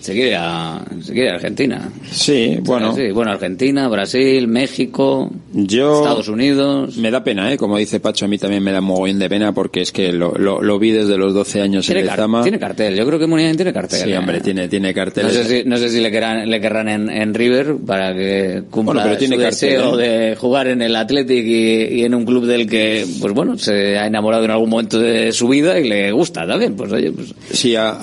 [SPEAKER 7] Se quiere a, se quiere a Argentina.
[SPEAKER 1] Sí, bueno.
[SPEAKER 7] Sí, bueno, Argentina, Brasil, México,
[SPEAKER 1] yo,
[SPEAKER 7] Estados Unidos.
[SPEAKER 1] Me da pena, ¿eh? Como dice Pacho, a mí también me da mogollón de pena porque es que lo, lo, lo vi desde los doce años
[SPEAKER 7] tiene
[SPEAKER 1] en
[SPEAKER 7] car-
[SPEAKER 1] Lezama.
[SPEAKER 7] Tiene cartel, yo creo que Muniain tiene cartel.
[SPEAKER 1] Sí,
[SPEAKER 7] ¿eh?
[SPEAKER 1] hombre, tiene, tiene cartel.
[SPEAKER 7] No sé si, no sé si le querrán, le querrán en, en River para que cumpla
[SPEAKER 1] bueno, pero tiene
[SPEAKER 7] su
[SPEAKER 1] cartel,
[SPEAKER 7] deseo
[SPEAKER 1] ¿eh?
[SPEAKER 7] de jugar en el Athletic y, y en un club del que, pues bueno, se ha enamorado en algún momento de su vida y le gusta también. Pues oye, pues.
[SPEAKER 1] Sí, a,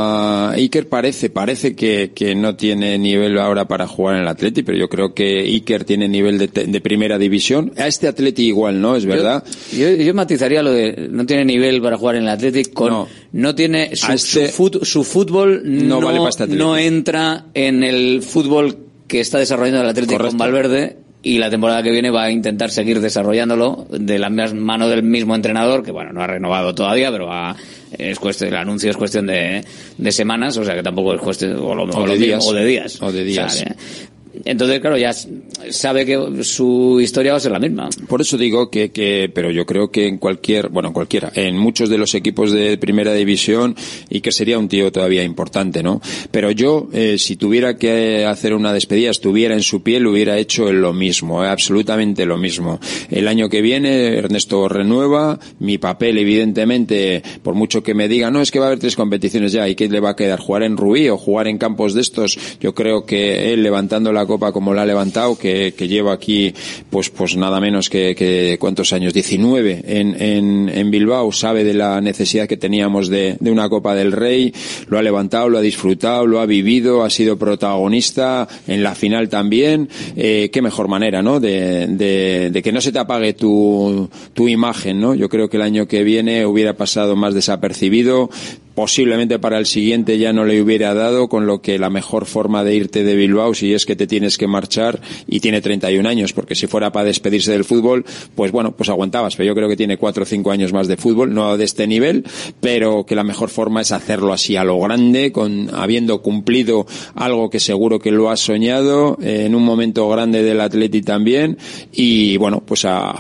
[SPEAKER 1] a Iker parece, parece que, que no tiene nivel ahora para jugar en el Atleti, pero yo creo que Iker tiene nivel de, de primera división. A este Atleti igual, ¿no? Es verdad.
[SPEAKER 7] Yo, yo, yo matizaría lo de no tiene nivel para jugar en el Athletic con no, no tiene su, este, su, fut, su fútbol no, no, vale para este no entra en el fútbol que está desarrollando el Athletic con Valverde. Y la temporada que viene va a intentar seguir desarrollándolo de la mano del mismo entrenador, que bueno, no ha renovado todavía, pero va, es cuestión, el anuncio es cuestión de, de semanas, o sea que tampoco es cuestión, o, lo, o, o, de, lo, días, o de días.
[SPEAKER 1] O de días.
[SPEAKER 7] O sea, entonces, claro, ya sabe que su historia va a ser la misma.
[SPEAKER 1] Por eso digo que, que, pero yo creo que en cualquier, bueno, en cualquiera, en muchos de los equipos de primera división, y que sería un tío todavía importante, ¿no? Pero yo, eh, si tuviera que hacer una despedida, estuviera en su piel, hubiera hecho lo mismo, eh, absolutamente lo mismo. El año que viene, Ernesto renueva, mi papel, evidentemente, por mucho que me diga, no, es que va a haber tres competiciones ya, ¿y qué le va a quedar? ¿Jugar en Rubí o jugar en campos de estos? Yo creo que él levantando la Copa como la ha levantado, que, que lleva aquí pues pues nada menos que, que ¿cuántos años? diecinueve en, en, en Bilbao, sabe de la necesidad que teníamos de, de una Copa del Rey, lo ha levantado, lo ha disfrutado, lo ha vivido, ha sido protagonista en la final también. Eh, qué mejor manera, ¿no? De, de, de que no se te apague tu, tu imagen, ¿no? Yo creo que el año que viene hubiera pasado más desapercibido. Posiblemente para el siguiente ya no le hubiera dado, con lo que la mejor forma de irte de Bilbao, si es que te tienes que marchar, y tiene treinta y un años, porque si fuera para despedirse del fútbol, pues bueno, pues aguantabas, pero yo creo que tiene cuatro o cinco años más de fútbol, no de este nivel, pero que la mejor forma es hacerlo así a lo grande, con habiendo cumplido algo que seguro que lo has soñado, eh, en un momento grande del Atleti también, y bueno, pues a,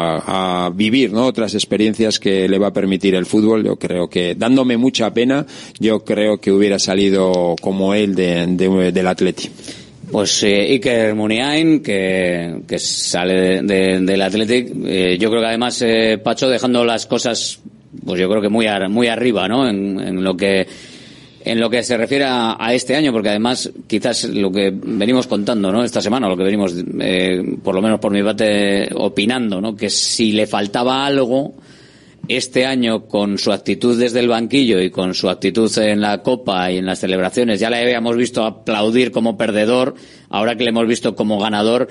[SPEAKER 1] a, a vivir, ¿no? Otras experiencias que le va a permitir el fútbol. Yo creo que, dándome mucha pena, yo creo que hubiera salido como él de, de, del Atleti.
[SPEAKER 7] Pues eh, Iker Muniain, que, que sale de, de, del Athletic, eh, yo creo que además eh, Pacho dejando las cosas, pues yo creo que muy a, muy arriba, ¿no? En, en lo que en lo que se refiere a, a este año, porque además quizás lo que venimos contando, ¿no? Esta semana, lo que venimos, eh, por lo menos por mi parte, opinando, ¿no? Que si le faltaba algo este año, con su actitud desde el banquillo y con su actitud en la Copa y en las celebraciones, ya le habíamos visto aplaudir como perdedor, ahora que le hemos visto como ganador,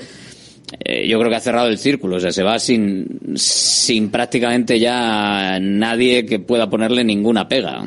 [SPEAKER 7] eh, yo creo que ha cerrado el círculo, o sea, se va sin, sin prácticamente ya nadie que pueda ponerle ninguna pega.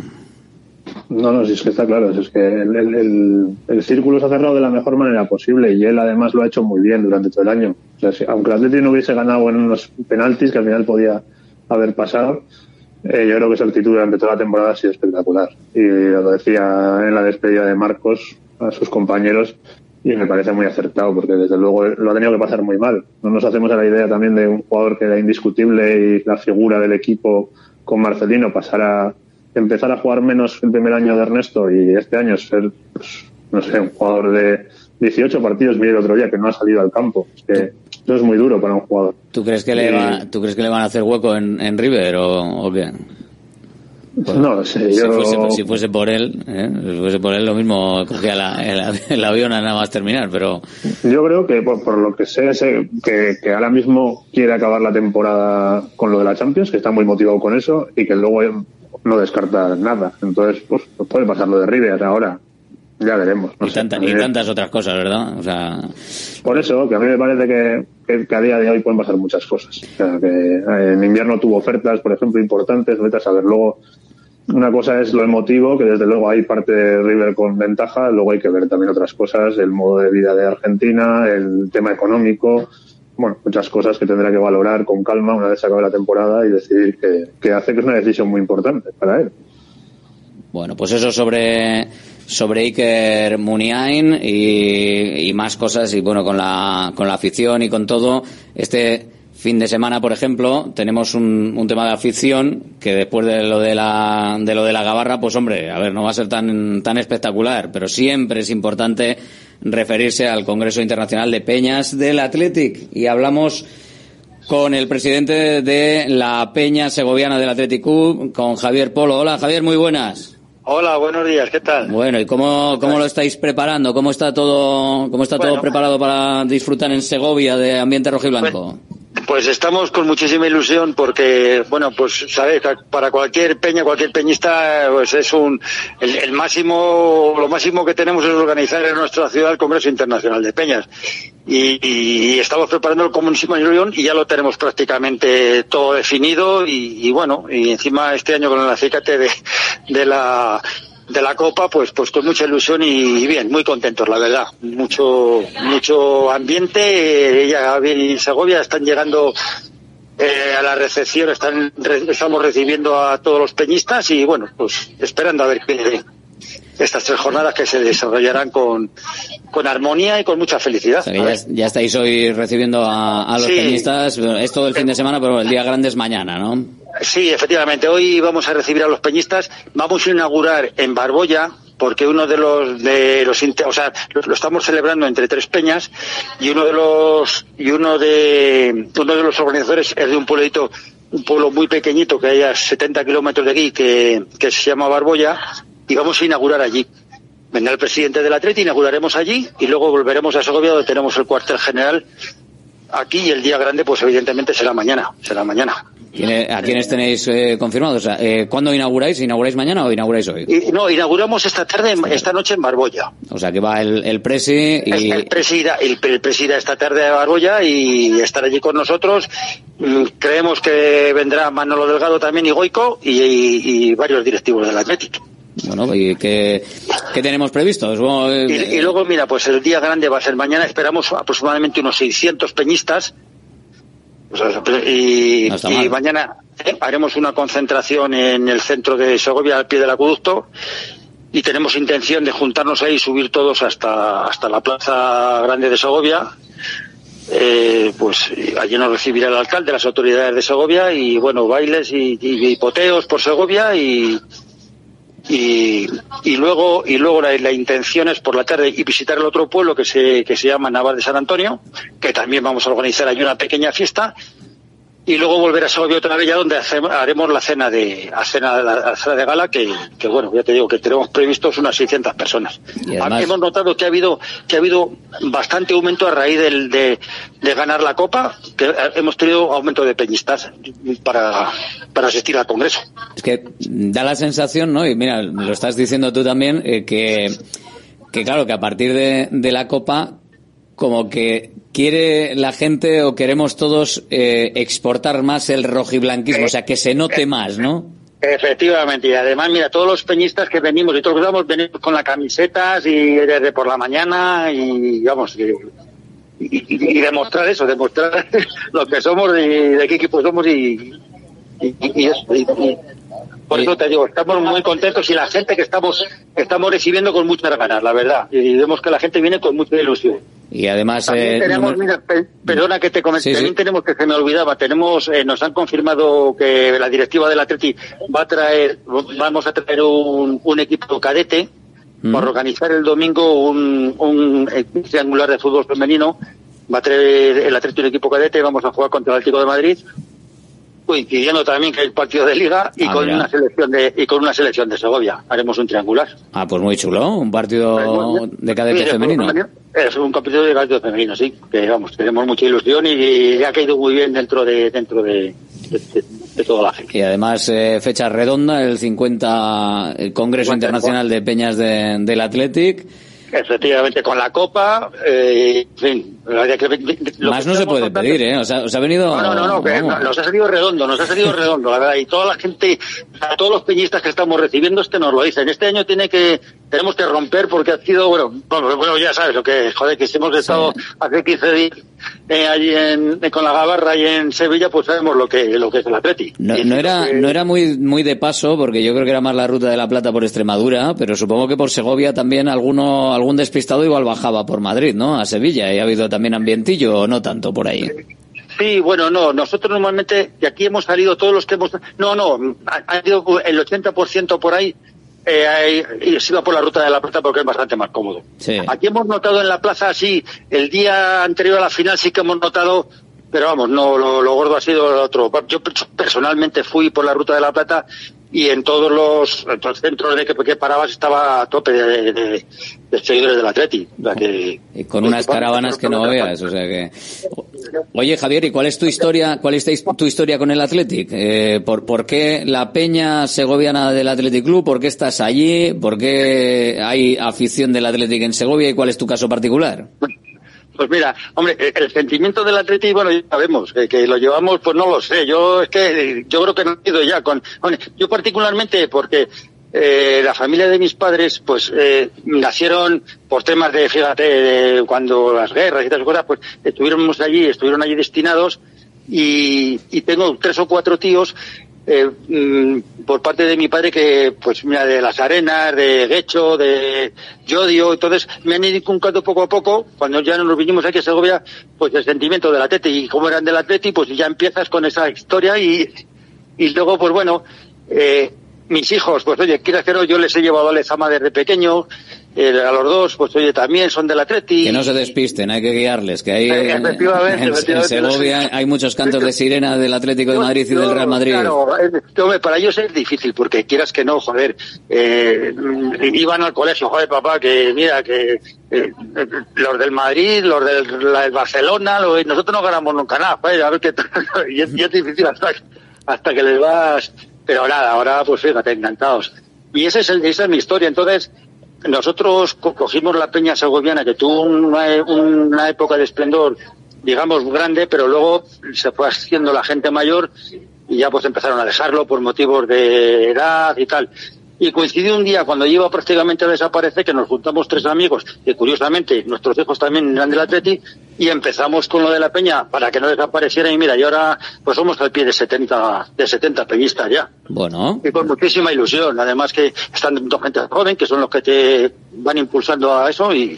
[SPEAKER 2] No, no, si es que está claro, si es que el, el, el, el círculo se ha cerrado de la mejor manera posible, y él además lo ha hecho muy bien durante todo el año. O sea, si, aunque el Atlético no hubiese ganado en unos penaltis, que al final podía haber pasado, eh, yo creo que su actitud durante toda la temporada ha sido espectacular, y lo decía en la despedida de Marcos a sus compañeros, y me parece muy acertado, porque desde luego lo ha tenido que pasar muy mal. No nos hacemos a la idea también de un jugador que era indiscutible y la figura del equipo con Marcelino, pasar a empezar a jugar menos el primer año de Ernesto, y este año ser, pues, no sé, un jugador de dieciocho partidos, mire el otro día que no ha salido al campo. Es que eso es muy duro para un jugador.
[SPEAKER 7] ¿Tú crees que, le, va, ¿tú crees que le van a hacer hueco en, en River o, o qué?
[SPEAKER 2] Pues no lo sé.
[SPEAKER 7] Si,
[SPEAKER 2] yo...
[SPEAKER 7] fuese, si fuese por él, ¿eh? si fuese por él, lo mismo cogía la, el, el avión a nada más terminar, pero...
[SPEAKER 2] Yo creo que, por, por lo que sé, sé que, que ahora mismo quiere acabar la temporada con lo de la Champions, que está muy motivado con eso, y que luego no descarta nada. Entonces, pues, pues puede pasar lo de River ahora. Ya veremos. No
[SPEAKER 7] y,
[SPEAKER 2] sé,
[SPEAKER 7] tanta, y tantas otras cosas, ¿verdad? O sea...
[SPEAKER 2] Por eso, que a mí me parece que, que, que a día de hoy pueden pasar muchas cosas. O sea, que en invierno tuvo ofertas, por ejemplo, importantes, vete a saber. Luego, una cosa es lo emotivo, que desde luego hay parte de River con ventaja, luego hay que ver también otras cosas, el modo de vida de Argentina, el tema económico, bueno, muchas cosas que tendrá que valorar con calma una vez se acabe la temporada y decidir que, que hace que es una decisión muy importante para él.
[SPEAKER 7] Bueno, pues eso sobre... sobre Iker Muniain y, y más cosas, y bueno, con la con la afición y con todo, este fin de semana, por ejemplo, tenemos un, un tema de afición que después de lo de la de lo de la Gabarra, pues hombre, a ver, no va a ser tan tan espectacular, pero siempre es importante referirse al Congreso Internacional de Peñas del Athletic, y hablamos con el presidente de la Peña Segoviana del Athletic Club, con Javier Polo. Hola, Javier, muy buenas.
[SPEAKER 3] Hola, buenos días, ¿qué tal?
[SPEAKER 7] Bueno, ¿y cómo, cómo lo estáis preparando? ¿Cómo está todo, cómo está
[SPEAKER 3] bueno,
[SPEAKER 7] todo preparado para disfrutar en Segovia de ambiente rojiblanco?
[SPEAKER 3] Pues, pues estamos con muchísima ilusión porque, bueno, pues sabéis, para cualquier peña, cualquier peñista, pues es un, el, el máximo, lo máximo que tenemos es organizar en nuestra ciudad el Congreso Internacional de Peñas. Y, y, y estamos preparando con muchísima ilusión y ya lo tenemos prácticamente todo definido y, y bueno, y encima este año con el acicate de, de la de la Copa, pues pues con mucha ilusión y, y bien, muy contentos, la verdad. Mucho mucho ambiente, ella en Segovia están llegando eh, a la recepción, están re, estamos recibiendo a todos los peñistas y bueno, pues esperando a ver qué estas tres jornadas que se desarrollarán con, con armonía y con mucha felicidad. O sea,
[SPEAKER 7] ya, ya estáis hoy recibiendo a, a los sí. peñistas, es todo el fin de semana, pero el día grande es mañana, ¿no?
[SPEAKER 3] Sí, efectivamente, hoy vamos a recibir a los peñistas, vamos a inaugurar en Barbolla, porque uno de los, de los, o sea, lo, lo estamos celebrando entre tres peñas, y uno de los, y uno de, uno de los organizadores es de un pueblito, un pueblo muy pequeñito que hay a setenta kilómetros de aquí, que, que se llama Barbolla, y vamos a inaugurar allí. Vendrá el presidente del Atleti, inauguraremos allí y luego volveremos a Segovia, donde tenemos el cuartel general aquí, y el día grande pues evidentemente será mañana, será mañana.
[SPEAKER 7] ¿A quiénes tenéis eh, confirmados? O sea, eh, ¿cuándo inauguráis? ¿Inauguráis mañana o inauguráis hoy?
[SPEAKER 3] Y, no, inauguramos esta tarde, esta noche en Barbolla.
[SPEAKER 7] O sea, que va el, el presi y...
[SPEAKER 3] El, el presida, el, el presida esta tarde a Barbolla y estará allí con nosotros. Creemos que vendrá Manolo Delgado también y Goico y, y, y varios directivos del Atlético.
[SPEAKER 7] Bueno, ¿y qué, qué tenemos previsto?
[SPEAKER 3] Y, y luego, mira, pues el día grande va a ser mañana, esperamos aproximadamente unos seiscientos peñistas, o sea, y, no y mañana eh, haremos una concentración en el centro de Segovia, al pie del acueducto, y tenemos intención de juntarnos ahí y subir todos hasta, hasta la plaza grande de Segovia. Eh, pues allí nos recibirá el alcalde, las autoridades de Segovia, y bueno, bailes y, y, y poteos por Segovia, y Y, y luego y luego la, la intención es por la tarde y visitar el otro pueblo que se que se llama Naval de San Antonio, que también vamos a organizar allí una pequeña fiesta, y luego volver a Segovia otra vez, ya donde hacemos, haremos la cena de la cena, la cena de gala, que, que bueno, ya te digo que tenemos previstos unas seiscientas personas. Además, hemos notado que ha habido que ha habido bastante aumento a raíz del, de, de ganar la Copa, que hemos tenido aumento de peñistas para, para asistir al Congreso.
[SPEAKER 7] Es que da la sensación, ¿no? Y mira, lo estás diciendo tú también, eh, que, que claro, que a partir de, de la Copa, como que quiere la gente o queremos todos eh, exportar más el rojiblanquismo, o sea, que se note más, ¿no?
[SPEAKER 3] Efectivamente, y además, mira, todos los peñistas que venimos y todos los que vamos, venimos con las camisetas y desde por la mañana y, vamos, y, y, y demostrar eso, demostrar lo que somos y de qué equipo somos y, y, y eso. Y, y, por eso te digo, estamos muy contentos y la gente que estamos estamos recibiendo con muchas ganas, la verdad, y vemos que la gente viene con mucha ilusión.
[SPEAKER 7] Y además
[SPEAKER 3] también
[SPEAKER 7] eh,
[SPEAKER 3] tenemos,
[SPEAKER 7] no...
[SPEAKER 3] mira, pe, perdona que te comente, sí,
[SPEAKER 7] sí.
[SPEAKER 3] también tenemos que se me olvidaba, tenemos, eh, nos han confirmado que la directiva del Atleti va a traer, vamos a traer un, un equipo cadete mm. para organizar el domingo un, un, un triangular de fútbol femenino. Va a traer el Atleti un equipo cadete, vamos a jugar contra el Atlético de Madrid. Uy, pidiendo también que hay partido de liga y ah, con mira. una selección de y con una selección de Segovia haremos un triangular.
[SPEAKER 7] Ah, pues muy chulo, un partido de cadete sí, femenino.
[SPEAKER 3] Es un capítulo de cadete femenino, sí, que vamos, tenemos mucha ilusión y, y ha caído muy bien dentro de dentro de, de, de, de toda la gente.
[SPEAKER 7] Y además eh, fecha redonda, el cincuenta el Congreso cincuenta Internacional de Peñas de, del Athletic.
[SPEAKER 3] Efectivamente, con la Copa, eh, en fin.
[SPEAKER 7] Lo Más no se puede pedir, ¿eh? O sea, os ha venido...
[SPEAKER 3] No, no, no, no que nos ha salido redondo, nos ha salido redondo, la verdad. Y toda la gente, a todos los peñistas que estamos recibiendo, este nos lo dicen. Este año tiene que, tenemos que romper porque ha sido, bueno, bueno, bueno ya sabes lo que, joder, que si hemos estado sí. hace quince días eh, allí en, eh, con la Gabarra y en Sevilla, pues sabemos lo que, lo que es el Atleti.
[SPEAKER 7] No, no era, que... no era muy, muy de paso, porque yo creo que era más la Ruta de la Plata por Extremadura, pero supongo que por Segovia también alguno, algún despistado igual bajaba por Madrid, ¿no? A Sevilla, y ha habido también ambientillo o no tanto por ahí.
[SPEAKER 3] Sí, bueno, no, nosotros normalmente, de aquí hemos salido todos los que hemos... No, no, ha, ha ido el ochenta por ciento por ahí, eh, hay, se iba por la Ruta de la Plata porque es bastante más cómodo.
[SPEAKER 7] Sí.
[SPEAKER 3] Aquí hemos notado en la plaza, sí, el día anterior a la final sí que hemos notado, pero vamos, no, lo, lo gordo ha sido lo otro. Yo personalmente fui por la Ruta de la Plata y en todos los, los centros de que, que parabas estaba a tope de, de, de seguidores del Atleti. O sea que,
[SPEAKER 7] y con unas caravanas que no veas, o sea que... Oye, Javier, ¿y cuál es tu historia, cuál es tu historia con el Athletic? Eh, ¿por, ¿Por qué la peña segoviana del Athletic Club? ¿Por qué estás allí? ¿Por qué hay afición del Athletic en Segovia? ¿Y cuál es tu caso particular?
[SPEAKER 3] Pues mira, hombre, el sentimiento del Atleti, bueno, ya sabemos, que, que lo llevamos, pues no lo sé, yo es que, yo creo que no he ido ya con, con yo particularmente porque eh, la familia de mis padres, pues, eh, nacieron por temas de, fíjate, de cuando las guerras y tal cosas, pues, estuvimos allí, estuvieron allí destinados y, y tengo tres o cuatro tíos Eh, mm, por parte de mi padre que, pues mira, de Las Arenas, de Guecho, de Llodio, entonces me han ido inculcando poco a poco, cuando ya nos vinimos aquí a Segovia, pues el sentimiento del Atleti, y como eran del Atleti, pues ya empiezas con esa historia y, y luego, pues bueno, eh, mis hijos, pues oye, quieras que no, yo les he llevado a Lezama desde pequeño, eh, a los dos, pues oye, también son del Atleti.
[SPEAKER 7] Que no se despisten, hay que guiarles, que hay
[SPEAKER 3] eh, efectivamente,
[SPEAKER 7] en,
[SPEAKER 3] efectivamente,
[SPEAKER 7] en Segovia hay muchos cantos de sirena del Atlético de Madrid y del Real Madrid.
[SPEAKER 3] Claro, eh, para ellos es difícil, porque quieras que no, joder, eh, iban al colegio, joder, papá, que mira, que eh, los del Madrid, los del, la, del Barcelona, los, nosotros no ganamos nunca nada, joder, a ver qué tal, y, es, y es difícil hasta, hasta que les vas, pero nada, ahora pues fíjate, encantados. Y ese es el, esa es mi historia, entonces... Nosotros cogimos la peña segoviana, que tuvo una, una época de esplendor, digamos, grande, pero luego se fue haciendo la gente mayor y ya pues empezaron a dejarlo por motivos de edad y tal. Y coincidió un día cuando iba prácticamente a desaparecer que nos juntamos tres amigos, que curiosamente nuestros hijos también eran del Atleti, y empezamos con lo de la peña para que no desapareciera, y mira, y ahora pues somos al pie de setenta, de setenta peñistas ya.
[SPEAKER 7] Bueno.
[SPEAKER 3] Y con muchísima ilusión, además que están dando gente joven, que son los que te van impulsando a eso, y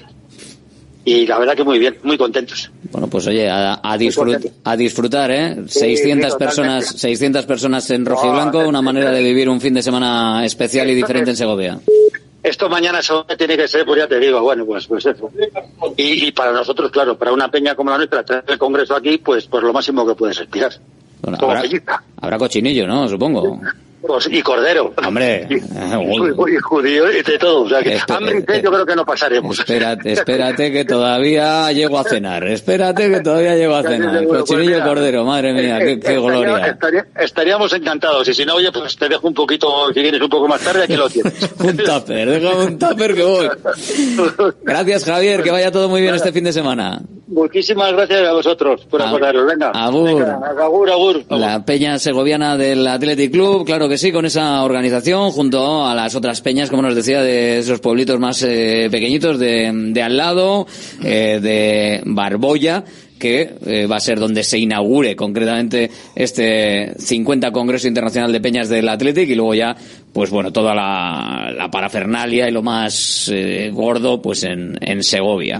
[SPEAKER 3] y la verdad que muy bien, muy contentos.
[SPEAKER 7] Bueno, pues oye, a, a, disfrut, a disfrutar, ¿eh? Sí, seiscientas sí, personas, seiscientas personas en rojiblanco, una manera de vivir un fin de semana especial y diferente en Segovia.
[SPEAKER 3] Esto mañana tiene que ser, pues ya te digo, bueno, pues pues eso. Y, y para nosotros, claro, para una peña como la nuestra, tener el congreso aquí, pues pues lo máximo que puedes aspirar.
[SPEAKER 7] Bueno, habrá, habrá cochinillo, ¿no? Supongo.
[SPEAKER 3] Y cordero.
[SPEAKER 7] Hombre.
[SPEAKER 3] Y, y, y judío y de todo. O sea que Espera, hambre yo creo que no pasaremos.
[SPEAKER 7] Espérate, espérate que todavía llego a cenar. Espérate que todavía llego a cenar. Cochinillo y cordero, madre mía, qué, qué gloria.
[SPEAKER 3] Estaría, estaríamos encantados. Y si no, oye, pues te dejo un poquito, si vienes un poco más tarde, aquí lo tienes.
[SPEAKER 7] Un tupper, déjame un tupper que voy. Gracias, Javier, que vaya todo muy bien este fin de semana.
[SPEAKER 3] Muchísimas gracias a vosotros por acordaros. Venga.
[SPEAKER 7] Agur.
[SPEAKER 3] Venga, agur, agur.
[SPEAKER 7] La peña segoviana del Athletic Club, claro que sí, con esa organización, junto a las otras peñas, como nos decía, de esos pueblitos más eh, pequeñitos de, de al lado, eh, de Barboya, que eh, va a ser donde se inaugure concretamente este cincuenta Congreso Internacional de Peñas del Athletic, y luego ya, pues bueno, toda la, la parafernalia y lo más eh, gordo, pues en, en Segovia.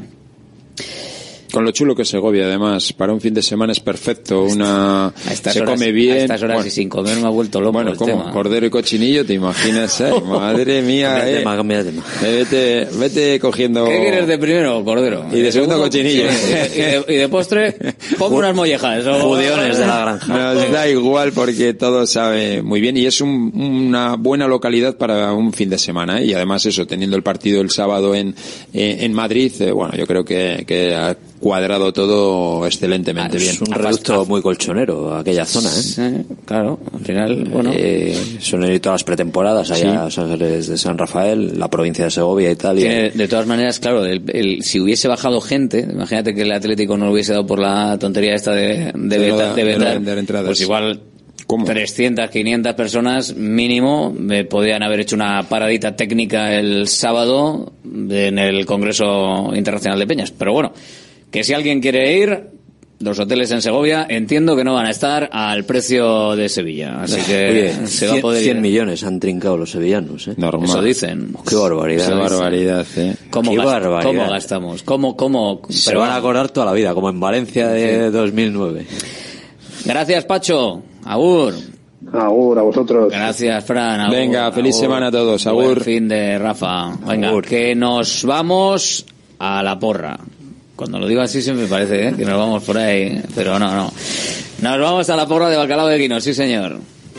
[SPEAKER 1] Con lo chulo que es Segovia, además, para un fin de semana es perfecto, una se
[SPEAKER 7] horas,
[SPEAKER 1] come bien.
[SPEAKER 7] A estas horas bueno, y sin comer me ha vuelto loco
[SPEAKER 1] bueno,
[SPEAKER 7] el
[SPEAKER 1] ¿cómo?
[SPEAKER 7] tema.
[SPEAKER 1] Cordero y cochinillo, ¿te imaginas? Eh? Madre mía,
[SPEAKER 23] cambia de
[SPEAKER 1] eh.
[SPEAKER 23] tema, cambia de tema.
[SPEAKER 1] Vete, vete cogiendo...
[SPEAKER 7] ¿Qué quieres de primero? Cordero.
[SPEAKER 1] Y de segundo, cochinillo.
[SPEAKER 7] Y de, y de postre, pongo unas mollejas. O...
[SPEAKER 23] Judiones de la granja.
[SPEAKER 1] Nos da igual porque todo sabe muy bien y es un, una buena localidad para un fin de semana, ¿eh? Y además eso, teniendo el partido el sábado en, eh, en Madrid, eh, bueno, yo creo que, que ha cuadrado todo excelentemente
[SPEAKER 23] ah,
[SPEAKER 1] bien.
[SPEAKER 23] Es un reducto muy colchonero aquella zona, ¿eh?
[SPEAKER 7] Sí, claro, al final, bueno.
[SPEAKER 23] Eh, suelen ir todas las pretemporadas allá sí. a Ángeles de San Rafael, la provincia de Segovia y tal.
[SPEAKER 7] Tiene, y... De todas maneras, claro, el, el, si hubiese bajado gente, imagínate que el Atlético no lo hubiese dado por la tontería esta de, de, de, beta, de, vetar, de, de pues igual... ¿Cómo? trescientas, quinientas personas mínimo eh, podrían haber hecho una paradita técnica el sábado en el Congreso Internacional de Peñas. Pero bueno, que si alguien quiere ir, los hoteles en Segovia entiendo que no van a estar al precio de Sevilla. Así que
[SPEAKER 23] Oye,
[SPEAKER 7] se va a poder
[SPEAKER 23] cien
[SPEAKER 7] ir.
[SPEAKER 23] millones han trincado los sevillanos, ¿eh?
[SPEAKER 1] Normal.
[SPEAKER 7] Eso dicen.
[SPEAKER 23] Qué barbaridad.
[SPEAKER 1] Qué barbaridad, ¿eh?
[SPEAKER 7] ¿Cómo,
[SPEAKER 23] Qué
[SPEAKER 7] gast-
[SPEAKER 23] barbaridad.
[SPEAKER 7] ¿Cómo gastamos? ¿Cómo, cómo?
[SPEAKER 23] Se van a acordar toda la vida, como en Valencia de
[SPEAKER 7] sí.
[SPEAKER 23] dos mil nueve.
[SPEAKER 7] Gracias, Pacho. Agur.
[SPEAKER 2] Agur, a vosotros.
[SPEAKER 7] Gracias, Fran. Agur,
[SPEAKER 1] Venga, feliz
[SPEAKER 7] agur.
[SPEAKER 1] semana a todos. Agur.
[SPEAKER 7] Buen fin de Rafa. Venga, agur. Que nos vamos a la porra. Cuando lo digo así siempre parece ¿eh? que nos vamos por ahí, pero no, no. Nos vamos a la porra de Bacalao de Guino, sí señor.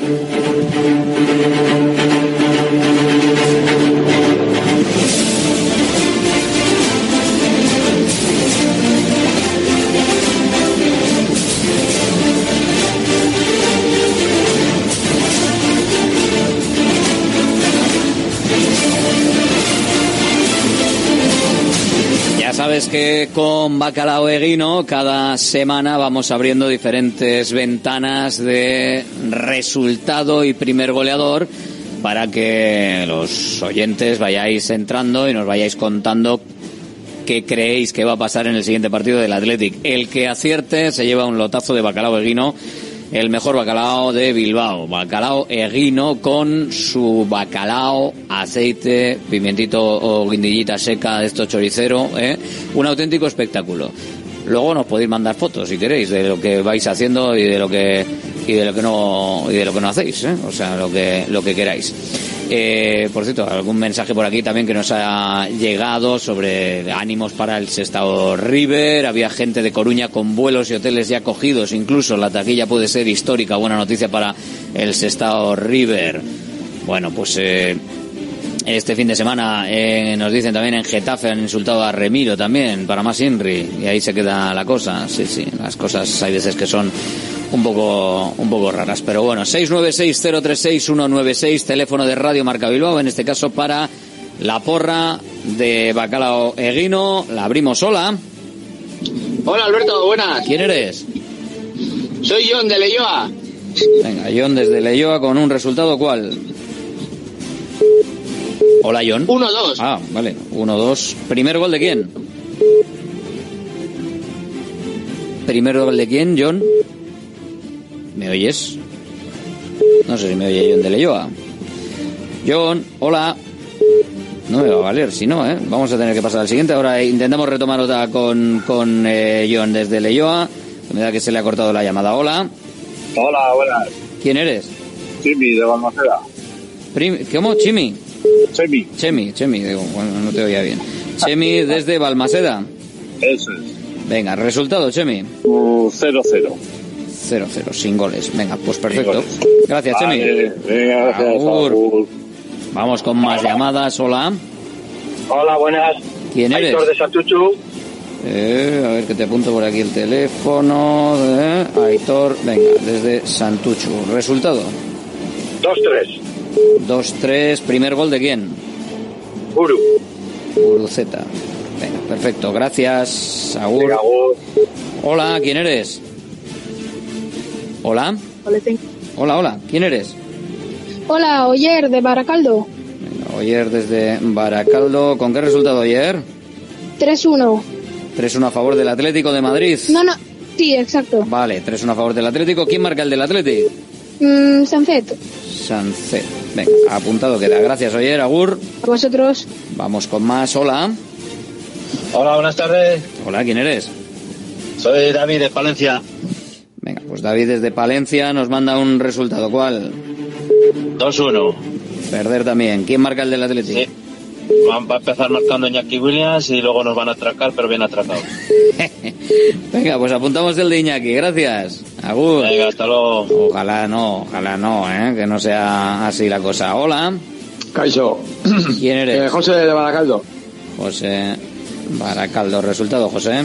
[SPEAKER 7] Sabes que con Bacalao de Guino cada semana vamos abriendo diferentes ventanas de resultado y primer goleador para que los oyentes vayáis entrando y nos vayáis contando qué creéis que va a pasar en el siguiente partido del Athletic. El que acierte se lleva un lotazo de Bacalao de Guino, el mejor bacalao de Bilbao. Bacalao Eguino con su bacalao, aceite, pimientito o guindillita seca de esto choricero, ¿eh? Un auténtico espectáculo. Luego nos podéis mandar fotos si queréis de lo que vais haciendo y de lo que y de lo que no y de lo que no hacéis, ¿eh? O sea, lo que lo que queráis. Eh, por cierto, algún mensaje por aquí también que nos ha llegado sobre ánimos para el Sestao River. Había gente de Coruña con vuelos y hoteles ya cogidos, incluso la taquilla puede ser histórica. Buena noticia para el Sestao River. Bueno, pues eh, este fin de semana eh, nos dicen también en Getafe han insultado a Remiro también para más Inri y ahí se queda la cosa. Sí, sí, las cosas hay veces que son un poco un poco raras, pero bueno. Seis nueve seis cero tres seis uno nueve seis, teléfono de Radio Marca Bilbao, en este caso para la porra de Bacalao Eguino. La abrimos. Hola.
[SPEAKER 5] Hola Alberto, buenas.
[SPEAKER 7] ¿Quién eres?
[SPEAKER 5] Soy John de Leioa.
[SPEAKER 7] Venga, John desde Leioa con un resultado, ¿cuál? Hola, John.
[SPEAKER 5] uno dos.
[SPEAKER 7] Ah, vale, uno dos. ¿Primer gol de quién? ¿Primer gol de quién, John? ¿Me oyes? No sé si me oye John de Leioa. John, hola. No me va a valer, si no, ¿eh? Vamos a tener que pasar al siguiente. Ahora intentamos retomar otra con, con eh, John desde Leioa. Me da que se le ha cortado la llamada. Hola.
[SPEAKER 8] Hola, buenas.
[SPEAKER 7] ¿Quién eres?
[SPEAKER 8] Chimi, de Balmaceda.
[SPEAKER 7] Prim... ¿Cómo? ¿Chimi?
[SPEAKER 8] Chemi.
[SPEAKER 7] Chemi, Chemi, digo, bueno, no te oía bien. Chemi desde Balmaseda.
[SPEAKER 8] Eso es.
[SPEAKER 7] Venga, resultado, Chemi.
[SPEAKER 8] cero cero.
[SPEAKER 7] cero cero, sin goles. Venga, pues perfecto. Gracias, Chemi.
[SPEAKER 8] Vale, venga, gracias.
[SPEAKER 7] Agur. Vamos con más llamadas. Hola.
[SPEAKER 8] Hola, buenas.
[SPEAKER 7] ¿Quién eres?
[SPEAKER 8] Aitor de Santuchu.
[SPEAKER 7] Eh, a ver que te apunto por aquí el teléfono. Eh, Aitor, venga, desde Santuchu. Resultado.
[SPEAKER 8] dos tres.
[SPEAKER 7] dos tres. ¿Primer gol de quién?
[SPEAKER 8] Uru.
[SPEAKER 7] Uruceta. Venga, perfecto. Gracias. Agur.
[SPEAKER 8] Venga, agur.
[SPEAKER 7] Hola, ¿quién eres? Hola. Hola, hola. ¿Quién eres?
[SPEAKER 9] Hola, Oyer, de Baracaldo.
[SPEAKER 7] Venga, Oyer desde Baracaldo. ¿Con qué resultado, Oyer?
[SPEAKER 9] tres uno.
[SPEAKER 7] tres uno a favor del Atlético de Madrid.
[SPEAKER 9] No, no. Sí, exacto.
[SPEAKER 7] Vale, tres uno a favor del Atlético. ¿Quién marca el del Atlético?
[SPEAKER 9] Mm, Sancet.
[SPEAKER 7] Sancet. Venga, apuntado queda. Gracias, Oyer. Agur.
[SPEAKER 9] A vosotros.
[SPEAKER 7] Vamos con más. Hola.
[SPEAKER 8] Hola, buenas tardes.
[SPEAKER 7] Hola, ¿quién eres?
[SPEAKER 8] Soy David de Palencia.
[SPEAKER 7] Venga, pues David desde Palencia nos manda un resultado. ¿Cuál?
[SPEAKER 8] dos uno.
[SPEAKER 7] Perder también. ¿Quién marca el del Atlético?
[SPEAKER 8] Sí. Van a empezar marcando Iñaki Williams y luego nos van a atracar, pero bien atracados.
[SPEAKER 7] Venga, pues apuntamos el de Iñaki. Gracias. Agur.
[SPEAKER 8] Venga, hasta luego.
[SPEAKER 7] Ojalá no, ojalá no, ¿eh? Que no sea así la cosa. Hola.
[SPEAKER 11] Caixo.
[SPEAKER 7] ¿Quién eres?
[SPEAKER 11] Eh, José de Baracaldo.
[SPEAKER 7] José Baracaldo. ¿Resultado, José?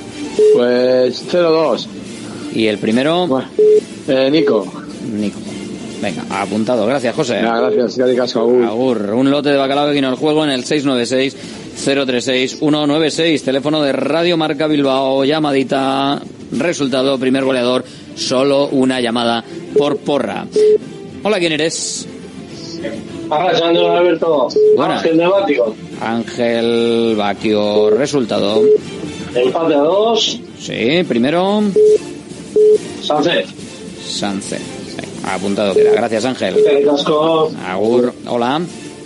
[SPEAKER 11] Pues cero dos.
[SPEAKER 7] ¿Y el primero?
[SPEAKER 11] Bueno, eh, Nico.
[SPEAKER 7] Nico. Venga, apuntado. Gracias, José.
[SPEAKER 11] Venga, gracias. Ya de casco, agur.
[SPEAKER 7] Agur. Un lote de bacalao de Guino al juego en el seis nueve seis cero tres seis uno nueve seis. Teléfono de Radio Marca Bilbao. Llamadita. Resultado. Primer goleador. Solo una llamada por porra. Hola, ¿quién eres?
[SPEAKER 8] Arrasando, Alberto.
[SPEAKER 7] Buenas.
[SPEAKER 8] Ángel de Baquio.
[SPEAKER 7] Ángel Baquio. Resultado.
[SPEAKER 8] Empate a dos.
[SPEAKER 7] Sí, primero.
[SPEAKER 8] Sánchez.
[SPEAKER 7] Sánchez. Apuntado queda. Gracias, Ángel. Agur. Hola.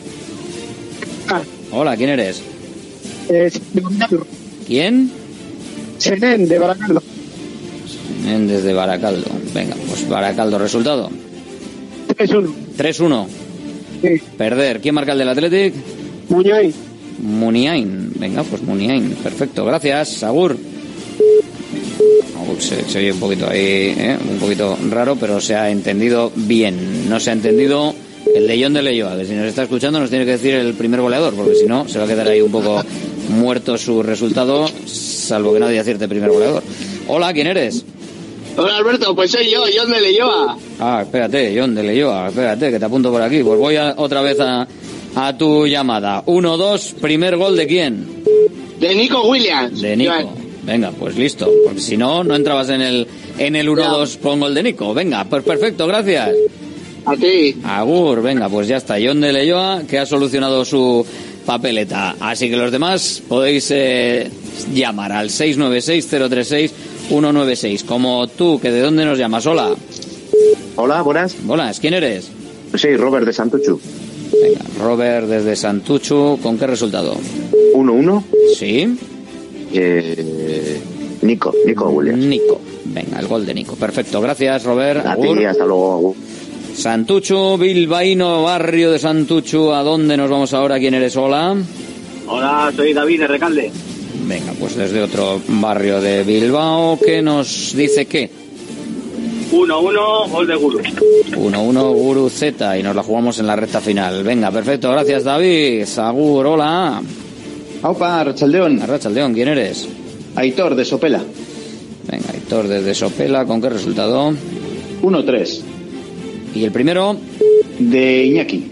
[SPEAKER 7] Hola, ¿quién eres?
[SPEAKER 9] Eh,
[SPEAKER 7] ¿Quién?
[SPEAKER 9] Senen, de Baracaldo.
[SPEAKER 7] Desde Baracaldo. Venga, pues Baracaldo, resultado.
[SPEAKER 11] tres uno.
[SPEAKER 7] tres uno.
[SPEAKER 11] Sí.
[SPEAKER 7] Perder. ¿Quién marca el del Athletic?
[SPEAKER 11] Muniain.
[SPEAKER 7] Muniain. Venga, pues Muniain. Perfecto, gracias. Agur. Agur se, se oye un poquito ahí, ¿eh? Un poquito raro, pero se ha entendido bien. No se ha entendido el de John de Leyoa. A ver, si nos está escuchando nos tiene que decir el primer goleador, porque si no se va a quedar ahí un poco muerto su resultado, salvo que nadie acierte primer goleador. Hola, ¿quién eres?
[SPEAKER 5] Hola Alberto, pues soy yo, John de Leyoa.
[SPEAKER 7] Ah, espérate, John de Leyoa, espérate, que te apunto por aquí. Pues voy a, otra vez a, a tu llamada. uno dos, primer gol de quién?
[SPEAKER 5] De Nico Williams.
[SPEAKER 7] De Nico. Iván. Venga, pues listo, porque si no, no entrabas en el en el uno dos con gol de Nico. Venga, pues perfecto, gracias.
[SPEAKER 5] A ti.
[SPEAKER 7] Agur, venga, pues ya está. John de Leyoa, que ha solucionado su papeleta. Así que los demás podéis eh, llamar al seis nueve seis, cero tres seis, uno nueve seis. Como tú, que de dónde nos llamas. Hola.
[SPEAKER 10] Hola, buenas.
[SPEAKER 7] Buenas, ¿quién eres?
[SPEAKER 10] Sí, Robert de Santuchu.
[SPEAKER 7] Venga, Robert desde Santuchu. ¿Con qué resultado?
[SPEAKER 10] uno uno.
[SPEAKER 7] Sí.
[SPEAKER 10] Eh, Nico, Nico Williams.
[SPEAKER 7] Nico. Venga, el gol de Nico. Perfecto, gracias, Robert.
[SPEAKER 10] A
[SPEAKER 7] Agur.
[SPEAKER 10] ti, hasta luego. Agur.
[SPEAKER 7] Santuchu, bilbaíno, barrio de Santuchu. ¿A dónde nos vamos ahora? ¿Quién eres? Hola.
[SPEAKER 8] Hola, soy David de Recalde.
[SPEAKER 7] Venga, pues desde otro barrio de Bilbao. ¿Qué nos dice qué?
[SPEAKER 8] uno uno, gol de Guru.
[SPEAKER 7] uno uno, Guru Z, y nos la jugamos en la recta final. Venga, perfecto, gracias David. Agur, hola.
[SPEAKER 12] Aupa, Arrachaldeón.
[SPEAKER 7] Arrachaldeón, ¿quién eres?
[SPEAKER 12] Aitor, de Sopela.
[SPEAKER 7] Venga, Aitor desde Sopela, ¿con qué resultado?
[SPEAKER 12] uno tres.
[SPEAKER 7] ¿Y el primero?
[SPEAKER 12] De Iñaki.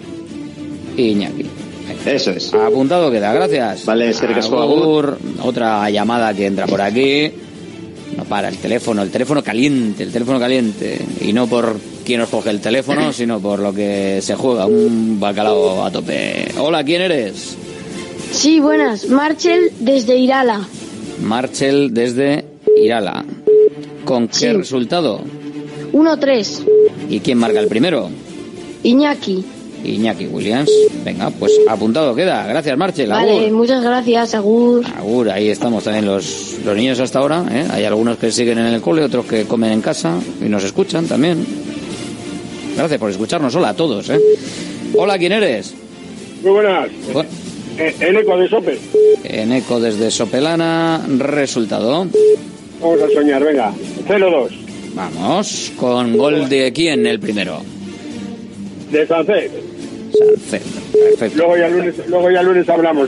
[SPEAKER 7] Iñaki.
[SPEAKER 12] Eso es.
[SPEAKER 7] Apuntado queda, gracias.
[SPEAKER 12] Vale, es que
[SPEAKER 7] Agur. Otra llamada que entra por aquí. No para, el teléfono, el teléfono caliente, el teléfono caliente. Y no por quién nos coge el teléfono, sino por lo que se juega, un bacalao a tope. Hola, ¿quién eres?
[SPEAKER 9] Sí, buenas. Marchel desde Irala.
[SPEAKER 7] Marchel desde Irala. ¿Con qué sí. resultado?
[SPEAKER 9] uno tres.
[SPEAKER 7] ¿Y quién marca el primero?
[SPEAKER 9] Iñaki.
[SPEAKER 7] Iñaki Williams. Venga, pues apuntado queda. Gracias, Marchel.
[SPEAKER 9] Vale,
[SPEAKER 7] Agur.
[SPEAKER 9] muchas gracias, Agur.
[SPEAKER 7] Agur, ahí estamos también los, los niños hasta ahora, ¿eh? Hay algunos que siguen en el cole, otros que comen en casa y nos escuchan también. Gracias por escucharnos. Hola a todos, ¿eh? Hola, ¿quién eres?
[SPEAKER 11] Muy buenas.
[SPEAKER 7] Bueno.
[SPEAKER 11] Eh, Eneco de Sope.
[SPEAKER 7] Eneco desde Sopelana. Resultado.
[SPEAKER 11] Vamos a soñar, venga. cero dos.
[SPEAKER 7] Vamos. ¿Con gol de quién el primero?
[SPEAKER 11] De Sancet.
[SPEAKER 7] Sancet. Perfecto.
[SPEAKER 11] Luego ya lunes, luego ya lunes hablamos.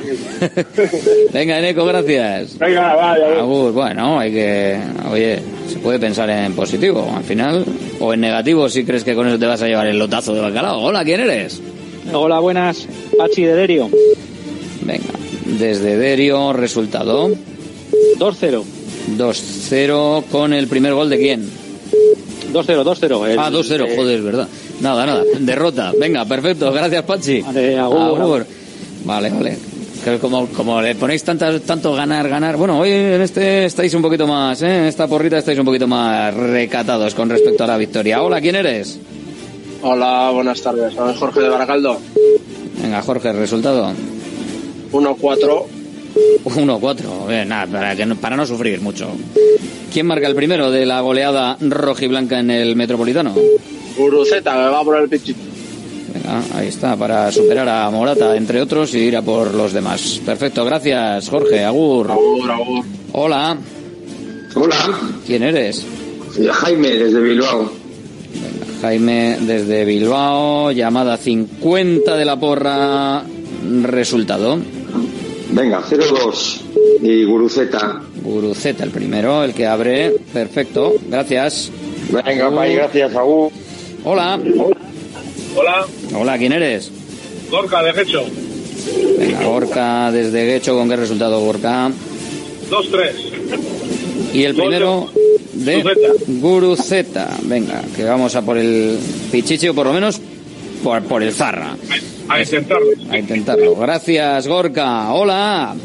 [SPEAKER 7] Venga, Eneco, gracias.
[SPEAKER 11] Venga, vaya.
[SPEAKER 7] Agur, bueno, hay que... Oye, se puede pensar en positivo al final. O en negativo si crees que con eso te vas a llevar el lotazo de bacalao. Hola, ¿quién eres?
[SPEAKER 8] Hola, buenas. Pachi de Derio.
[SPEAKER 7] Venga, desde Derio, resultado.
[SPEAKER 8] dos cero.
[SPEAKER 7] dos cero con el primer gol de quién?
[SPEAKER 8] dos cero, dos cero. El,
[SPEAKER 7] ah, dos cero, eh... joder, es verdad. Nada, nada, derrota. Venga, perfecto, gracias, Pachi.
[SPEAKER 8] Vale, agur,
[SPEAKER 7] agur. Vale, vale. Como, como le ponéis tanto, tanto ganar, ganar. Bueno, hoy en este estáis un poquito más, ¿eh? En esta porrita estáis un poquito más recatados con respecto a la victoria. Hola, ¿quién eres?
[SPEAKER 19] Hola, buenas tardes. Soy Jorge de Baracaldo.
[SPEAKER 7] Venga, Jorge, resultado.
[SPEAKER 19] uno cuatro.
[SPEAKER 7] uno cuatro. Bien, nada, para, que no, para no sufrir mucho. ¿Quién marca el primero de la goleada rojiblanca en el Metropolitano?
[SPEAKER 19] Guruceta, me va por el pichito.
[SPEAKER 7] Venga, ahí está, para superar a Morata, entre otros, y ir a por los demás. Perfecto, gracias, Jorge. Agur.
[SPEAKER 19] Agur, agur.
[SPEAKER 7] Hola.
[SPEAKER 24] Hola.
[SPEAKER 7] ¿Quién eres?
[SPEAKER 24] Jaime, desde Bilbao.
[SPEAKER 7] Venga, Jaime, desde Bilbao. Llamada cincuenta de la porra. Resultado.
[SPEAKER 24] Venga, cero dos. Y Guruceta.
[SPEAKER 7] Guruceta, el primero, el que abre. Perfecto, gracias.
[SPEAKER 24] Venga, Pai, gracias, Agur.
[SPEAKER 7] Hola.
[SPEAKER 11] Hola.
[SPEAKER 7] Hola, ¿quién eres?
[SPEAKER 11] Gorka, de Guecho.
[SPEAKER 7] Venga, Gorka, desde Guecho, ¿con qué resultado, Gorka?
[SPEAKER 11] dos tres.
[SPEAKER 7] Y el primero de Guruceta. Venga, que vamos a por el pichichi, o por lo menos por, por el Zarra.
[SPEAKER 11] A, a intentarlo.
[SPEAKER 7] A intentarlo. Gracias, Gorka. Hola.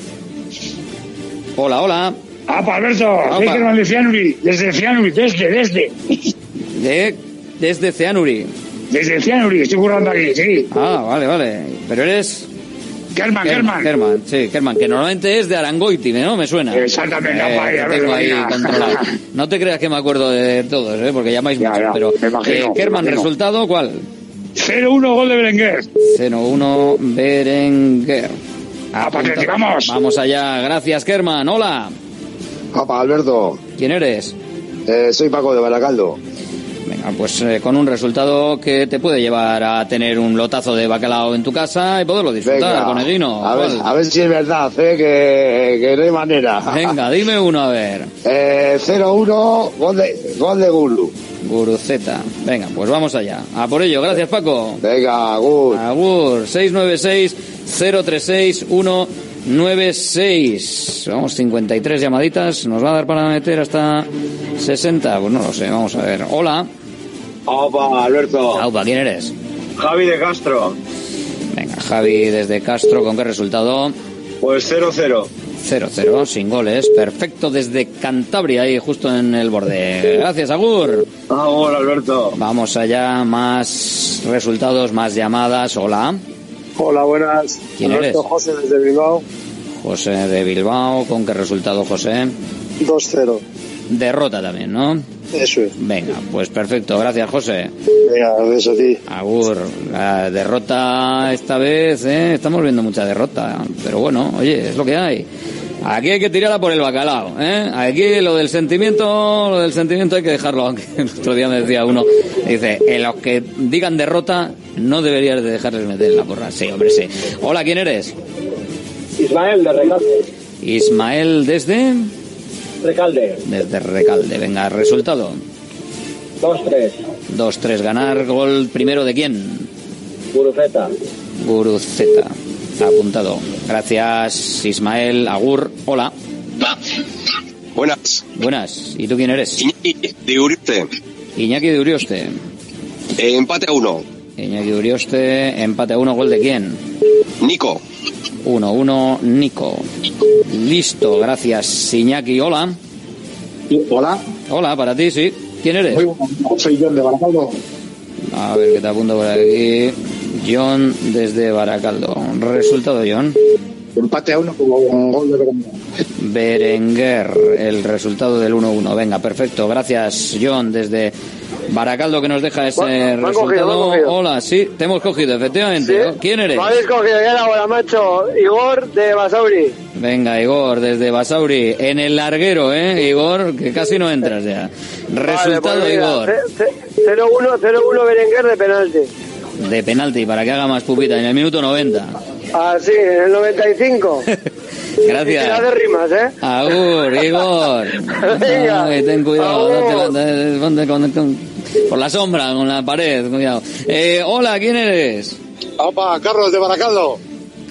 [SPEAKER 7] Hola, hola.
[SPEAKER 25] ¡Apa, Alberto! Soy Germán de Cianuri. Desde Cianuri, desde, desde.
[SPEAKER 7] De, desde Cianuri.
[SPEAKER 25] Desde Cianuri, estoy currando aquí, sí.
[SPEAKER 7] Ah, vale, vale. Pero eres...
[SPEAKER 25] Kerman, Kerman.
[SPEAKER 7] Kerman, sí, Kerman, que normalmente es de Arangoiti, ¿no? Me suena.
[SPEAKER 25] Exactamente.
[SPEAKER 7] Eh,
[SPEAKER 25] vaya,
[SPEAKER 7] que tengo ahí controlado. No te creas que me acuerdo de todos, ¿eh? Porque llamáis
[SPEAKER 25] Ya,
[SPEAKER 7] mucho,
[SPEAKER 25] ya,
[SPEAKER 7] pero...
[SPEAKER 25] me imagino,
[SPEAKER 7] eh, Kerman,
[SPEAKER 25] me imagino.
[SPEAKER 7] ¿resultado cuál?
[SPEAKER 25] cero uno gol de Berenguer.
[SPEAKER 7] cero uno Berenguer.
[SPEAKER 25] Aparte, vamos.
[SPEAKER 7] Vamos allá, gracias Kerman, hola.
[SPEAKER 13] Papá Alberto.
[SPEAKER 7] ¿Quién eres?
[SPEAKER 13] Eh, soy Paco de Baracaldo.
[SPEAKER 7] Venga, pues eh, con un resultado que te puede llevar a tener un lotazo de bacalao en tu casa y poderlo disfrutar,
[SPEAKER 13] Venga,
[SPEAKER 7] conejino.
[SPEAKER 13] A ver, a ver si es verdad, ¿eh? que, que no hay manera.
[SPEAKER 7] Venga, dime uno, a ver.
[SPEAKER 13] Eh, cero uno, gol de, gol de Guru.
[SPEAKER 7] Guruceta. Venga, pues vamos allá. A por ello, gracias Paco.
[SPEAKER 13] Venga, Agur.
[SPEAKER 7] Agur, seis nueve seis, cero tres seis, uno nueve seis. Vamos, cincuenta y tres llamaditas. ¿Nos va a dar para meter hasta sesenta? Pues no lo sé, vamos a ver. Hola.
[SPEAKER 24] Opa, Alberto.
[SPEAKER 7] Aupa, ¿quién eres?
[SPEAKER 24] Javi de Castro.
[SPEAKER 7] Venga, Javi desde Castro, ¿con qué resultado?
[SPEAKER 24] Pues cero cero.
[SPEAKER 7] cero cero, sin goles. Perfecto, desde Cantabria, ahí justo en el borde. Gracias, Agur.
[SPEAKER 24] Agur, Alberto.
[SPEAKER 7] Vamos allá, más resultados, más llamadas. Hola.
[SPEAKER 14] Hola, buenas.
[SPEAKER 7] ¿Quién
[SPEAKER 14] Alberto,
[SPEAKER 7] eres?
[SPEAKER 14] José desde Bilbao.
[SPEAKER 7] José de Bilbao, ¿con qué resultado, José?
[SPEAKER 14] dos cero.
[SPEAKER 7] Derrota también, ¿no?
[SPEAKER 14] Eso es.
[SPEAKER 7] Venga, pues perfecto, gracias, José.
[SPEAKER 14] Venga, gracias a ti.
[SPEAKER 7] Agur, la derrota esta vez, ¿eh? Estamos viendo mucha derrota, pero bueno, oye, es lo que hay. Aquí hay que tirarla por el bacalao, ¿eh? Aquí lo del sentimiento, lo del sentimiento hay que dejarlo, aunque el otro día me decía uno, dice, en los que digan derrota, no deberías de dejarles meter la porra. Sí, hombre, sí. Hola, ¿quién eres?
[SPEAKER 14] Ismael de Recalde.
[SPEAKER 7] Ismael, ¿desde?
[SPEAKER 14] Recalde.
[SPEAKER 7] Desde Recalde, venga, resultado.
[SPEAKER 14] dos tres.
[SPEAKER 7] dos tres, ganar, gol primero de quién?
[SPEAKER 14] Guruceta.
[SPEAKER 7] Guruceta, apuntado. Gracias, Ismael. Agur, hola.
[SPEAKER 24] Buenas.
[SPEAKER 7] Buenas, ¿y tú quién eres?
[SPEAKER 24] Iñaki de Urioste.
[SPEAKER 7] Iñaki de Urioste.
[SPEAKER 24] Eh, empate a uno.
[SPEAKER 7] Iñaki de Urioste, empate a uno, gol de quién?
[SPEAKER 24] Nico.
[SPEAKER 7] uno uno, Nico. Listo, gracias, Iñaki. Hola.
[SPEAKER 14] Hola.
[SPEAKER 7] Hola, para ti, sí. ¿Quién eres?
[SPEAKER 14] Muy bueno. Soy John de Baracaldo.
[SPEAKER 7] A ver, que te apunto por aquí. John desde Baracaldo. Resultado, John.
[SPEAKER 14] Empate a uno con un gol de Berenguer.
[SPEAKER 7] Berenguer, el resultado del uno uno. Venga, perfecto. Gracias, John, desde Baracaldo, que nos deja ese
[SPEAKER 14] Me han
[SPEAKER 7] resultado.
[SPEAKER 14] cogido, me han cogido.
[SPEAKER 7] Hola, sí, te hemos cogido, efectivamente.
[SPEAKER 14] ¿Sí?
[SPEAKER 7] ¿Quién eres?
[SPEAKER 14] Me habéis cogido, ya la hora, macho. Igor de Basauri.
[SPEAKER 7] Venga, Igor, desde Basauri. En el larguero, ¿eh, Igor? Que casi no entras ya. Resultado,
[SPEAKER 14] Vale, pues mira,
[SPEAKER 7] Igor.
[SPEAKER 14] cero uno Berenguer de penalti.
[SPEAKER 7] De penalti, para que haga más pupita, en el minuto noventa.
[SPEAKER 14] Ah, sí, en el noventa y cinco.
[SPEAKER 7] Gracias.
[SPEAKER 14] Tira de rimas, ¿eh?
[SPEAKER 7] Agur, Igor.
[SPEAKER 14] Venga.
[SPEAKER 7] Ay, ten cuidado,
[SPEAKER 14] Agur.
[SPEAKER 7] no te la- te- ponte con- con- por la sombra, con la pared, cuidado. Eh, hola, ¿quién eres?
[SPEAKER 14] Opa, Carlos de Baracaldo.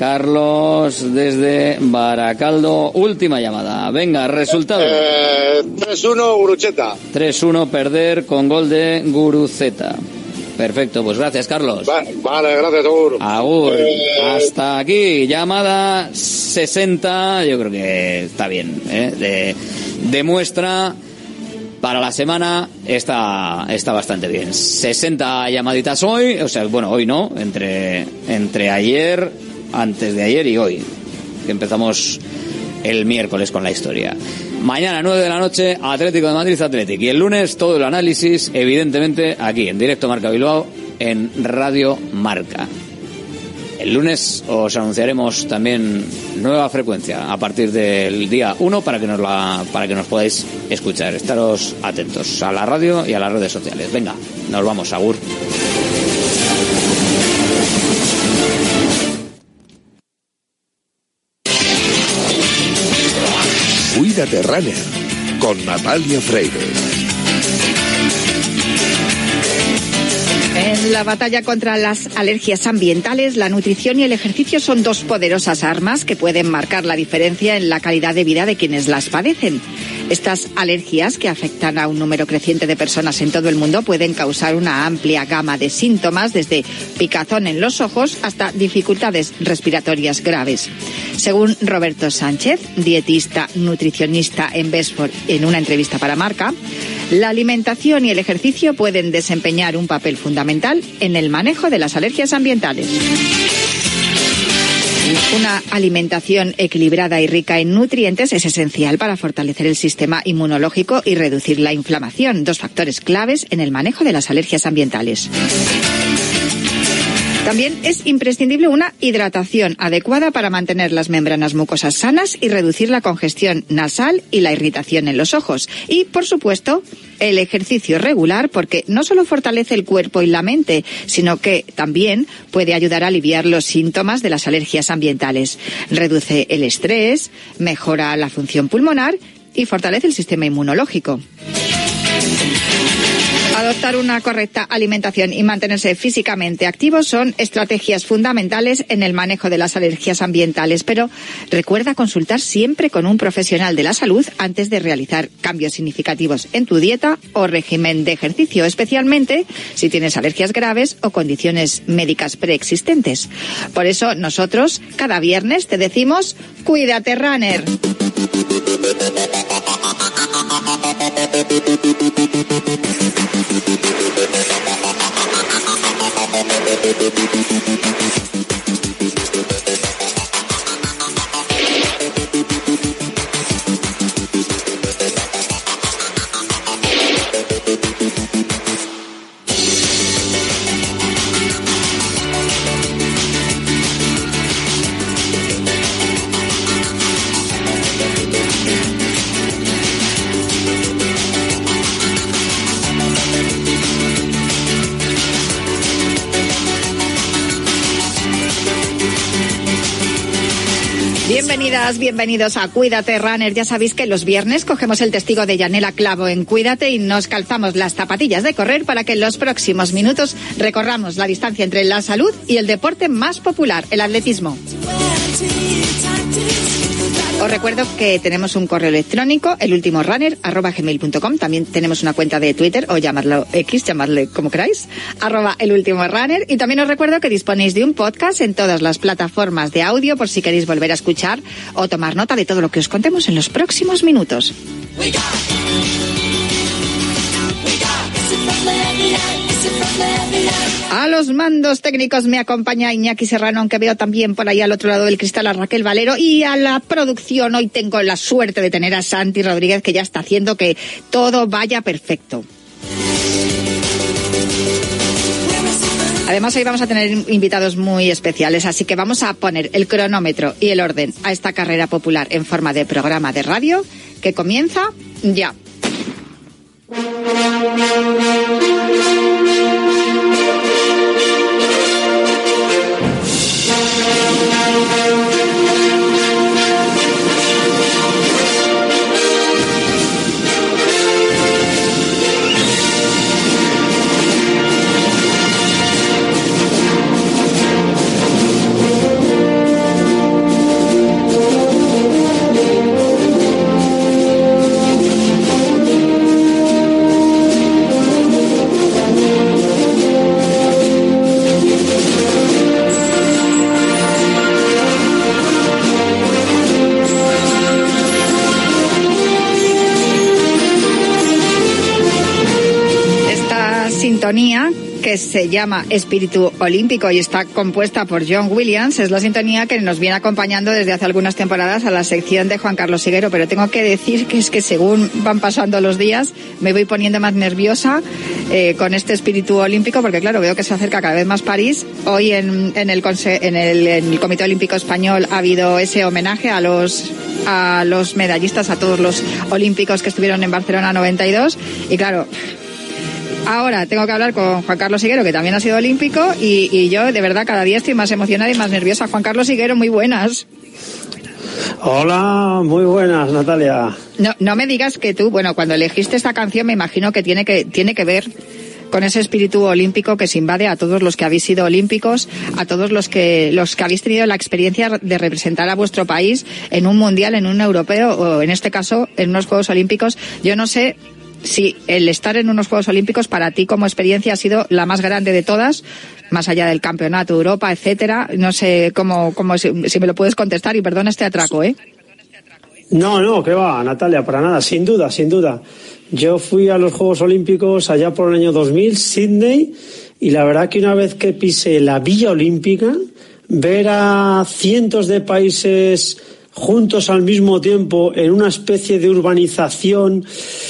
[SPEAKER 7] Carlos desde Baracaldo. Última llamada. Venga, resultado.
[SPEAKER 14] Eh, tres uno Guruceta.
[SPEAKER 7] tres uno, perder con gol de Guruceta. Perfecto, pues gracias, Carlos.
[SPEAKER 14] Vale, vale, gracias, Agur.
[SPEAKER 7] Agur.
[SPEAKER 14] Eh,
[SPEAKER 7] Hasta aquí, llamada sesenta. Yo creo que está bien, ¿eh? De, de muestra para la semana está, está bastante bien. sesenta llamaditas hoy, o sea, bueno, hoy no, entre, entre ayer, antes de ayer y hoy, que empezamos el miércoles con la historia. Mañana, nueve de la noche, Atlético de Madrid Athletic. Y el lunes, todo el análisis, evidentemente, aquí, en directo Marca Bilbao, en Radio Marca. El lunes os anunciaremos también nueva frecuencia a partir del día uno para que nos la, para que nos podáis escuchar. Estaros atentos a la radio y a las redes sociales. Venga, nos vamos, agur.
[SPEAKER 4] Cuídate Runner con Natalia Freire.
[SPEAKER 20] En la batalla contra las alergias ambientales, la nutrición y el ejercicio son dos poderosas armas que pueden marcar la diferencia en la calidad de vida de quienes las padecen. Estas alergias, que afectan a un número creciente de personas en todo el mundo, pueden causar una amplia gama de síntomas, desde picazón en los ojos hasta dificultades respiratorias graves. Según Roberto Sánchez, dietista nutricionista en Besford, en una entrevista para Marca, la alimentación y el ejercicio pueden desempeñar un papel fundamental en el manejo de las alergias ambientales. Una alimentación equilibrada y rica en nutrientes es esencial para fortalecer el sistema inmunológico y reducir la inflamación, dos factores claves en el manejo de las alergias ambientales. También es imprescindible una hidratación adecuada para mantener las membranas mucosas sanas y reducir la congestión nasal y la irritación en los ojos. Y, por supuesto, el ejercicio regular, porque no solo fortalece el cuerpo y la mente, sino que también puede ayudar a aliviar los síntomas de las alergias ambientales. Reduce el estrés, mejora la función pulmonar y fortalece el sistema inmunológico. Adoptar una correcta alimentación y mantenerse físicamente activos son estrategias fundamentales en el manejo de las alergias ambientales, pero recuerda consultar siempre con un profesional de la salud antes de realizar cambios significativos en tu dieta o régimen de ejercicio, especialmente si tienes alergias graves o condiciones médicas preexistentes. Por eso nosotros cada viernes te decimos Cuídate Runner. Bienvenidas, bienvenidos a Cuídate Runner. Ya sabéis que los viernes cogemos el testigo de Yanela Clavo en Cuídate y nos calzamos las zapatillas de correr para que en los próximos minutos recorramos la distancia entre la salud y el deporte más popular, el atletismo. Os recuerdo que tenemos un correo electrónico, elultimorunner arroba gmail punto com. También tenemos una cuenta de Twitter, o llamadlo X, llamadle como queráis, arroba elultimorunner. Y también os recuerdo que disponéis de un podcast en todas las plataformas de audio por si queréis volver a escuchar o tomar nota de todo lo que os contemos en los próximos minutos. A los mandos técnicos me acompaña Iñaki Serrano, aunque veo también por ahí al otro lado del cristal a Raquel Valero, y a la producción hoy tengo la suerte de tener a Santi Rodríguez, que ya está haciendo que todo vaya perfecto. Además, hoy vamos a tener invitados muy especiales, así que vamos a poner el cronómetro y el orden a esta carrera popular en forma de programa de radio que comienza ya. Sintonía que se llama Espíritu Olímpico y está compuesta por John Williams. Es la sintonía que nos viene acompañando desde hace algunas temporadas a la sección de Juan Carlos Higuero, pero tengo que decir que es que según van pasando los días me voy poniendo más nerviosa eh, con este Espíritu Olímpico, porque claro, veo que se acerca cada vez más París. Hoy en, en, el, en, el, en el Comité Olímpico Español ha habido ese homenaje a los a los medallistas, a todos los olímpicos que estuvieron en Barcelona noventa y dos, y claro, ahora tengo que hablar con Juan Carlos Higuero, que también ha sido olímpico, y, y yo de verdad cada día estoy más emocionada y más nerviosa. Juan Carlos Higuero, muy buenas.
[SPEAKER 15] Hola, muy buenas, Natalia.
[SPEAKER 20] No, no me digas que tú, bueno, cuando elegiste esta canción me imagino que tiene que tiene que ver con ese espíritu olímpico que se invade a todos los que habéis sido olímpicos, a todos los que los que habéis tenido la experiencia de representar a vuestro país en un mundial, en un europeo o en este caso en unos Juegos Olímpicos. Yo no sé si el estar en unos Juegos Olímpicos para ti como experiencia ha sido la más grande de todas, más allá del campeonato, Europa, etcétera. No sé cómo, cómo si, si me lo puedes contestar, y perdona este atraco, ¿eh?
[SPEAKER 15] No, no, que va, Natalia, para nada, sin duda, sin duda. Yo fui a los Juegos Olímpicos allá por el año dos mil, Sydney, y la verdad que una vez que pisé la Villa Olímpica, ver a cientos de países juntos al mismo tiempo en una especie de urbanización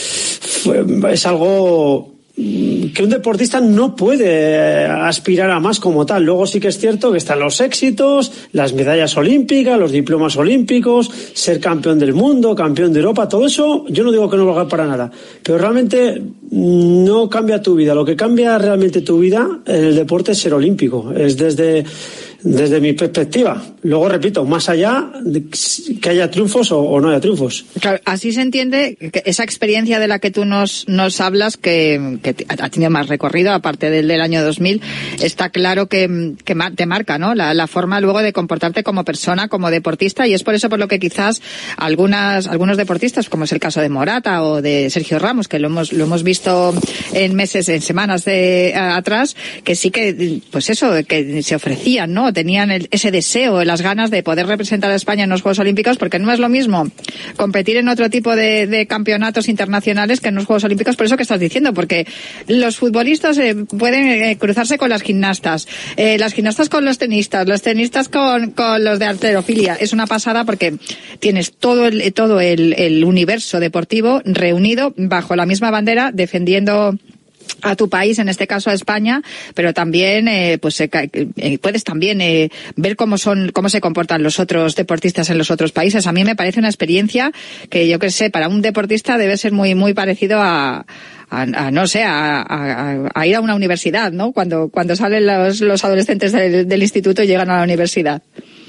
[SPEAKER 15] es algo que un deportista no puede aspirar a más como tal. Luego sí que es cierto que están los éxitos, las medallas olímpicas, los diplomas olímpicos, ser campeón del mundo, campeón de Europa, todo eso yo no digo que no valga para nada, pero realmente no cambia tu vida. Lo que cambia realmente tu vida en el deporte es ser olímpico, es desde desde mi perspectiva. Luego, repito, más allá de que haya triunfos o, o no haya triunfos.
[SPEAKER 20] Claro, así se entiende que esa experiencia de la que tú nos, nos hablas, que, que ha tenido más recorrido, aparte del del año dos mil, está claro que, que te marca, ¿no? La, la forma luego de comportarte como persona, como deportista, y es por eso por lo que quizás algunas, algunos deportistas, como es el caso de Morata o de Sergio Ramos, que lo hemos, lo hemos visto en meses, en semanas de atrás, que sí que, pues eso, que se ofrecían, ¿no? Tenían el, ese deseo, las ganas de poder representar a España en los Juegos Olímpicos, porque no es lo mismo competir en otro tipo de, de campeonatos internacionales que en los Juegos Olímpicos, por eso que estás diciendo, porque los futbolistas eh, pueden eh, cruzarse con las gimnastas, eh, las gimnastas con los tenistas, los tenistas con, con los de halterofilia. Es una pasada porque tienes todo el, todo el, el universo deportivo reunido bajo la misma bandera, defendiendo a tu país, en este caso a España, pero también eh, pues eh, eh, puedes también eh, ver cómo son, cómo se comportan los otros deportistas en los otros países. A mí me parece una experiencia que yo que sé, para un deportista debe ser muy muy parecido a A, a no sé, a, a, a ir a una universidad, ¿no? Cuando cuando salen los, los adolescentes del, del instituto y llegan a la universidad.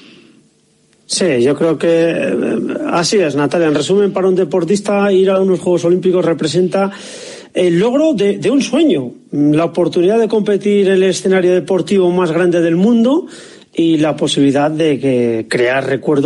[SPEAKER 15] Sí, yo creo que así es, Natalia. En resumen, para un deportista ir a unos Juegos Olímpicos representa el logro de, de un sueño, la oportunidad de competir en el escenario deportivo más grande del mundo y la posibilidad de que crear recuerdos